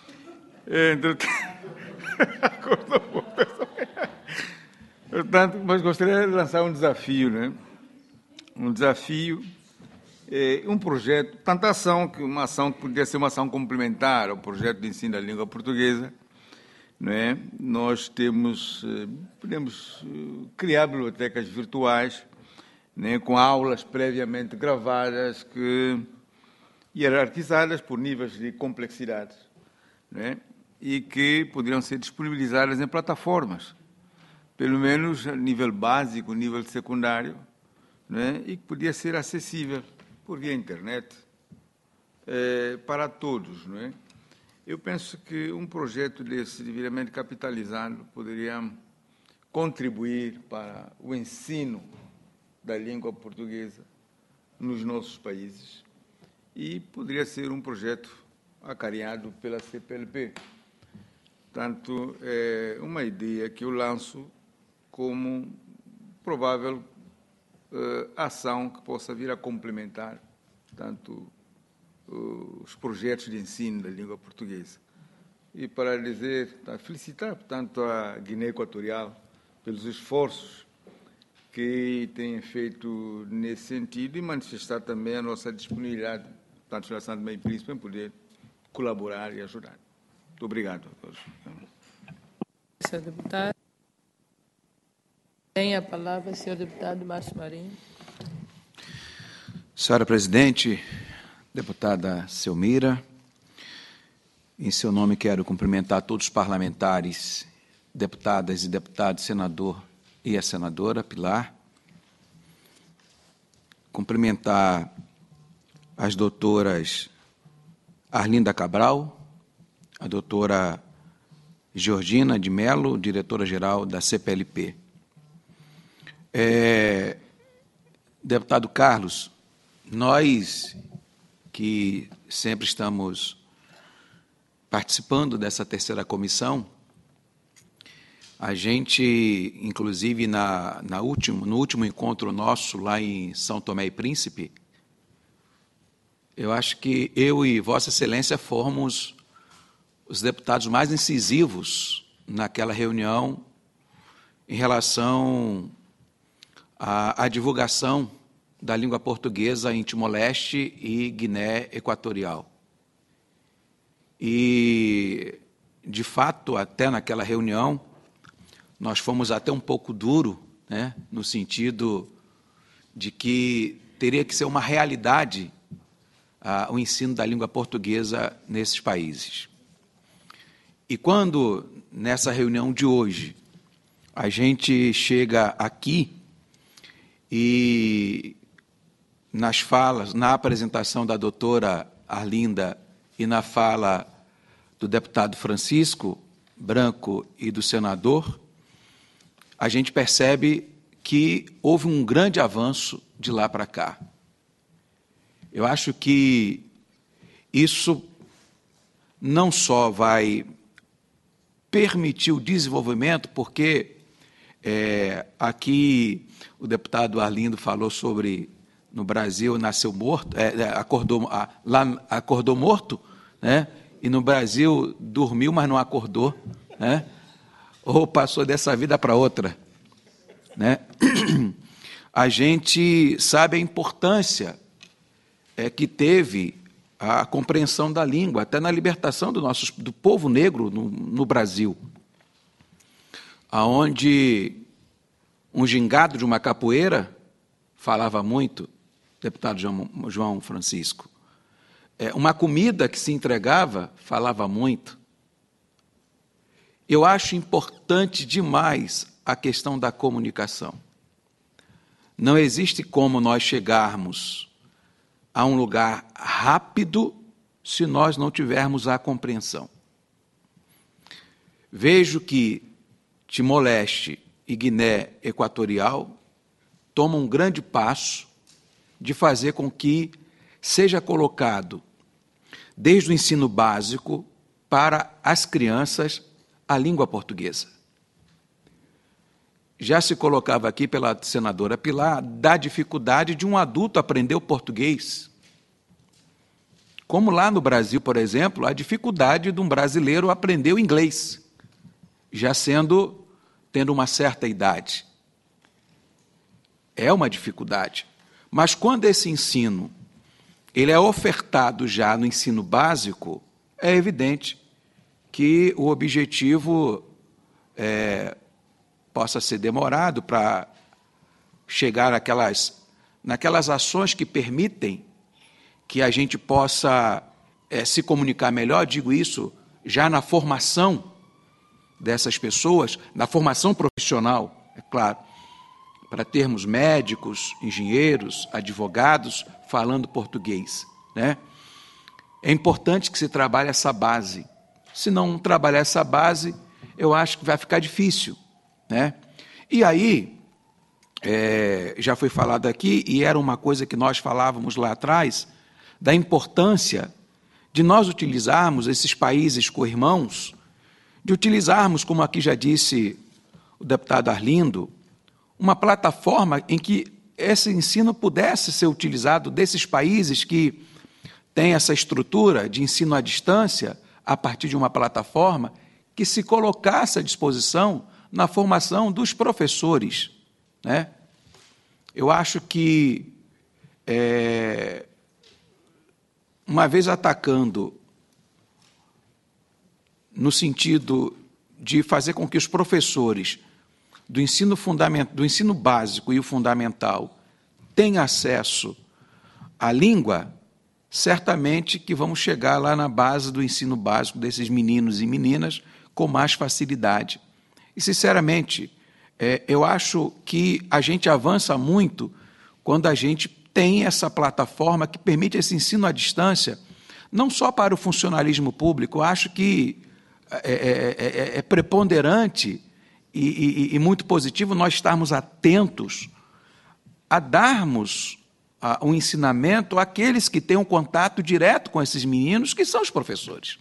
Acordou morto essa manhã. Portanto, mas gostaria de lançar um desafio, né? Um desafio, um projeto, tanta ação, que uma ação que poderia ser uma ação complementar ao projeto de ensino da língua portuguesa, não é? Nós podemos criar bibliotecas virtuais, né, com aulas previamente gravadas, hierarquizadas por níveis de complexidade, né, e que poderiam ser disponibilizadas em plataformas, pelo menos a nível básico, nível secundário, né, e que podia ser acessível por via internet para todos, não é? Eu penso que um projeto desse, devidamente capitalizado, poderia contribuir para o ensino da língua portuguesa nos nossos países e poderia ser um projeto acarinhado pela CPLP. Portanto, é uma ideia que eu lanço como provável ação que possa vir a complementar tanto os projetos de ensino da língua portuguesa. E para felicitar, portanto, a Guiné Equatorial pelos esforços que têm feito nesse sentido e manifestar também a nossa disponibilidade, tanto na São Tomé e Príncipe, em poder colaborar e ajudar. Muito obrigado a todos. Senhor deputado. Tem a palavra o senhor deputado Márcio Marinho. Senhora Presidente, deputada Selmira, em seu nome quero cumprimentar todos os parlamentares, deputadas e deputados, senador e a senadora Pilar, cumprimentar as doutoras Arlinda Cabral, a doutora Georgina de Mello, diretora-geral da CPLP. Deputado Carlos, nós que sempre estamos participando dessa terceira comissão, a gente, inclusive, no último encontro nosso lá em São Tomé e Príncipe, eu acho que eu e Vossa Excelência fomos os deputados mais incisivos naquela reunião em relação à divulgação da língua portuguesa em Timor-Leste e Guiné Equatorial. E, de fato, até naquela reunião, nós fomos até um pouco duro, né, no sentido de que teria que ser uma realidade o ensino da língua portuguesa nesses países. E quando, nessa reunião de hoje, a gente chega aqui e nas falas, na apresentação da doutora Arlinda e na fala do deputado Francisco Branco e do senador, a gente percebe que houve um grande avanço de lá para cá. Eu acho que isso não só vai permitir o desenvolvimento, porque aqui o deputado Arlindo falou sobre no Brasil nasceu morto, acordou morto, né? E no Brasil dormiu, mas não acordou, né? Ou passou dessa vida para outra, né? A gente sabe a importância que teve a compreensão da língua, até na libertação do povo negro no Brasil, aonde um gingado de uma capoeira falava muito, deputado João Francisco, uma comida que se entregava falava muito. Eu acho importante demais a questão da comunicação. Não existe como nós chegarmos a um lugar rápido se nós não tivermos a compreensão. Vejo que Timor-Leste e Guiné Equatorial tomam um grande passo de fazer com que seja colocado, desde o ensino básico, para as crianças, a língua portuguesa. já se colocava aqui pela senadora Pilar da dificuldade de um adulto aprender o português. Como lá no Brasil, por exemplo, a dificuldade de um brasileiro aprender o inglês, já tendo uma certa idade. É uma dificuldade. Mas quando esse ensino ele é ofertado já no ensino básico, é evidente que o objetivo possa ser demorado para chegar naquelas ações que permitem que a gente possa se comunicar melhor, digo isso já na formação dessas pessoas, na formação profissional, é claro, para termos médicos, engenheiros, advogados falando português, né? É importante que se trabalhe essa base. Se não trabalhar essa base, eu acho que vai ficar difícil, né? E aí, já foi falado aqui, e era uma coisa que nós falávamos lá atrás, da importância de nós utilizarmos esses países co-irmãos, de utilizarmos, como aqui já disse o deputado Arlindo, uma plataforma em que esse ensino pudesse ser utilizado desses países que têm essa estrutura de ensino à distância, a partir de uma plataforma que se colocasse à disposição na formação dos professores, né? Eu acho que, uma vez atacando no sentido de fazer com que os professores do ensino básico e o fundamental tenham acesso à língua, certamente que vamos chegar lá na base do ensino básico desses meninos e meninas com mais facilidade. E, sinceramente, eu acho que a gente avança muito quando a gente tem essa plataforma que permite esse ensino à distância, não só para o funcionalismo público. Eu acho que é preponderante e muito positivo nós estarmos atentos a darmos um ensinamento àqueles que têm um contato direto com esses meninos, que são os professores.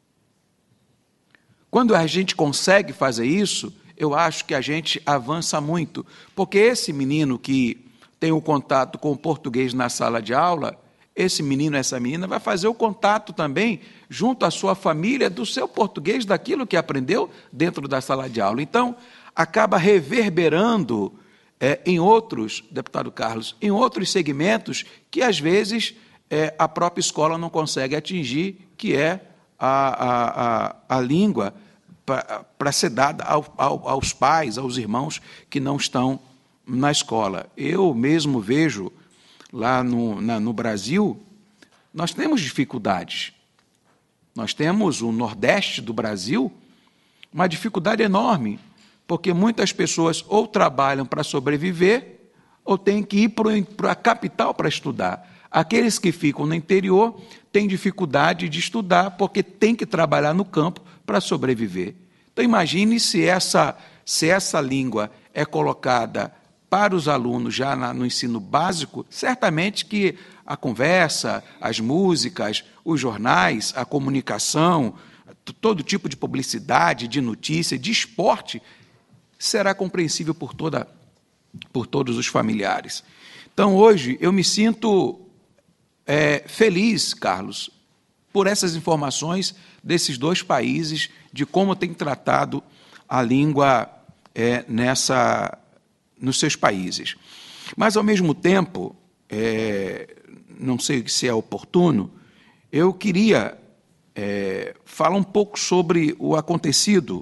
Quando a gente consegue fazer isso, eu acho que a gente avança muito, porque esse menino que tem o contato com o português na sala de aula, esse menino, essa menina, vai fazer o contato também, junto à sua família, do seu português, daquilo que aprendeu dentro da sala de aula. Então, acaba reverberando em outros, deputado Carlos, em outros segmentos que, às vezes, a própria escola não consegue atingir, que é a língua para ser dada aos pais, aos irmãos que não estão na escola. Eu mesmo vejo, lá no Brasil, nós temos dificuldades. Nós temos o Nordeste do Brasil, uma dificuldade enorme, porque muitas pessoas ou trabalham para sobreviver ou têm que ir para a capital para estudar. Aqueles que ficam no interior têm dificuldade de estudar porque têm que trabalhar no campo para sobreviver. Então, imagine se essa língua é colocada para os alunos já no ensino básico, certamente que a conversa, as músicas, os jornais, a comunicação, todo tipo de publicidade, de notícia, de esporte, será compreensível por todos os familiares. Então, hoje, eu me sinto feliz, Carlos, por essas informações desses dois países, de como tem tratado a língua nos seus países. Mas, ao mesmo tempo, não sei se é oportuno, eu queria falar um pouco sobre o acontecido,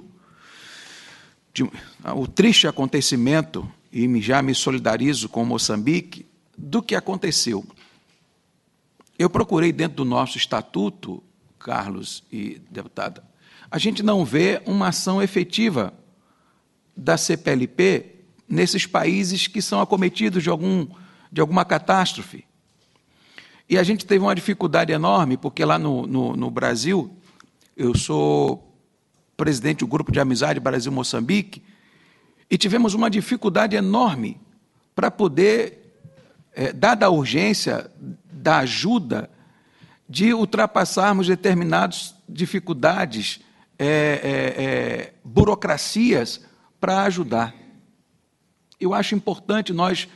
o triste acontecimento, e já me solidarizo com Moçambique, do que aconteceu. Eu procurei, dentro do nosso estatuto, Carlos e deputada, a gente não vê uma ação efetiva da CPLP nesses países que são acometidos de alguma catástrofe. E a gente teve uma dificuldade enorme, porque lá no Brasil, eu sou presidente do Grupo de Amizade Brasil-Moçambique, e tivemos uma dificuldade enorme para poder, dada a urgência da ajuda, de ultrapassarmos determinadas dificuldades, burocracias, para ajudar. Eu acho importante nós,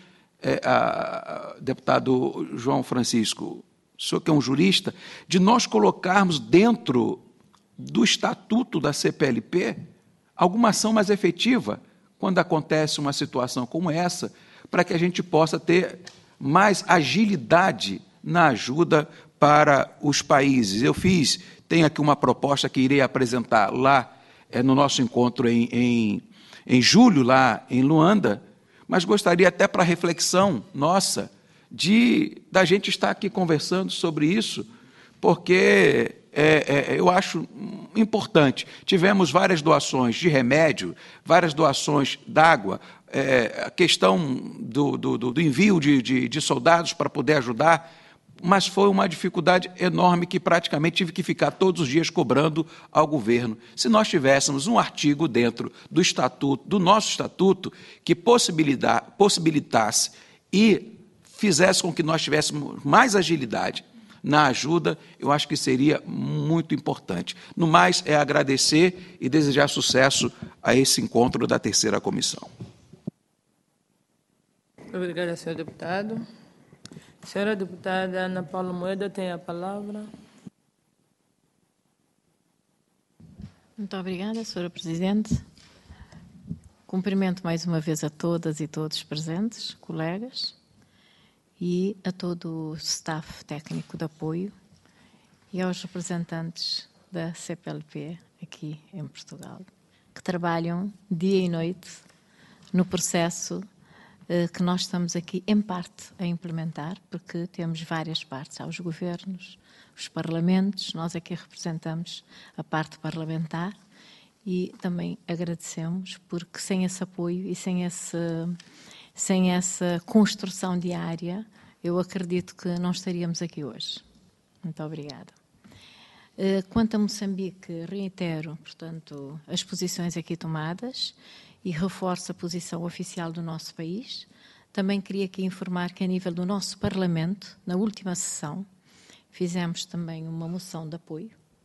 deputado João Francisco, o senhor que é um jurista, de nós colocarmos dentro do estatuto da CPLP alguma ação mais efetiva quando acontece uma situação como essa, para que a gente possa ter mais agilidade na ajuda para os países. Tenho aqui uma proposta que irei apresentar lá no nosso encontro em julho, lá em Luanda, mas gostaria até para reflexão nossa da gente estar aqui conversando sobre isso, porque eu acho importante. Tivemos várias doações de remédio, várias doações d'água, a questão do envio de soldados para poder ajudar, mas foi uma dificuldade enorme que praticamente tive que ficar todos os dias cobrando ao governo. Se nós tivéssemos um artigo dentro do estatuto, do nosso estatuto, que possibilitasse e fizesse com que nós tivéssemos mais agilidade na ajuda, eu acho que seria muito importante. No mais, é agradecer e desejar sucesso a esse encontro da terceira comissão. Obrigada, senhor deputado. Senhora deputada Ana Paula Moeda tem a palavra. Muito obrigada, senhora Presidente. Cumprimento mais uma vez a todas e todos presentes, colegas, e a todo o staff técnico de apoio e aos representantes da CPLP aqui em Portugal, que trabalham dia e noite no processo que nós estamos aqui, em parte, a implementar, porque temos várias partes, há os governos, os parlamentos, nós aqui representamos a parte parlamentar e também agradecemos, porque sem esse apoio e sem essa construção diária, eu acredito que não estaríamos aqui hoje. Muito obrigada. Quanto a Moçambique, reitero, portanto, as posições aqui tomadas e reforço a posição oficial do nosso país. Também queria aqui informar que, a nível do nosso Parlamento, na última sessão, fizemos também uma moção de apoio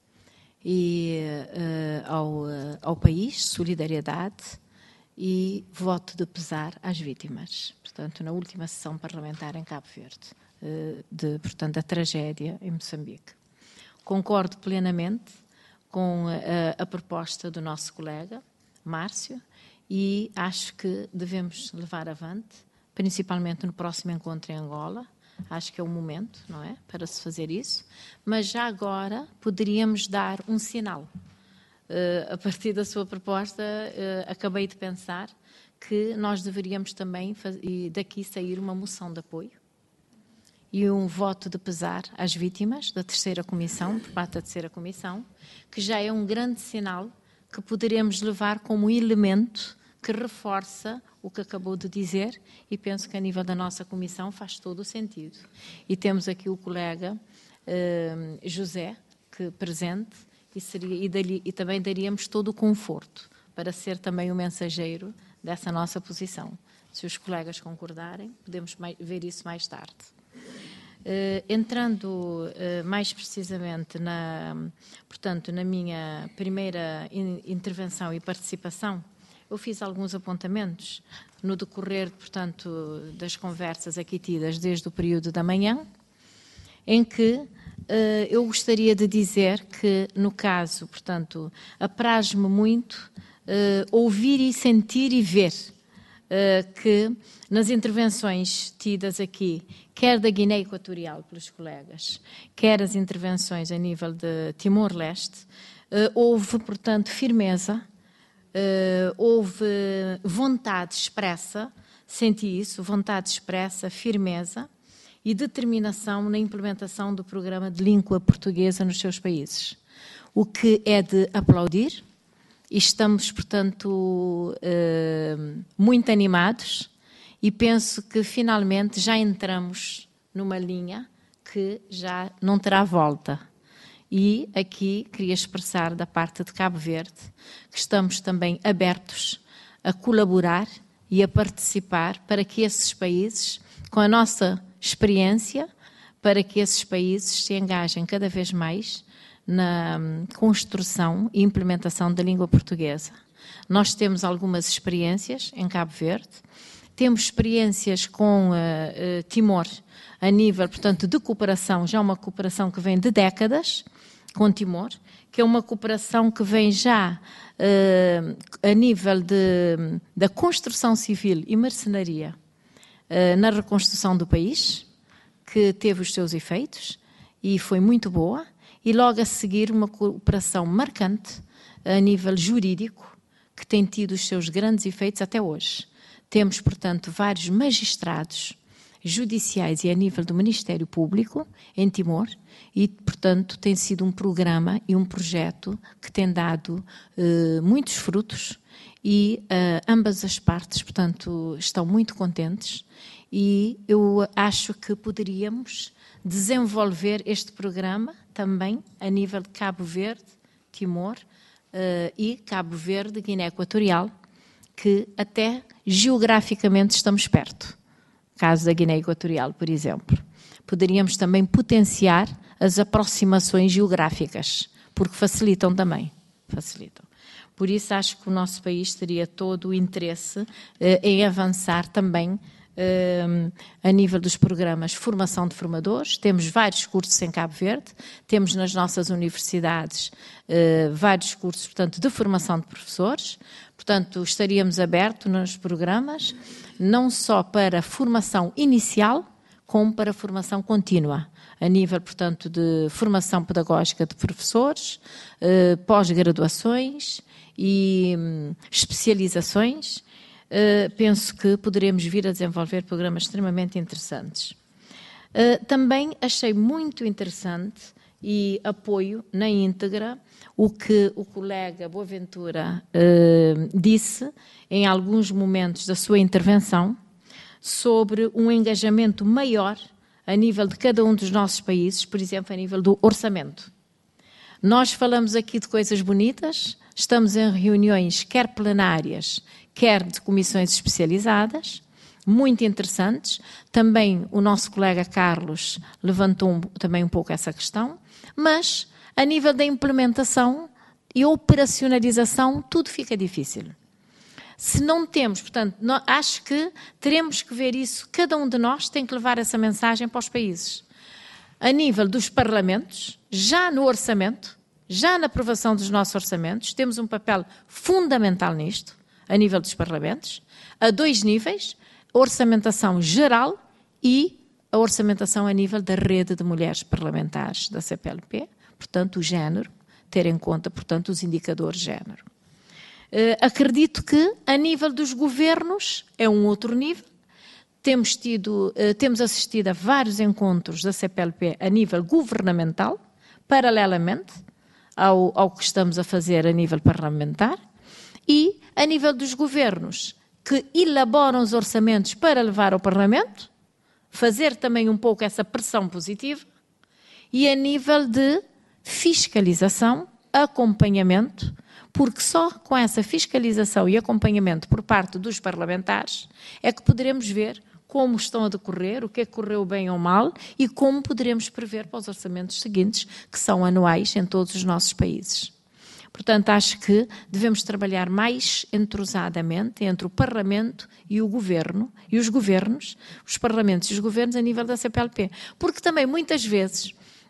ao país, solidariedade e voto de pesar às vítimas. Portanto, na última sessão parlamentar em Cabo Verde, portanto, da tragédia em Moçambique. Concordo plenamente com a proposta do nosso colega, Márcio, e acho que devemos levar avante, principalmente no próximo encontro em Angola. Acho que é o momento, não é, para se fazer isso, mas já agora poderíamos dar um sinal. A partir da sua proposta, acabei de pensar que nós deveríamos também daqui sair uma moção de apoio e um voto de pesar às vítimas da terceira comissão, por parte da terceira comissão, que já é um grande sinal que poderemos levar como elemento que reforça o que acabou de dizer, e penso que a nível da nossa comissão faz todo o sentido. E temos aqui o colega José, que presente, e também daríamos todo o conforto para ser também o mensageiro dessa nossa posição. Se os colegas concordarem, podemos ver isso mais tarde. Entrando mais precisamente portanto, na minha primeira intervenção e participação, eu fiz alguns apontamentos no decorrer, portanto, das conversas aqui tidas desde o período da manhã, em que eu gostaria de dizer que, no caso, portanto, apraz-me muito ouvir e sentir e ver que nas intervenções tidas aqui, quer da Guiné Equatorial pelos colegas, quer as intervenções a nível de Timor-Leste, houve, portanto, firmeza, houve vontade expressa, senti isso, vontade expressa, firmeza e determinação na implementação do programa de língua portuguesa nos seus países, o que é de aplaudir. E estamos, portanto, muito animados e penso que finalmente já entramos numa linha que já não terá volta. E aqui queria expressar da parte de Cabo Verde que estamos também abertos a colaborar e a participar para que esses países, com a nossa experiência, para que esses países se engajem cada vez mais na construção e implementação da língua portuguesa. Nós temos algumas experiências em Cabo Verde, temos experiências com Timor, a nível, portanto, de cooperação, já uma cooperação que vem de décadas com Timor, que é uma cooperação que vem já a nível da construção civil e mercenaria na reconstrução do país, que teve os seus efeitos e foi muito boa, e logo a seguir uma cooperação marcante a nível jurídico, que tem tido os seus grandes efeitos até hoje. Temos, portanto, vários magistrados judiciais e a nível do Ministério Público em Timor e, portanto, tem sido um programa e um projeto que tem dado muitos frutos e ambas as partes, portanto, estão muito contentes e eu acho que poderíamos desenvolver este programa também a nível de Cabo Verde, Timor e Cabo Verde, Guiné Equatorial, que até geograficamente estamos perto. Caso da Guiné Equatorial, por exemplo. Poderíamos também potenciar as aproximações geográficas, porque facilitam também. Facilitam. Por isso, acho que o nosso país teria todo o interesse em avançar também a nível dos programas de formação de formadores. Temos vários cursos em Cabo Verde, temos nas nossas universidades vários cursos, portanto, de formação de professores. Portanto, estaríamos abertos nos programas, não só para formação inicial, como para formação contínua, a nível, portanto, de formação pedagógica de professores, pós-graduações e especializações. Penso que poderemos vir a desenvolver programas extremamente interessantes. Também achei muito interessante e apoio na íntegra o que o colega Boaventura disse em alguns momentos da sua intervenção sobre um engajamento maior a nível de cada um dos nossos países, por exemplo, a nível do orçamento. Nós falamos aqui de coisas bonitas, estamos em reuniões quer plenárias, quer de comissões especializadas, muito interessantes. Também o nosso colega Carlos levantou também um pouco essa questão, mas a nível da implementação e operacionalização, tudo fica difícil. Se não temos, portanto, acho que teremos que ver isso, cada um de nós tem que levar essa mensagem para os países. A nível dos parlamentos, já no orçamento, já na aprovação dos nossos orçamentos, temos um papel fundamental nisto, a nível dos parlamentos, a 2 níveis, a orçamentação geral e a orçamentação a nível da rede de mulheres parlamentares da CPLP, portanto, o género, ter em conta, portanto, os indicadores género. Acredito que, a nível dos governos, é um outro nível. Temos assistido a vários encontros da CPLP a nível governamental, paralelamente ao que estamos a fazer a nível parlamentar, e a nível dos governos, que elaboram os orçamentos para levar ao Parlamento, fazer também um pouco essa pressão positiva, e a nível de fiscalização, acompanhamento, porque só com essa fiscalização e acompanhamento por parte dos parlamentares é que poderemos ver como estão a decorrer, o que é que correu bem ou mal e como poderemos prever para os orçamentos seguintes, que são anuais em todos os nossos países. Portanto, acho que devemos trabalhar mais entrosadamente entre o Parlamento e o Governo, e os governos, os Parlamentos e os governos a nível da CPLP. Porque também, muitas vezes,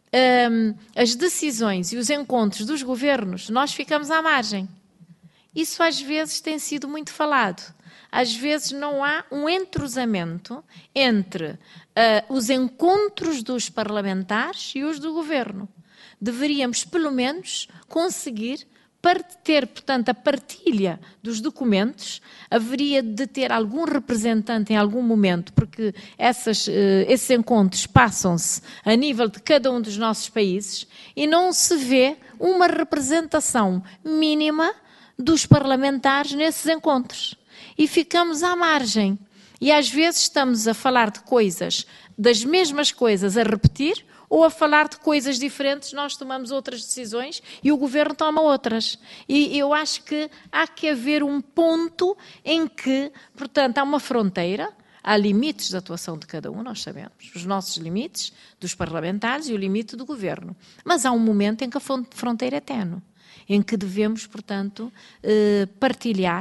as decisões e os encontros dos governos, nós ficamos à margem. Isso às vezes tem sido muito falado. Às vezes não há um entrosamento entre os encontros dos parlamentares e os do governo. Deveríamos, pelo menos, conseguir ter, portanto, a partilha dos documentos, haveria de ter algum representante em algum momento, porque esses encontros passam-se a nível de cada um dos nossos países e não se vê uma representação mínima dos parlamentares nesses encontros. E ficamos à margem. E às vezes estamos a falar de coisas, das mesmas coisas a repetir, ou a falar de coisas diferentes, nós tomamos outras decisões e o governo toma outras. E eu acho que há que haver um ponto em que, portanto, há uma fronteira, há limites de atuação de cada um, nós sabemos, os nossos limites dos parlamentares e o limite do governo. Mas há um momento em que a fronteira é ténue, em que devemos, portanto, partilhar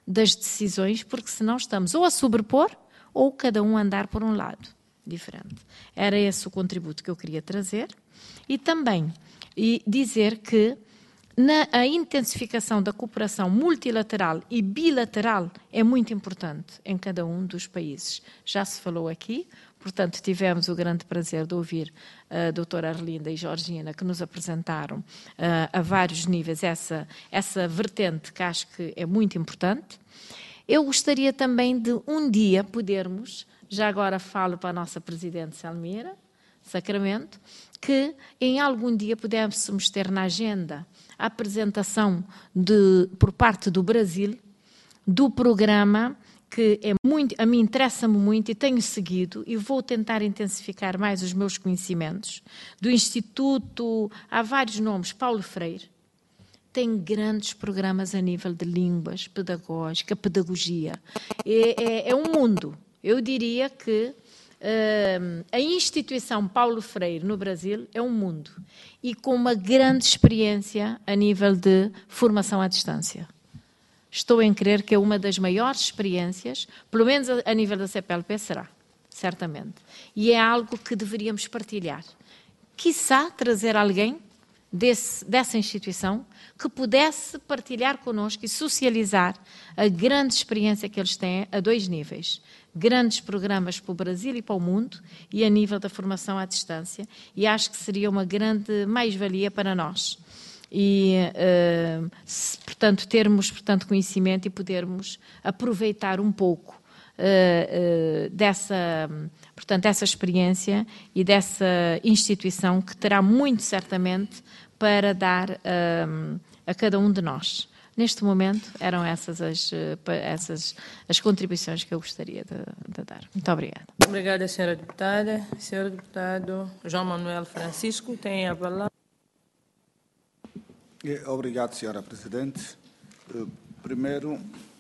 das decisões, porque senão estamos ou a sobrepor ou cada um a andar por um lado diferente. Era esse o contributo que eu queria trazer. E também dizer que a intensificação da cooperação multilateral e bilateral é muito importante em cada um dos países. Já se falou aqui, portanto, tivemos o grande prazer de ouvir a doutora Arlinda e Georgina, que nos apresentaram a vários níveis essa vertente que acho que é muito importante. Eu gostaria também de um dia podermos, já agora falo para a nossa Presidente Selmira Sacramento, que em algum dia pudéssemos ter na agenda a apresentação por parte do Brasil do programa que a mim interessa-me muito e tenho seguido e vou tentar intensificar mais os meus conhecimentos, do Instituto, há vários nomes, Paulo Freire, tem grandes programas a nível de línguas, pedagógica, pedagogia. É um mundo. Eu diria que a instituição Paulo Freire no Brasil é um mundo e com uma grande experiência a nível de formação à distância. Estou em crer que é uma das maiores experiências, pelo menos a nível da CPLP será, certamente. E é algo que deveríamos partilhar. Quiçá trazer alguém dessa instituição que pudesse partilhar connosco e socializar a grande experiência que eles têm a dois níveis. Grandes programas para o Brasil e para o mundo e a nível da formação à distância. E acho que seria uma grande mais-valia para nós. E, portanto, termos conhecimento e podermos aproveitar um pouco dessa experiência e dessa instituição que terá muito certamente para dar a cada um de nós. Neste momento, eram essas as contribuições que eu gostaria de dar. Muito obrigada. Obrigada, senhora deputada. Senhor deputado João Manuel Francisco, tem a palavra. Obrigado, senhora Presidente. Primeiro,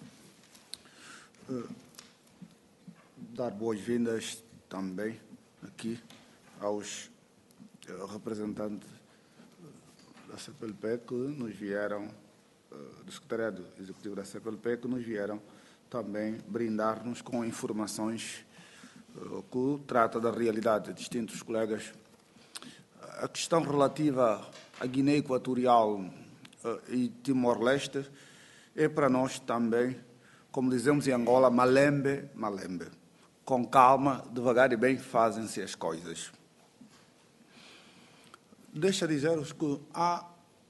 dar boas-vindas também aqui aos representantes da CPLP que nos vieram, do Secretariado Executivo da CPLP, que nos vieram também brindar-nos com informações que trata da realidade de distintos colegas. A questão relativa à Guiné Equatorial e Timor-Leste é para nós também, como dizemos em Angola, malembe, malembe. Com calma, devagar e bem fazem-se as coisas. Deixa dizer-vos que há,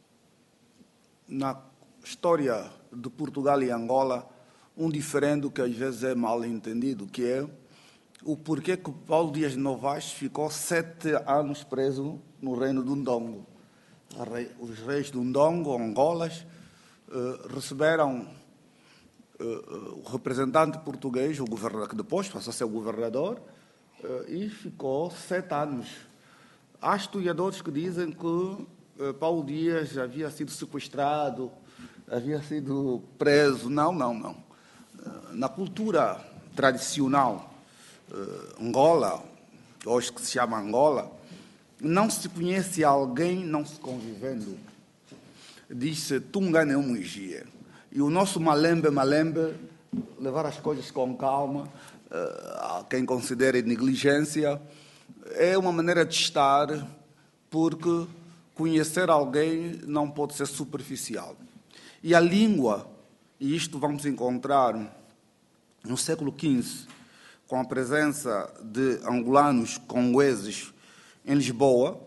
na história de Portugal e Angola, um diferendo que às vezes é mal entendido, que é o porquê que Paulo Dias de Novaes ficou 7 anos preso no reino do Ndongo. Os reis do Ndongo, Angolas, receberam o representante português, o governador, que depois passou a ser o governador, e ficou 7 anos. Há historiadores que dizem que Paulo Dias havia sido sequestrado, havia sido preso. Não. Na cultura tradicional Angola, hoje que se chama Angola, não se conhece alguém não se convivendo. Diz-se Tungane Umuigia. E o nosso malembe, levar as coisas com calma, a quem considere negligência, é uma maneira de estar, porque conhecer alguém não pode ser superficial. E a língua, e isto vamos encontrar no século XV, com a presença de angolanos congoeses em Lisboa,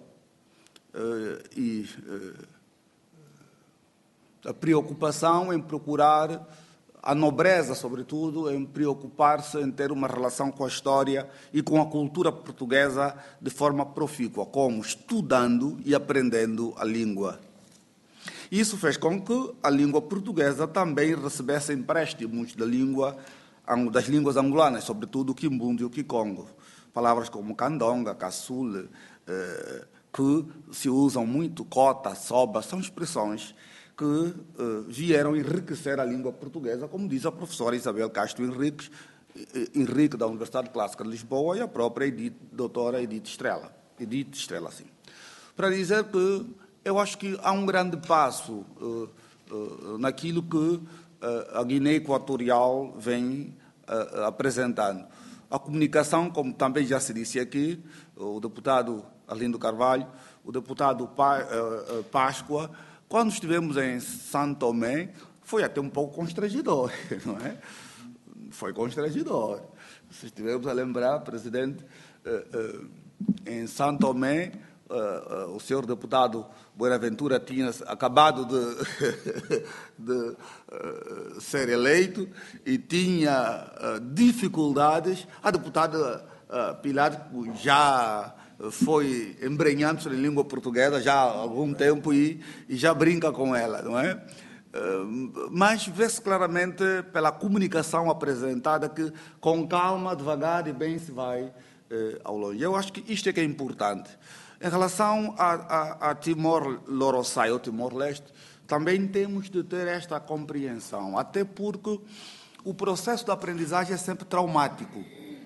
a preocupação em procurar a nobreza, sobretudo, em preocupar-se em ter uma relação com a história e com a cultura portuguesa de forma profícua, como estudando e aprendendo a língua. Isso fez com que a língua portuguesa também recebesse empréstimos das línguas angolanas, sobretudo o quimbundo e o kikongo. Palavras como candonga, caçule, que se usam muito, cota, soba, são expressões que vieram enriquecer a língua portuguesa, como diz a professora Isabel Castro Henrique, da Universidade Clássica de Lisboa, e a própria doutora Edith Estrela, sim. Para dizer que eu acho que há um grande passo naquilo que a Guiné Equatorial vem apresentando. A comunicação, como também já se disse aqui, o deputado Arlindo Carvalho, o deputado Páscoa, quando estivemos em São Tomé, foi até um pouco constrangedor, não é? Foi constrangedor. Se estivemos a lembrar, presidente, em São Tomé, o senhor deputado Buenaventura tinha acabado de ser eleito e tinha dificuldades. A deputada Pilar já foi embrenhando-se em língua portuguesa já há algum tempo e já brinca com ela, não é? Mas vê-se claramente pela comunicação apresentada que com calma, devagar e bem se vai ao longe. Eu acho que isto é que é importante. Em relação a Timor-Leste ou Timor-Leste, também temos de ter esta compreensão, até porque o processo de aprendizagem é sempre traumático.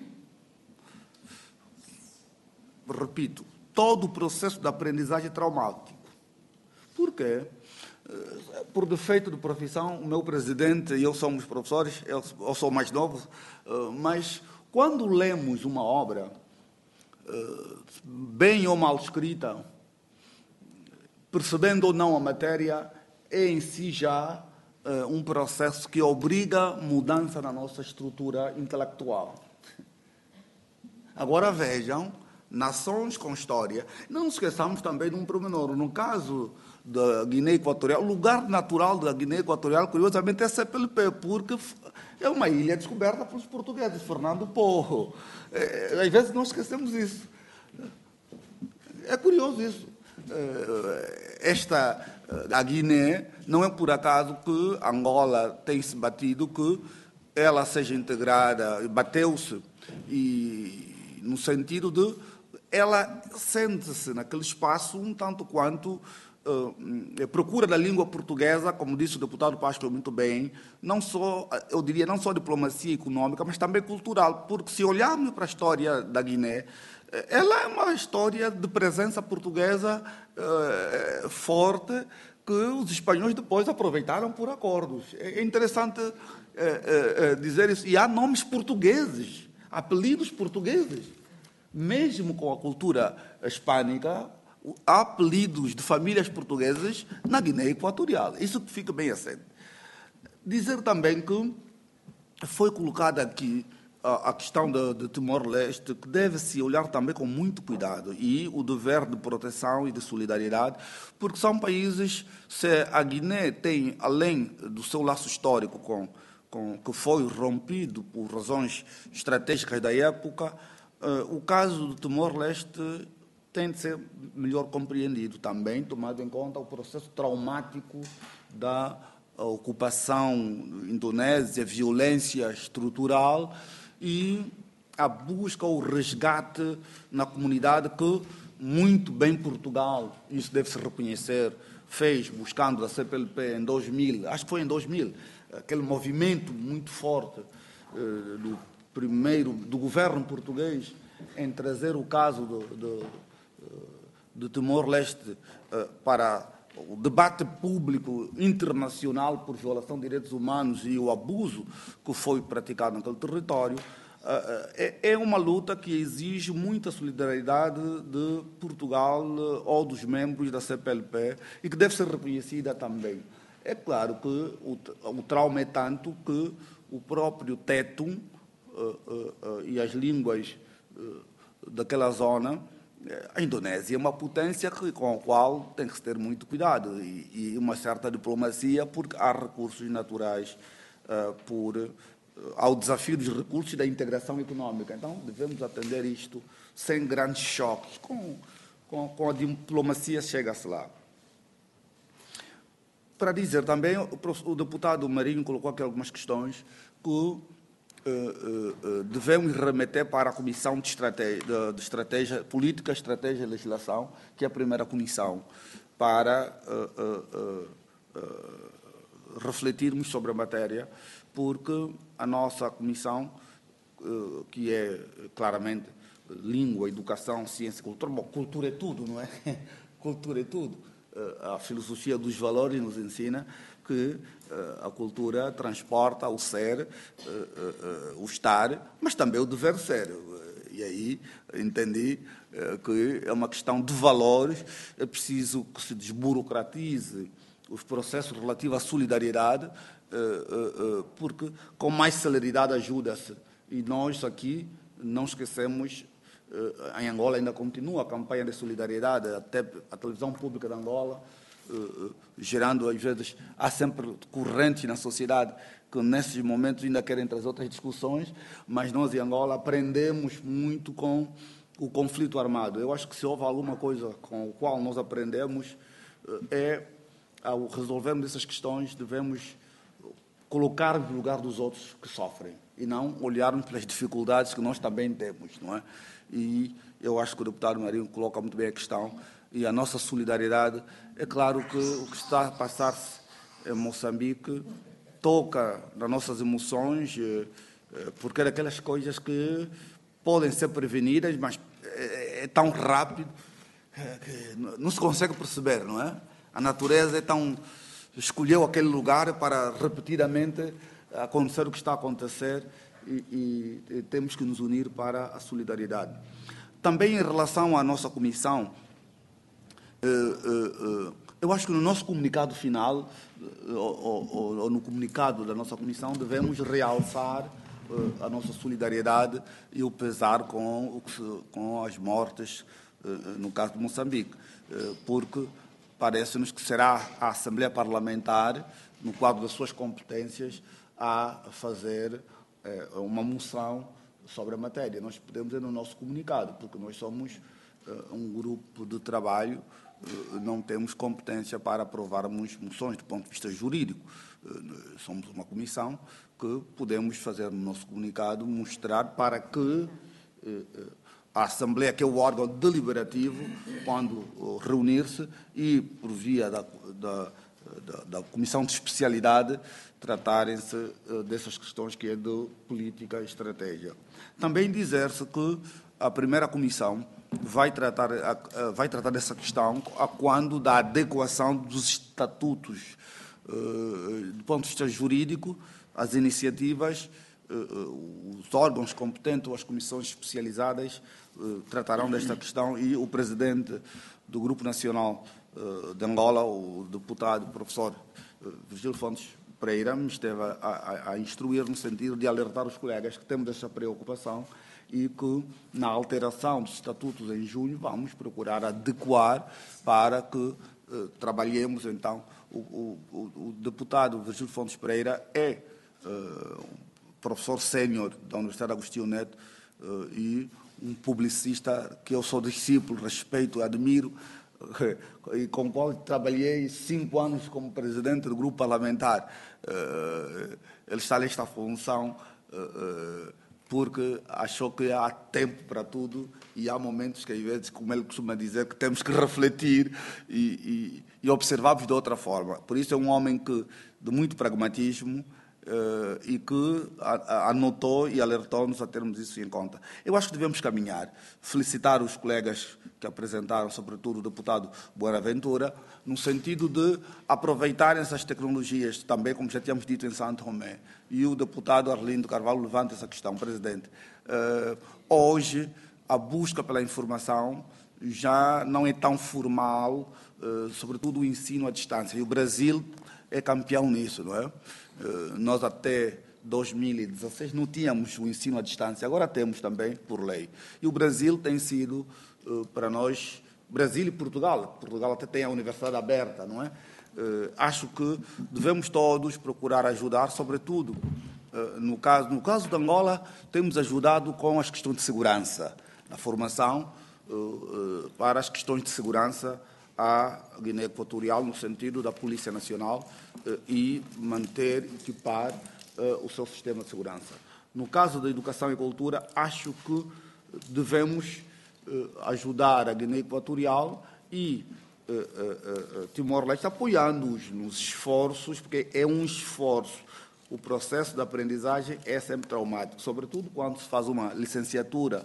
Repito, todo o processo de aprendizagem é traumático. Por quê? Por defeito de profissão, o meu presidente e eu somos professores, eu sou mais novo, mas quando lemos uma obra, bem ou mal escrita, percebendo ou não a matéria, é em si já um processo que obriga mudança na nossa estrutura intelectual. Agora vejam, nações com história. Não nos esqueçamos também de um pormenor. No caso da Guiné Equatorial, o lugar natural da Guiné Equatorial, curiosamente, é CPLP, porque é uma ilha descoberta pelos portugueses, Fernando Porro. Às vezes nós esquecemos isso. É curioso isso. A Guiné, não é por acaso que Angola tem se batido que ela seja integrada, bateu-se, e no sentido de ela sente-se naquele espaço um tanto quanto procura da língua portuguesa, como disse o deputado Páscoa muito bem, não só, eu diria, não só diplomacia econômica, mas também cultural, porque se olharmos para a história da Guiné, ela é uma história de presença portuguesa forte que os espanhóis depois aproveitaram por acordos. É interessante dizer isso. E há nomes portugueses, apelidos portugueses. Mesmo com a cultura hispânica, há apelidos de famílias portuguesas na Guiné Equatorial. Isso fica bem assente. Dizer também que foi colocada aqui a questão de Timor-Leste, que deve-se olhar também com muito cuidado, e o dever de proteção e de solidariedade, porque são países, se a Guiné tem, além do seu laço histórico que foi rompido por razões estratégicas da época, o caso do Timor-Leste tem de ser melhor compreendido também, tomado em conta o processo traumático da ocupação indonésia, violência estrutural e a busca, o resgate na comunidade que, muito bem Portugal, isso deve-se reconhecer, fez, buscando a CPLP em 2000, acho que foi em 2000, aquele movimento muito forte do governo português em trazer o caso de Timor-Leste para o debate público internacional por violação de direitos humanos e o abuso que foi praticado naquele território, é uma luta que exige muita solidariedade de Portugal ou dos membros da CPLP e que deve ser reconhecida também. É claro que o trauma é tanto que o próprio Tetum e as línguas daquela zona, a Indonésia é uma potência com a qual tem que se ter muito cuidado e uma certa diplomacia, porque há recursos naturais ao desafio dos recursos e da integração econômica. Então, devemos atender isto sem grandes choques. Com a diplomacia chega-se lá. Para dizer também, o deputado Marinho colocou aqui algumas questões que devemos remeter para a Comissão de Estratégia Política, Estratégia e Legislação, que é a primeira comissão, para refletirmos sobre a matéria, porque a nossa comissão, que é claramente língua, educação, ciência e cultura, bom, cultura é tudo, não é? Cultura é tudo. A filosofia dos valores nos ensina, que a cultura transporta o ser, o estar, mas também o dever ser. E aí entendi que é uma questão de valores, é preciso que se desburocratize os processos relativos à solidariedade, porque com mais celeridade ajuda-se. E nós aqui não esquecemos, em Angola ainda continua a campanha de solidariedade, até a televisão pública de Angola, gerando, às vezes, há sempre correntes na sociedade que nesses momentos ainda querem trazer outras discussões, mas nós em Angola aprendemos muito com o conflito armado. Eu acho que se houve alguma coisa com a qual nós aprendemos, ao resolvermos essas questões, devemos colocar no lugar dos outros que sofrem e não olharmos pelas dificuldades que nós também temos, não é? E eu acho que o deputado Marinho coloca muito bem a questão, e a nossa solidariedade, é claro que o que está a passar-se em Moçambique toca nas nossas emoções, porque é daquelas coisas que podem ser prevenidas, mas é tão rápido que não se consegue perceber, não é? A natureza escolheu aquele lugar para repetidamente acontecer o que está a acontecer, e temos que nos unir para a solidariedade. Também em relação à nossa comissão, eu acho que no nosso comunicado final, ou no comunicado da nossa comissão, devemos realçar a nossa solidariedade e o pesar com as mortes, no caso de Moçambique, porque parece-nos que será a Assembleia Parlamentar, no quadro das suas competências, a fazer uma moção sobre a matéria. Nós podemos dizer no nosso comunicado, porque nós somos um grupo de trabalho, não temos competência para aprovarmos moções do ponto de vista jurídico. Somos uma comissão que podemos fazer no nosso comunicado, mostrar para que a Assembleia, que é o órgão deliberativo, quando reunir-se e, por via da Comissão de Especialidade, tratarem-se dessas questões que é de política e estratégia. Também dizer-se que a primeira comissão vai tratar dessa questão quando da adequação dos estatutos, do ponto de vista jurídico, as iniciativas, os órgãos competentes ou as comissões especializadas tratarão desta questão, e o presidente do Grupo Nacional de Angola, o deputado professor Virgílio Fontes Pereira, me esteve a instruir no sentido de alertar os colegas que temos essa preocupação e que, na alteração dos estatutos em junho, vamos procurar adequar para que trabalhemos. Então, o deputado Virgílio Fontes Pereira é professor sénior da Universidade Agostinho Neto e um publicista que eu sou discípulo, respeito, admiro, e com o qual trabalhei 5 anos como presidente do grupo parlamentar. Ele está nesta função porque achou que há tempo para tudo, e há momentos que, às vezes, como ele costuma dizer, que temos que refletir e observarmos de outra forma. Por isso é um homem de muito pragmatismo, e que anotou e alertou-nos a termos isso em conta. Eu acho que devemos caminhar. Felicitar os colegas que apresentaram, sobretudo o deputado Buenaventura, no sentido de aproveitarem essas tecnologias, também, como já tínhamos dito, em Santo Tomé. E o deputado Arlindo Carvalho levanta essa questão, presidente. Hoje, a busca pela informação já não é tão formal, sobretudo o ensino à distância. E o Brasil é campeão nisso, não é? Nós até 2016 não tínhamos o ensino à distância, agora temos também por lei. E o Brasil tem sido, para nós, Brasil e Portugal até tem a universidade aberta, não é? Acho que devemos todos procurar ajudar, sobretudo, no caso de Angola, temos ajudado com as questões de segurança, na formação para as questões de segurança à Guiné Equatorial, no sentido da Polícia Nacional, e manter, equipar o seu sistema de segurança. No caso da educação e cultura, acho que devemos ajudar a Guiné Equatorial e Timor-Leste, apoiando-os nos esforços, porque é um esforço. O processo de aprendizagem é sempre traumático, sobretudo quando se faz uma licenciatura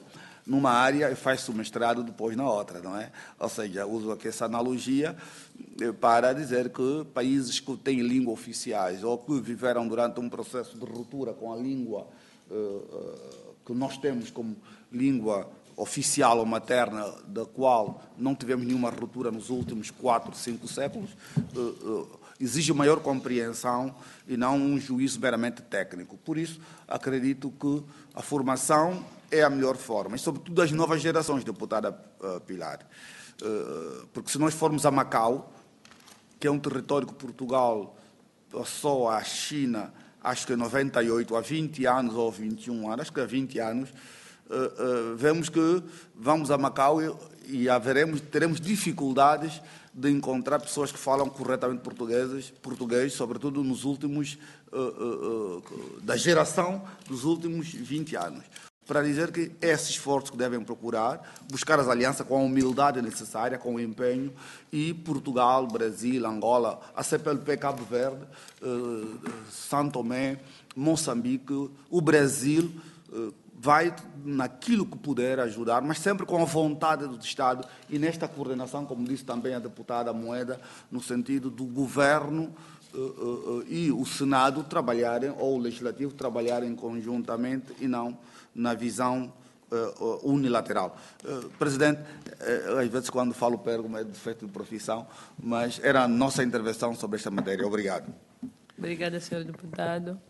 numa área e faz-se o mestrado depois na outra, não é? Ou seja, uso aqui essa analogia para dizer que países que têm língua oficiais ou que viveram durante um processo de ruptura com a língua que nós temos como língua oficial ou materna, da qual não tivemos nenhuma ruptura nos últimos 4, 5 séculos, exige maior compreensão e não um juízo meramente técnico. Por isso, acredito que a formação é a melhor forma, e sobretudo das novas gerações, deputada Pilar. Porque se nós formos a Macau, que é um território que Portugal passou à China, acho que em 98, há 20 anos ou 21 anos, acho que há 20 anos, vemos que vamos a Macau e teremos dificuldades de encontrar pessoas que falam corretamente português, sobretudo nos últimos, da geração dos últimos 20 anos. Para dizer que é esse esforço que devem procurar, buscar as alianças com a humildade necessária, com o empenho, e Portugal, Brasil, Angola, a CPLP, Cabo Verde, São Tomé, Moçambique, o Brasil, vai naquilo que puder ajudar, mas sempre com a vontade do Estado e nesta coordenação, como disse também a deputada Moeda, no sentido do governo e o Senado trabalharem, ou o Legislativo trabalharem conjuntamente e não na visão unilateral. Presidente, às vezes quando falo pergo, é defeito de profissão, mas era a nossa intervenção sobre esta matéria. Obrigado. Obrigada, senhor deputado.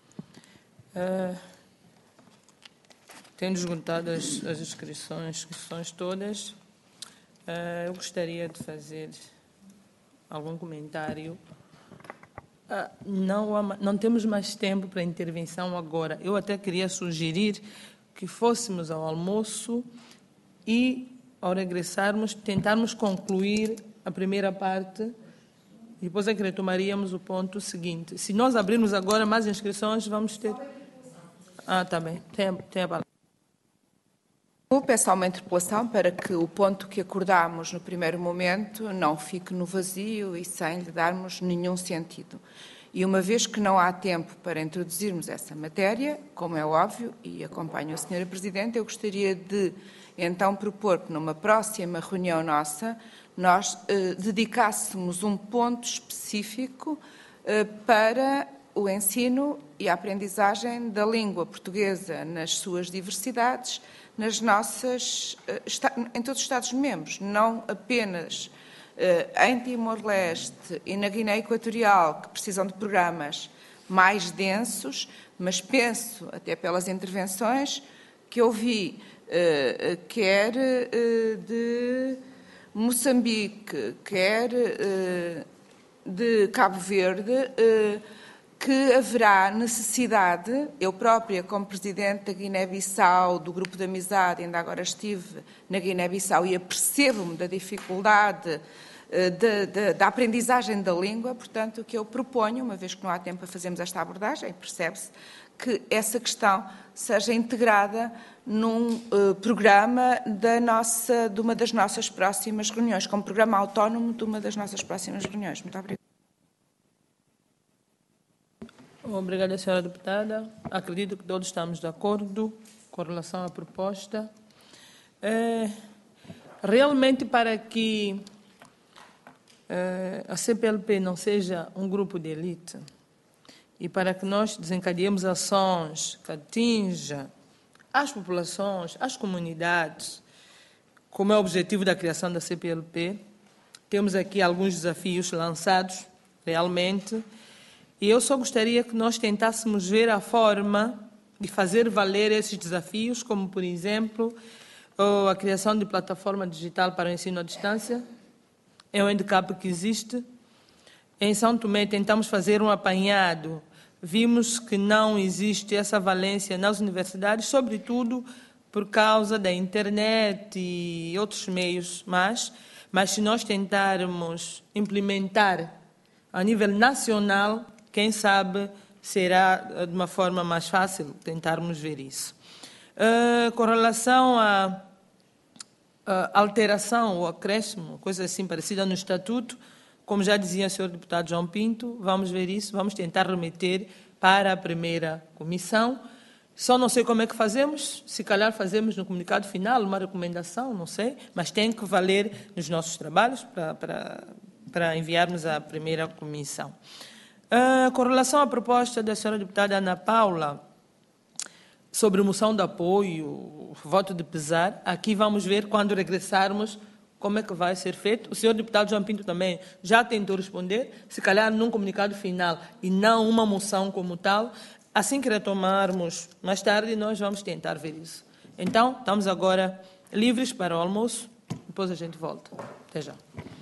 Tendo esgotado as inscrições todas, eu gostaria de algum comentário. Não temos mais tempo para intervenção agora. Eu até queria sugerir que fôssemos ao almoço e, ao regressarmos, tentarmos concluir a primeira parte. Depois é que retomaríamos o ponto seguinte. Se nós abrirmos agora mais inscrições, vamos ter... Tá bem. Tem a palavra. Eu peço uma interpelação para que o ponto que acordámos no primeiro momento não fique no vazio e sem lhe darmos nenhum sentido. E uma vez que não há tempo para introduzirmos essa matéria, como é óbvio, e acompanho a Sra. Presidente, eu gostaria de então propor que numa próxima reunião nossa nós dedicássemos um ponto específico para o ensino e a aprendizagem da língua portuguesa nas suas diversidades, em todos os Estados-membros, não apenas em Timor-Leste e na Guiné Equatorial, que precisam de programas mais densos, mas penso, até pelas intervenções que ouvi, quer de Moçambique, quer de Cabo Verde, que haverá necessidade, eu própria como Presidente da Guiné-Bissau, do Grupo de Amizade, ainda agora estive na Guiné-Bissau e apercebo-me da dificuldade da aprendizagem da língua, portanto, o que eu proponho, uma vez que não há tempo para fazermos esta abordagem, percebe-se que essa questão seja integrada num programa de uma das nossas próximas reuniões, como programa autónomo de uma das nossas próximas reuniões. Muito obrigada. Obrigada, senhora deputada. Acredito que todos estamos de acordo com relação à proposta. Realmente, para que a CPLP não seja um grupo de elite e para que nós desencadeemos ações que atinjam as populações, as comunidades, como é o objetivo da criação da CPLP, temos aqui alguns desafios lançados, realmente, e eu só gostaria que nós tentássemos ver a forma de fazer valer esses desafios, como, por exemplo, a criação de plataforma digital para o ensino à distância. É um handicap que existe. Em São Tomé tentamos fazer um apanhado. Vimos que não existe essa valência nas universidades, sobretudo por causa da internet e outros meios, mas se nós tentarmos implementar a nível nacional, quem sabe será de uma forma mais fácil tentarmos ver isso. Com relação à alteração ou acréscimo, coisa assim parecida no Estatuto, como já dizia o senhor deputado João Pinto, vamos ver isso, vamos tentar remeter para a primeira comissão Só não sei como é que fazemos, se calhar fazemos no comunicado final uma recomendação, não sei, mas tem que valer nos nossos trabalhos para enviarmos à primeira comissão. Com relação à proposta da senhora deputada Ana Paula, sobre moção de apoio, voto de pesar, aqui vamos ver quando regressarmos como é que vai ser feito. O senhor deputado João Pinto também já tentou responder, se calhar num comunicado final e não uma moção como tal. Assim que retomarmos mais tarde, nós vamos tentar ver isso. Então, estamos agora livres para o almoço, depois a gente volta. Até já.